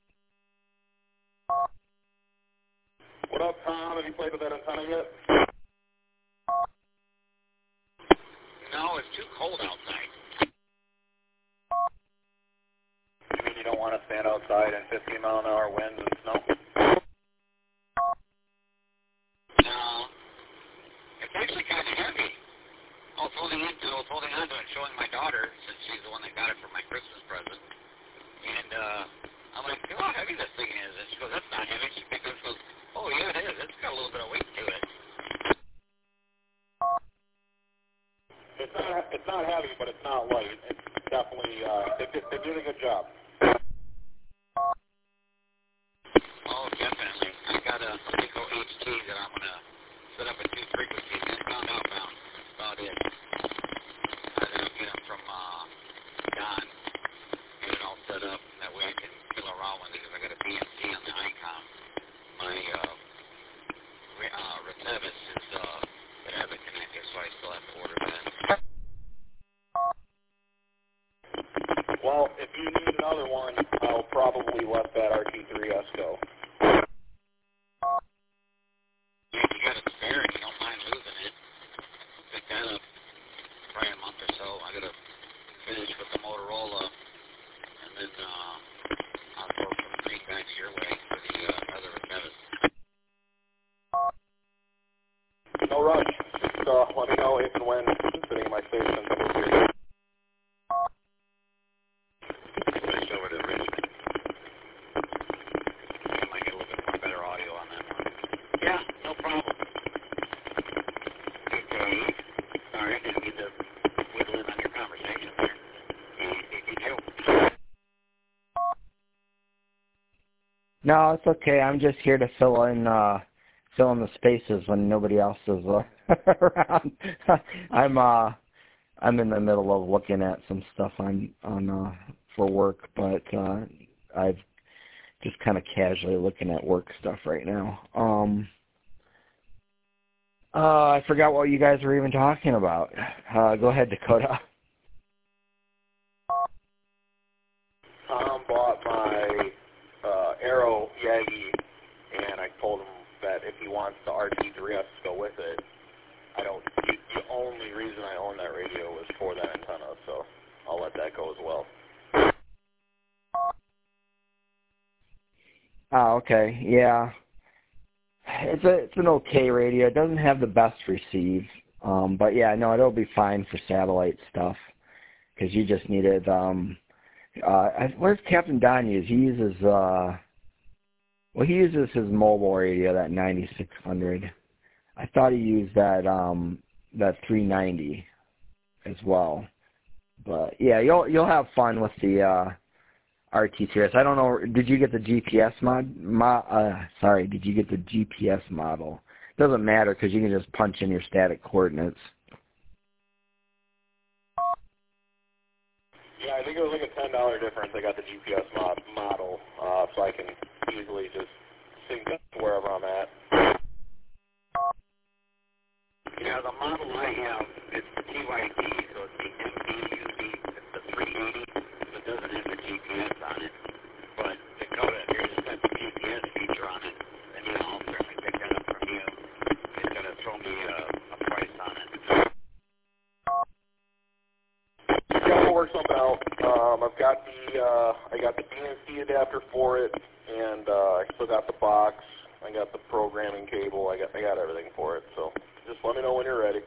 What up, Tom? Have you played with that antenna yet? No, it's too cold outside. You mean you don't want to stand outside in 15-mile-an-hour winds and snow? No. It's actually kind of heavy. I was holding on to it, showing my daughter, since she's the one that got it for my Christmas present. And I'm like, feel how heavy this thing is. And she goes, that's not heavy. She picks it up and goes, oh, yeah, it is. It's got a little bit of weight to it. It's not heavy, but it's not light. It's definitely, they did a good job. Oh, definitely. I got a Pico HT that I'm going to set up at 2 frequencies, inbound, outbound. That's about it. I'm going to get them from Don, get it all set up. That way I can fill around with it because I got a BMC on the ICOM. My Retevis is the Abbott connector, so I still have to order that. Well, if you need another one, I'll probably let that RT3S go. Yeah, you got No, it's okay. I'm just here to fill in the spaces when nobody else is around. I'm in the middle of looking at some stuff on for work, but I've just kind of casually looking at work stuff right now. I forgot what you guys were even talking about. Go ahead, Dakota. Tom bought my Arrow Yagi, and I told him that if he wants the RT3S to go with it, the only reason I own that radio was for that antenna, so I'll let that go as well. Oh, okay. Yeah. It's an okay radio. It doesn't have the best receive, but yeah, no, it'll be fine for satellite stuff because you just needed. Where's Captain Don use? He uses he uses his mobile radio, that 9600. I thought he used that 390 as well, but yeah, you'll have fun with the RT3S. I don't know. Did you get the GPS did you get the GPS model? It doesn't matter because you can just punch in your static coordinates. Yeah, I think it was like a $10 difference. I got the GPS model, so I can easily just sync up to wherever I'm at. Yeah, the model I have, it's the TYD, so it's the MDUD, it's the 380, so it doesn't have the GPS on it. But Dakota, if you're just got the GPS feature on it, then yeah, I'll certainly pick that up from you. It's going to throw me a price on it. Yeah, we'll work something out. I've got I got the DNC adapter for it, and I still got the box. I got the programming cable. I got everything for it. So just let me know when you're ready.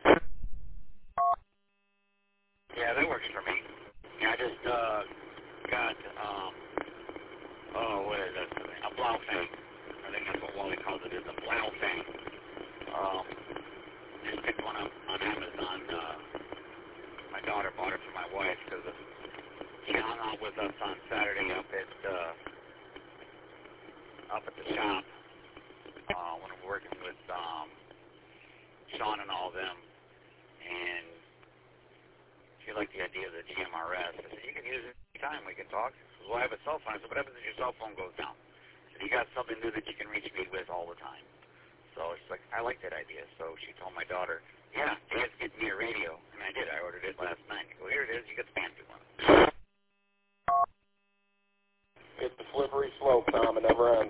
Yeah, that works for me. Yeah, I just got what is that? A Blaufang. I think that's what Wally calls it. Is a Blaufang. Just picked one up on Amazon. My daughter bought it for my wife because she hung out with us on Saturday up at the shop when we were working with Sean and all of them, and she liked the idea of the GMRS. I said, you can use it anytime we can talk. Well, I have a cell phone. I said, what happens if your cell phone goes down? I said, you got something new that you can reach me with all the time. So she's like, I like that idea. So she told my daughter, yeah, Dad's getting me a radio. And I did. I ordered it last night. I go, here it is. You get the fancy one. It's a slippery slope, Tom. It never ends.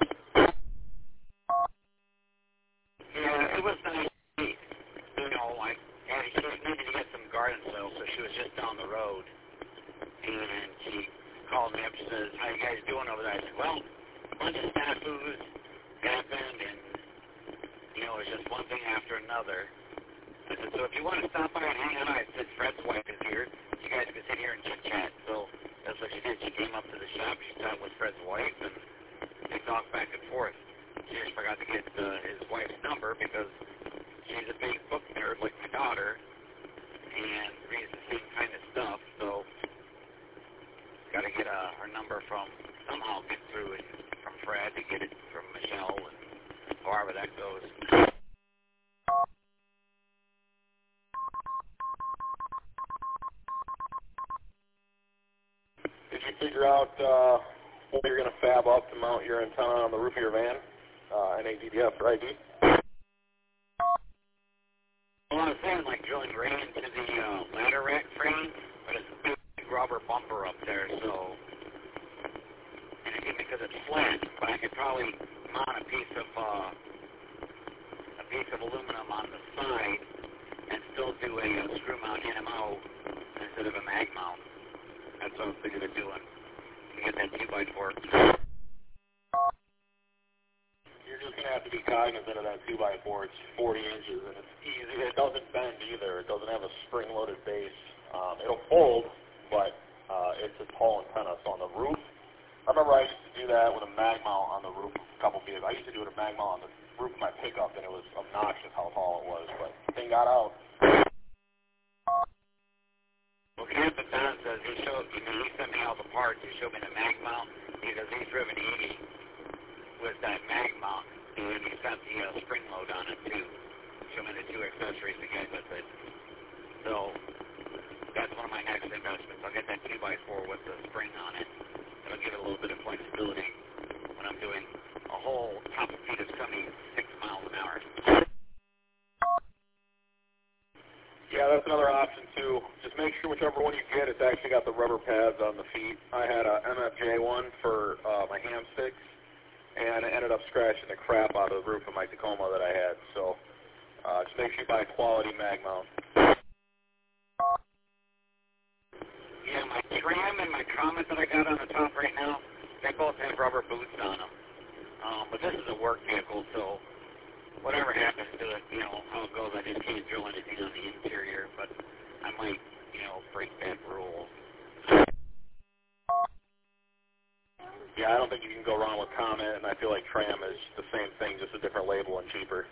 Yeah, it was nice. You know, she needed to get some garden soil, so she was just down the road. And she called me up. She says, how you guys doing over there? I said, well, a bunch of snafus happened, and, you know, it was just one thing after another. I said, so if you want to stop by and hang out, I said, Fred's wife is here. You guys can sit here and chit-chat. So that's what she did. She came up to the shop. She sat with Fred's wife, and they talked back and forth. She just forgot to get his wife's number because she's a big book nerd like my daughter and reads the same kind of stuff. So got to get her number somehow get through it from Fred to get it from Michelle and however that goes. Did you figure out what you're going to fab up to mount your antenna on the roof of your van? NADDF or ID? Well, I was saying like drilling right into the ladder rack frame, but it's a big rubber bumper up there, so, and again, because it's flat, but I could probably mount a piece of aluminum on the side and still do a screw mount NMO instead of a mag mount. That's what I was thinking of doing. Get that 2x4. You're just going to have to be cognizant of that 2x4. It's 40 inches, and it's easy. It doesn't bend either. It doesn't have a spring-loaded base. It'll fold, but it's a tall antenna. So on the roof, I remember I used to do that with a mag mount on the roof of a couple vehicles. I used to do it with a mag mount on the roof of my pickup, and it was obnoxious how tall it was, but the thing got out. Well, Captain Don says he sent me all the parts. He showed me the mag mount because he's driven 80, the spring load on it too. Show me the 2 accessories to get with it. So that's one of my next investments. I'll get that 2x4 with the spring on it. It'll give it a little bit of flexibility when I'm doing a whole top speed of 76 miles an hour. Yeah, that's another option too. Just make sure whichever one you get, it's actually got the rubber pads on the feet. I had a MFJ one for my ham sticks, and it ended up scratching the crap out of the roof of my Tacoma that I had. So just make sure you buy a quality mag mount. Yeah, my Tram and my Comet that I got on the top right now, they both have rubber boots on them. But this is a work vehicle, so whatever happens to it, you know, how it goes, I just can't drill anything on the interior, but I might, you know, break that rule. Yeah, I don't think you can go wrong with Comet, and I feel like Tram is the same thing, just a different label and cheaper.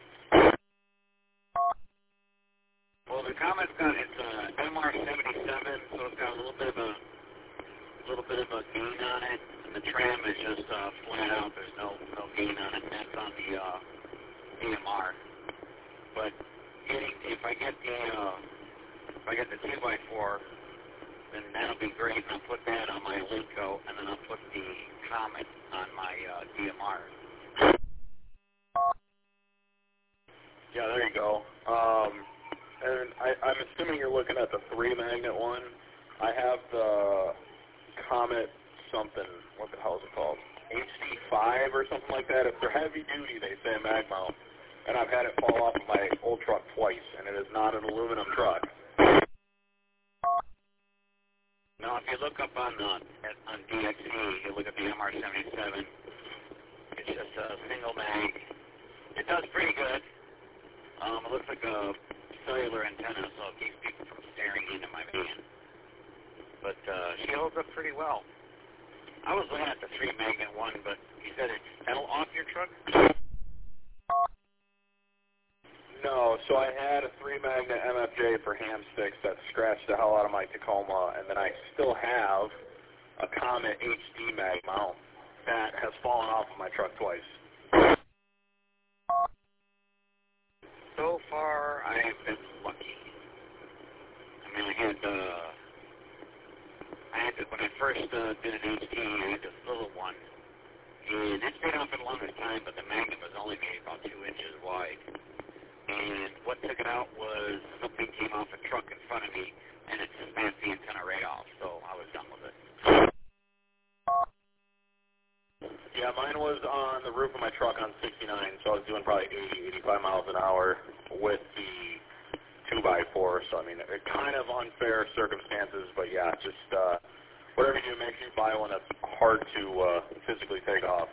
Well, the Comet's got its MR77, so it's got a little bit of a gain on it, and the Tram is just flat out. There's no gain on it, and that's on the DMR. But if I get the 2x4, then that'll be great, and I'll put that on my Linko, and then I'll put the Comet on my DMR. Yeah, there you go. And I'm assuming you're looking at the 3-magnet one. I have the Comet something, what the hell is it called? HD5 or something like that. If they're heavy duty, they say mag mount. And I've had it fall off of my old truck twice, and it is not an aluminum truck. Now, if you look up on DXE, you look at the MR77, it's just a single mag. It does pretty good. It looks like a cellular antenna, so it keeps people from staring into my van. But she holds up pretty well. I was looking at the 3-magnet one, but you said it fell off your truck? No, so I had a 3-magnet MFJ for ham sticks that scratched the hell out of my Tacoma, and then I still have a Comet HD mag mount that has fallen off of my truck twice. So far, I've been lucky. I mean, when I first did an HD, I had this little one, and it stayed on for the longest time, but the magnet was only maybe about 2 inches wide. And what took it out was something came off a truck in front of me, and it snapped the antenna right off, so I was done with it. Yeah, mine was on the roof of my truck on 69, so I was doing probably 80, 85 miles an hour with the 2x4, so I mean, kind of unfair circumstances, but yeah, just whatever you do, make sure you buy one that's hard to physically take off.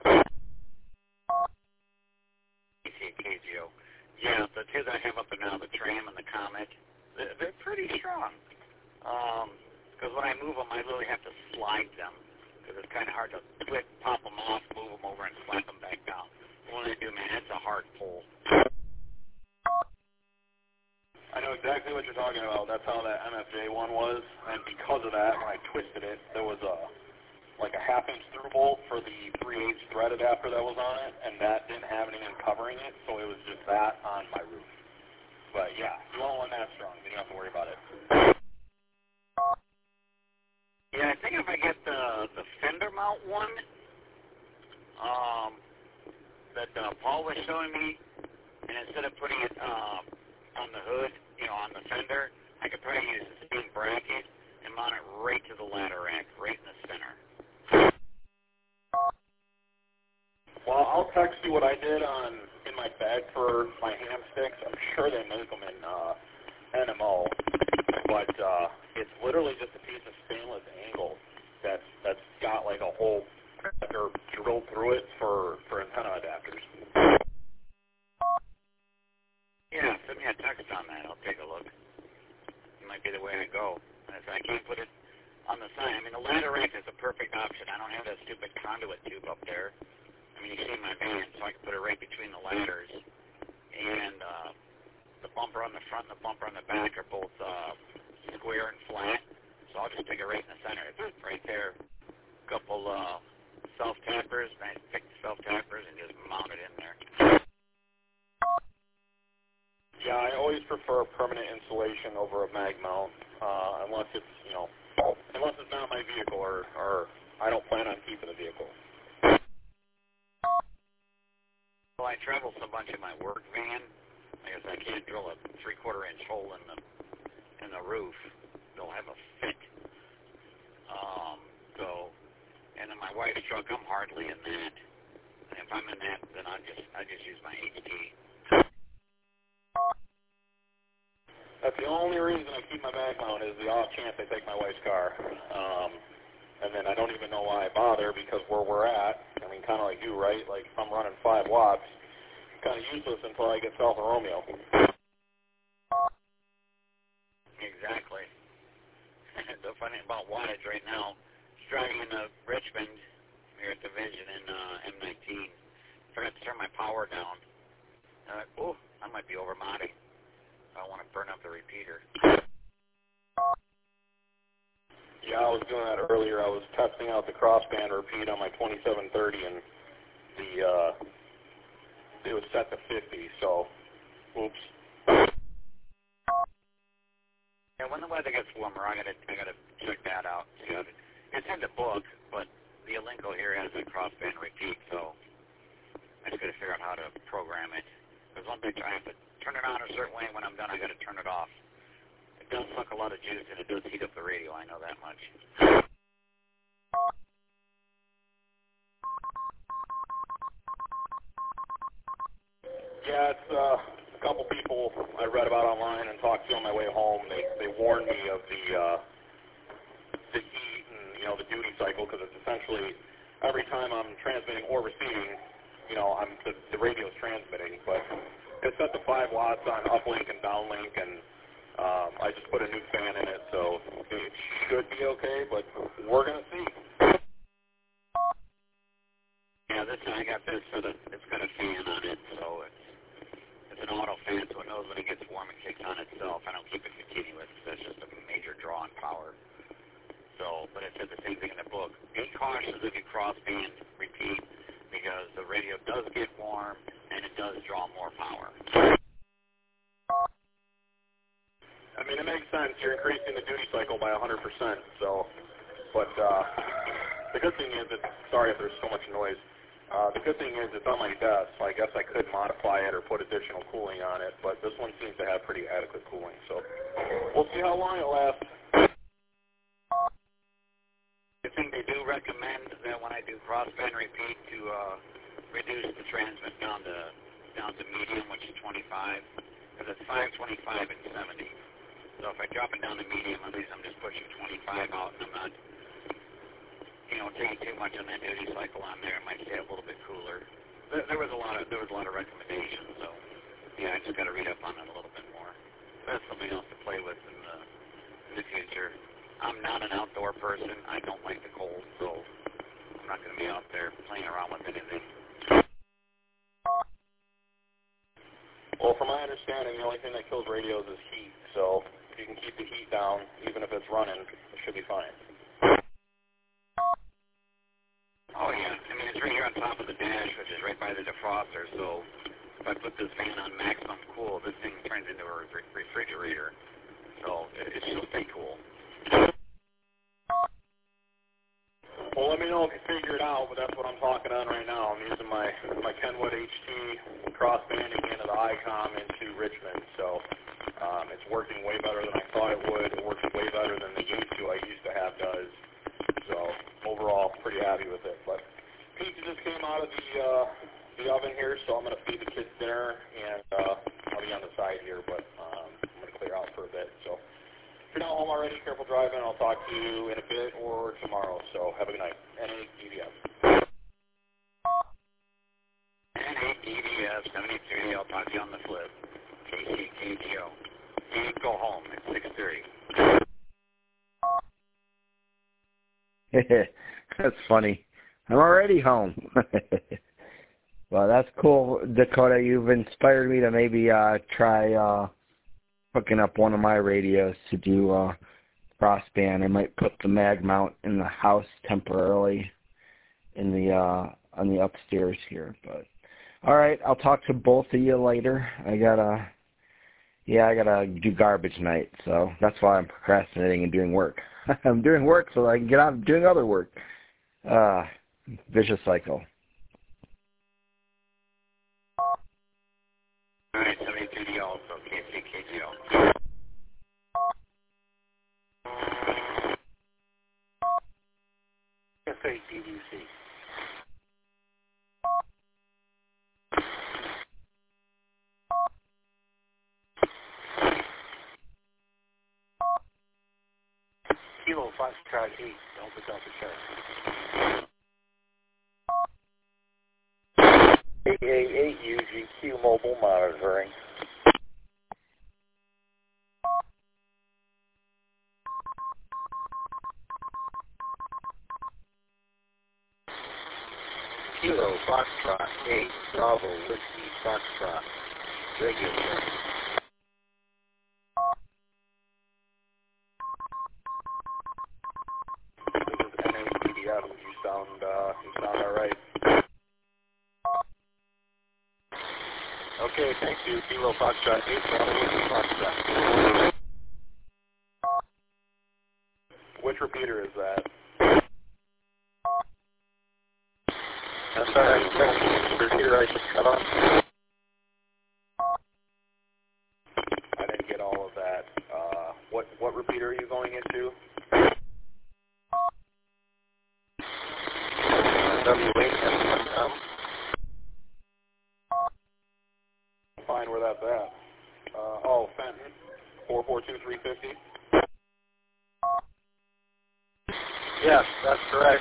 KGO. Yeah, the 2 that I have up there now, the Tram and the Comet, they're pretty strong. Because when I move them, I literally have to slide them, because it's kind of hard to pop them off, move them over, and slap them back down. When I do, man, it's a hard pull. I know exactly what you're talking about. That's how that MFJ one was, and because of that, when I twisted it, there was a 1/2-inch through bolt for the 3/8 thread adapter that was on it, and that didn't have anything covering it, so it was just that on my roof. But yeah, you want one that strong, then you don't have to worry about it. Yeah, I think if I get the fender mount one that Paul was showing me, and instead of putting it on the hood, you know, on the fender, I could probably use the same bracket and mount it right to the ladder rack, right in the center. Well, I'll text you what I did in my bag for my ham sticks. I'm sure they make them in NMO, but it's literally just a piece of stainless angle that's got like a hole that they're drilled through it for antenna adapters. Yeah, send me a text on that. I'll take a look. It might be the way I go. I can't put it on the sign. I mean, the ladder rack is a perfect option. I don't have that stupid conduit tube up there. I mean, you see my van, so I can put it right between the ladders. And the bumper on the front and the bumper on the back are both square and flat. So I'll just stick it right in the center. It's right there. A couple self-tappers, and I pick the self-tappers and just mount it in there. for permanent installation over a mag mount, unless it's, unless it's not my vehicle or I don't plan on keeping the vehicle. Well, I travel so much in my work van, I guess I can't drill a 3/4 inch hole in the roof. They'll have a fit. And in my wife's truck, I'm hardly in that. And if I'm in that, then I just use my HT. That's the only reason I keep my mag mount is the off chance I take my wife's car. And then I don't even know why I bother, because where we're at, I mean, kind of like you, right? Like, if I'm running 5 watts, kind of useless until I get south of Romeo. Exactly. The funny about wattage right now, driving into Richmond here at the Vision in M19, forgot to turn my power down. I might be over modding. I want to burn up the repeater. Yeah, I was doing that earlier. I was testing out the crossband repeat on my 2730, and it was set to 50, so, oops. Yeah, when the weather gets warmer, I gotta check that out. It's in the book, but the Alinco here has a crossband repeat, so I just gotta figure out how to program it. There's one thing I have to turn it on a certain way. When I'm done, I gotta turn it off. It does suck a lot of juice, and it does heat up the radio. I know that much. Yeah, it's a couple people I read about online and talked to on my way home. They warned me of the heat and the duty cycle, because it's essentially every time I'm transmitting or receiving, the radio's transmitting. But it's set to 5 watts on uplink and downlink, and I just put a new fan in it, so it should be okay. But we're gonna see. Yeah, I got this it's got a fan on it, so it's an auto fan, so it knows when it gets warm, it kicks on itself. I don't keep it continuous, because that's just a major draw on power. So, but it said the same thing in the book. Be cautious if you crossband repeat, because the radio does get warm, and it does draw more power. I mean, it makes sense. You're increasing the duty cycle by 100%, so, but the good thing is, sorry if there's so much noise, the good thing is it's on my desk, so I guess I could modify it or put additional cooling on it, but this one seems to have pretty adequate cooling, so we'll see how long it lasts. I think they do recommend that when I do crossband repeat to reduce the transmit down to medium, which is 25, because it's 525 and 70. So if I drop it down to medium, at least I'm just pushing 25 out, and I'm not, taking too much on that duty cycle on there. It might stay a little bit cooler. There was a lot of recommendations, so yeah, I just got to read up on it a little bit more. That's something else to play with in the future. I'm not an outdoor person. I don't like the cold, so I'm not going to be out there playing around with anything. Well, from my understanding, the only thing that kills radios is heat, so if you can keep the heat down, even if it's running, it should be fine. Oh, yeah. I mean, it's right here on top of the dash, which is right by the defroster, so if I put this fan on maximum cool, this thing turns into a refrigerator, so it should stay cool. Well, let me know if you figure it out, but that's what I'm talking on right now. I'm using my Kenwood HT cross-banding into the ICOM into Richmond, so it's working way better than I thought it would. It works way better than the U2 I used to have does. So overall, pretty happy with it. But pizza just came out of the oven here, so I'm going to feed the kids dinner, and I'll be on the side here, but I'm going to clear out for a bit. So if you're not home already, careful driving. I'll talk to you in a bit or tomorrow. So have a good night. NADVF. NADVF 73. I'll talk to you on the flip. KCKGO. And go home at 6:30. That's funny. I'm already home. Well, that's cool, Dakota. You've inspired me to maybe try hooking up one of my radios to do crossband. I might put the mag mount in the house temporarily in the on the upstairs here. But all right, I'll talk to both of you later. I gotta Yeah, I gotta do garbage night, so that's why I'm procrastinating and doing work. I'm doing work so I can get on doing other work. Vicious cycle. All right, 72DL, so KCKGL. FATDC. Kilo Foxtrot 8, Delta Charlie. 888 UGQ mobile monitoring. Kilo Foxtrot 8, Bravo Whiskey Foxtrot. Radio check. This is NAPDF. You sound all right. Okay, thank you. Kilo Foxtrot 8, Bravo Whiskey Foxtrot. Which repeater is that? I'm sorry, which repeater I just cut off? I didn't get all of that. What repeater are you going into? W8M1M. Find where that's at. Fenton, 442350. Yes, that's correct.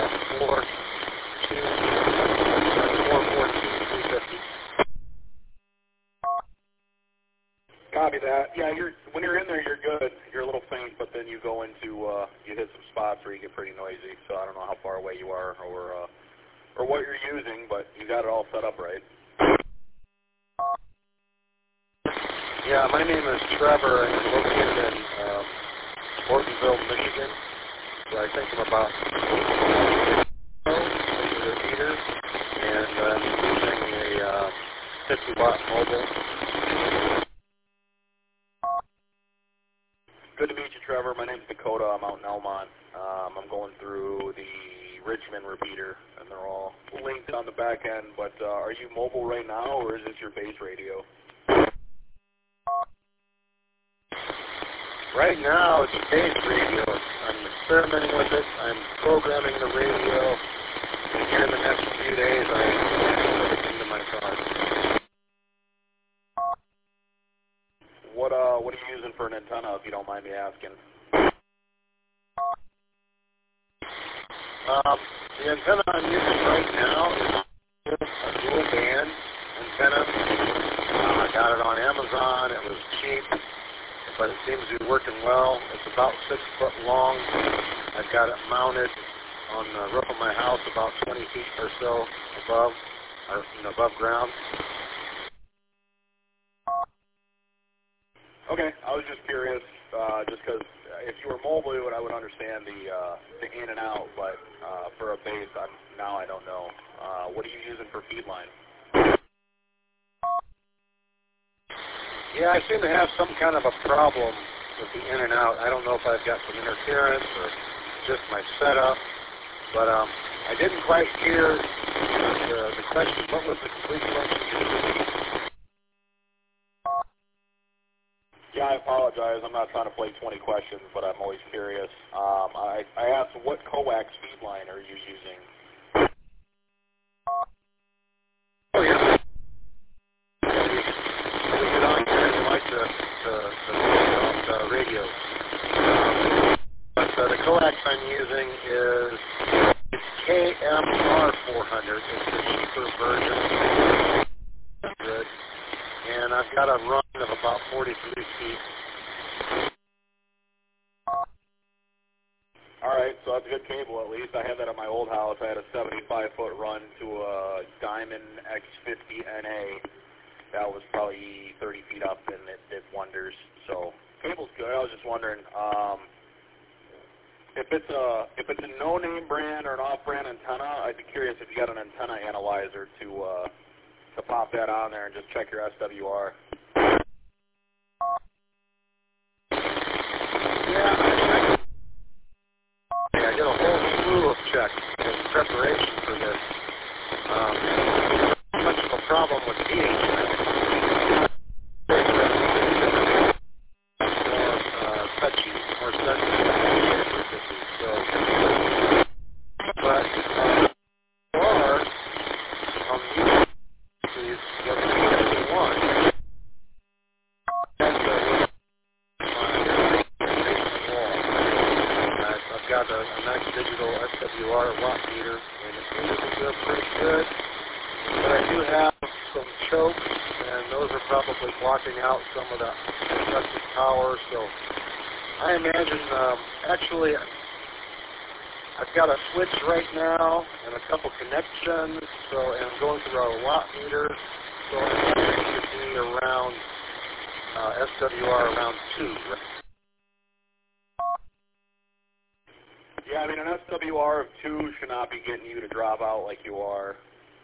442-350. Copy that. Yeah, when you're in there, you're good. You're a little faint, but then you go into you hit some spots where you get pretty noisy. So I don't know how far away you are or what you're using, but you got it all set up right. Yeah, my name is Trevor, and I'm located in Ortonville, Michigan. So I think I'm about repeater, and I'm using a 50-watt mobile. Good to meet you, Trevor. My name's Dakota. I'm out in Elmont. I'm going through the Richmond repeater, and they're all linked on the back end. But are you mobile right now, or is this your base radio? Right now, it's a base radio. I'm experimenting with it. I'm programming the radio. And here in the next few days, I'm putting it into my car. What are you using for an antenna, if you don't mind me asking? The antenna I'm using right now is a dual band antenna. I got it on Amazon. It was cheap, but it seems to be working well. It's about 6 foot long. I've got it mounted on the roof of my house about 20 feet or so above ground. Okay, I was just curious, just because if you were mobile, I would understand the in and out, but for a base, I don't know. What are you using for feed line? Yeah, I seem to have some kind of a problem with the in and out. I don't know if I've got some interference or just my setup, but I didn't quite hear the question. What was the complete question? Yeah, I apologize. I'm not trying to play 20 questions, but I'm always curious. I asked, what coax feed line are you using? Oh, yeah. We get on here and like the radio. But the coax I'm using is KMR400. It's the cheaper version. Good. And I've got a run of about 43 feet. All right, so that's a good cable at least. I had that at my old house. I had a 75-foot run to a Diamond X50 NA. That was probably 30 feet up, and it did wonders. So cable's good. I was just wondering if it's a no-name brand or an off-brand antenna. I'd be curious if you got an antenna analyzer to pop that on there and just check your SWR. problem with VHF. Touchy, more sensitive. So, but or on the frequencies, what you want. I've got a nice digital SWR watt meter, and it's doing pretty good. But I do have some chokes, and those are probably blocking out some of the excessive power. So I imagine, actually, I've got a switch right now and a couple connections. So, and I'm going through our watt meter. So I imagine it should be around SWR around 2. Right? Yeah, I mean, an SWR of 2 should not be getting you to drop out like you are.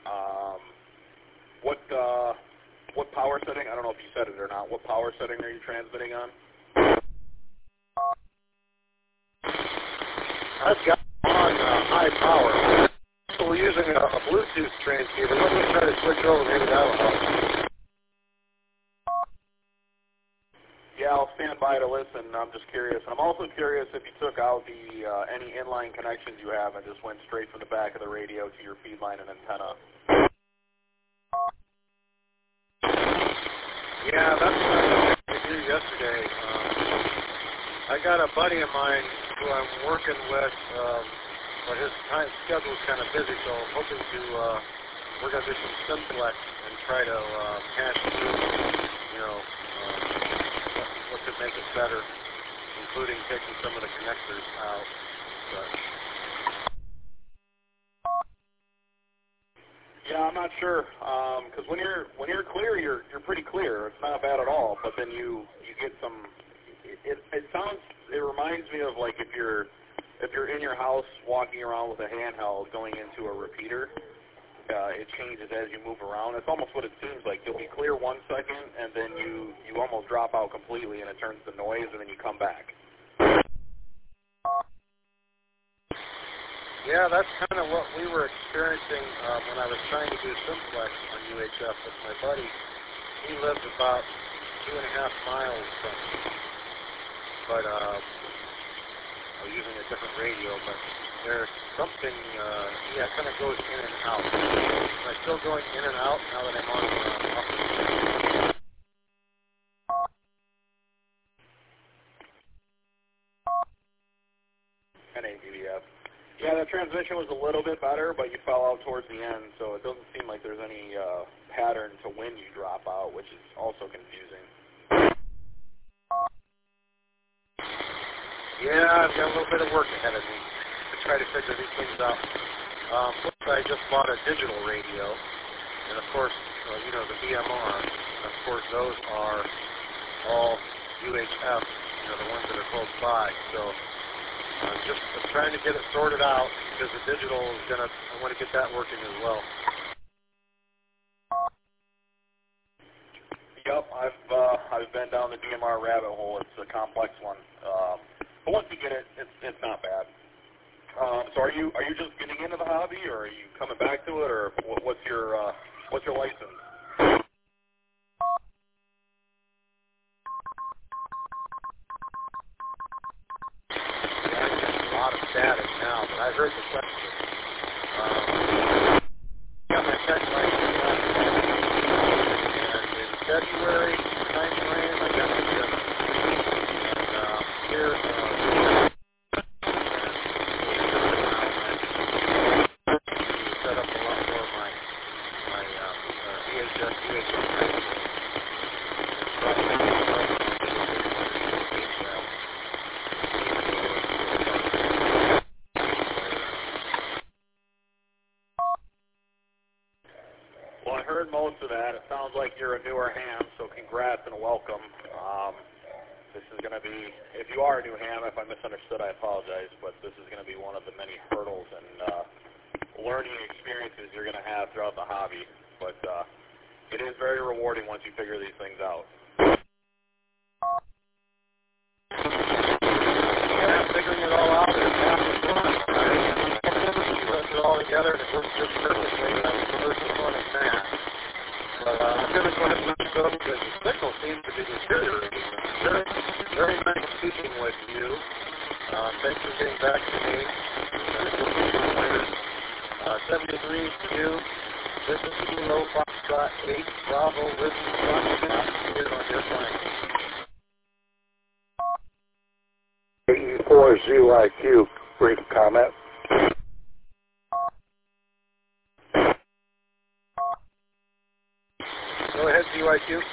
What power setting? I don't know if you said it or not. What power setting are you transmitting on? I've got on high power. So we're using a Bluetooth transceiver. Let me try to switch over. Maybe that'll help. Yeah, I'll stand by to listen. I'm just curious. I'm also curious if you took out the any inline connections you have and just went straight from the back of the radio to your feed line and antenna. Yeah, that's what I did yesterday. I got a buddy of mine who I'm working with, but his time schedule is kind of busy, so I'm hoping to, we're going to do some simplex and try to patch through, what could make it better, including taking some of the connectors out. But yeah, I'm not sure, because when you're clear, you're pretty clear. It's not bad at all. But then you get some. It reminds me of like if you're in your house walking around with a handheld going into a repeater. It changes as you move around. It's almost what it seems like. You'll be clear 1 second, and then you almost drop out completely, and it turns to noise, and then you come back. Yeah, that's kind of what we were experiencing when I was trying to do simplex on UHF with my buddy. He lived about 2.5 miles from me, but I was using a different radio, but there's something, kind of goes in and out. Am I still going in and out now that I'm on office? NABDF. Yeah, that transmission was a little bit better, but you fell out towards the end, so it doesn't seem like there's any pattern to when you drop out, which is also confusing. Yeah, I've got a little bit of work ahead of me to try to figure these things out. I just bought a digital radio, and of course, the BMR, and of course those are all UHF, the ones that are close by. So I'm just trying to get it sorted out because the digital is I want to get that working as well. Yep, I've been down the DMR rabbit hole. It's a complex one, but once you get it, it's not bad. So are you just getting into the hobby, or are you coming back to it, or what's your license? Yeah, I get a lot of static now, but I heard the question. Got my tech license last month, and in February time frame, I got my demo. And here, set up a lot more of my VHF training. Well, I heard most of that. It sounds like you're a newer ham, so congrats and welcome. This is going to be, if you are a new ham, if I misunderstood, I apologize, but this is going to be one of the many hurdles and learning experiences you're going to have throughout the hobby. But it is very rewarding once you figure these things out. Yeah, figuring it all out is half the fun. You put it all together and it works just perfectly. That's the first one is that. But I'm going to go ahead and let you go because the signal seems to be deteriorating. Very, very nice speaking with you. Thanks for getting back to me. 73 to you. This is Kilo Foxtrot 8 Bravo Whiskey Foxtrot here on your plane. 84ZYQ, brief comment. Go ahead, ZYQ.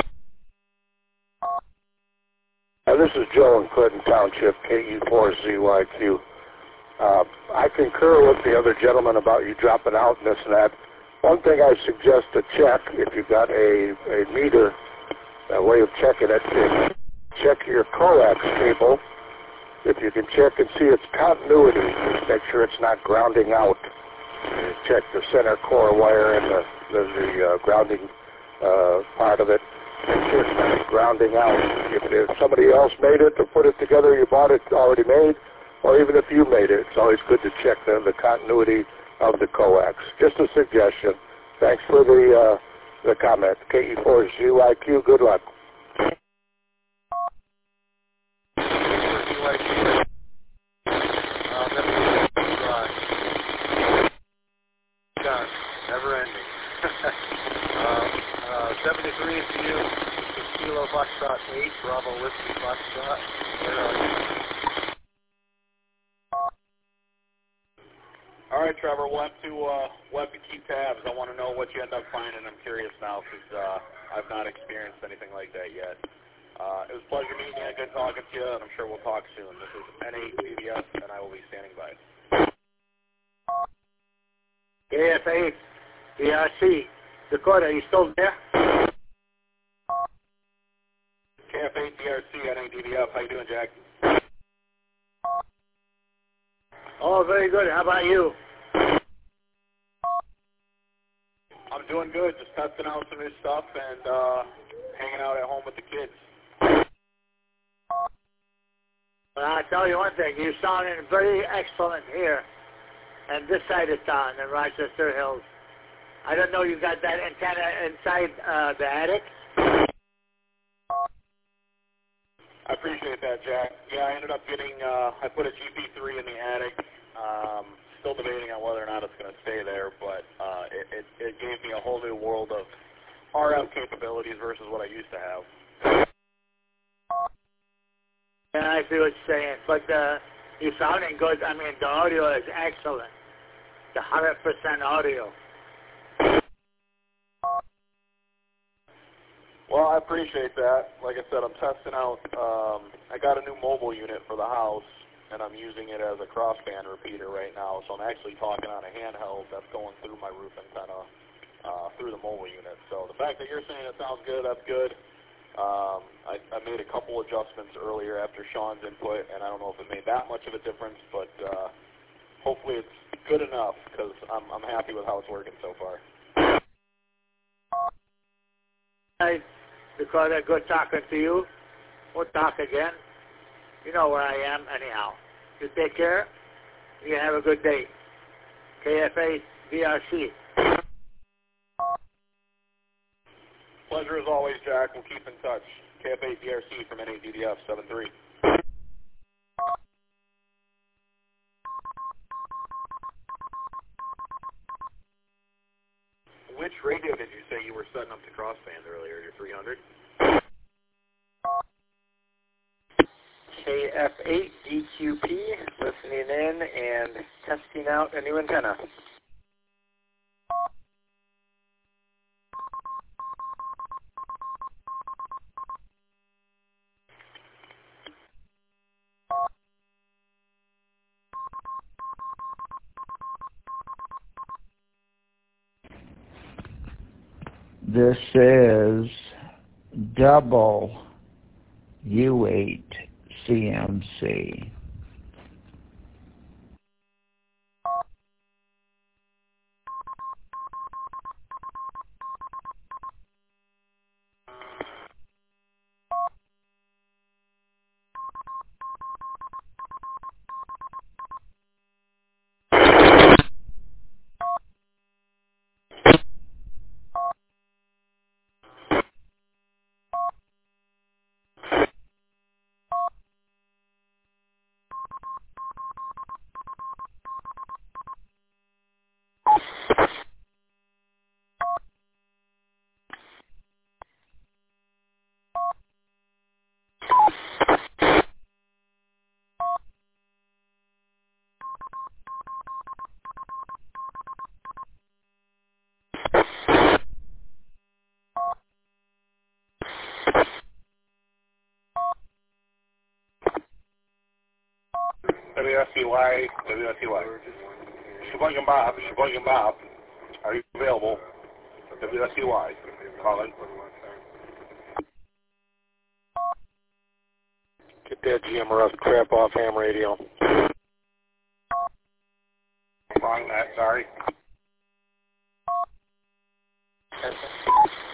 This is Joe in Clinton Township, KE4ZYQ. I concur with the other gentleman about you dropping out and this and that. One thing I suggest to check, if you've got a meter, a way of checking it, is check your coax cable. If you can check and see its continuity, just make sure it's not grounding out. Check the center core wire and the grounding part of it. Make sure it's not grounding out. If somebody else made it or put it together, you bought it already made, or even if you made it, it's always good to check the continuity of the coax. Just a suggestion. Thanks for the comment. KE4ZYQ, good luck. Never ending. 73 is to you. This is Kilo Foxtrot 8, Bravo Whiskey Foxtrot. Where are you? All right, Trevor, we'll have to keep tabs. I want to know what you end up finding. I'm curious now because I've not experienced anything like that yet. It was a pleasure meeting you. Good talking to you, and I'm sure we'll talk soon. This is N8DBS, and I will be standing by. KF8, DRC. Dakota, are you still there? KF8, DRC, N8DBF. How you doing, Jack? Oh, very good. How about you? I'm doing good. Just testing out some new stuff and hanging out at home with the kids. Well, I'll tell you one thing. You sounding very excellent here and this side of town in Rochester Hills. I don't know you got that antenna inside the attic? I appreciate that, Jack. Yeah, I ended up getting, I put a GP3 in the attic. Still debating on whether or not it's going to stay there, but it gave me a whole new world of RF capabilities versus what I used to have. Yeah, I see what you're saying, but you're sounding good. I mean, the audio is excellent. The 100% audio. Well, I appreciate that. Like I said, I'm testing out, I got a new mobile unit for the house, and I'm using it as a crossband repeater right now, so I'm actually talking on a handheld that's going through my roof antenna through the mobile unit. So the fact that you're saying it sounds good, that's good. I made a couple adjustments earlier after Sean's input, and I don't know if it made that much of a difference, but hopefully it's good enough because I'm happy with how it's working so far. Hey, Dakota, good talking to you. We'll talk again. You know where I am anyhow. You take care. You have a good day. KFA DRC. Pleasure as always, Jack. We'll keep in touch. KFA DRC from N8DBF 73. Which radio did you say you were setting up to crossband earlier, your 300? KF8DQP, listening in and testing out a new antenna. This is double U8 CMC. WSCY. Sheboygan Bob. Are you available? WSCY. Calling. Get that GMRF crap off ham radio. Calling that, sorry.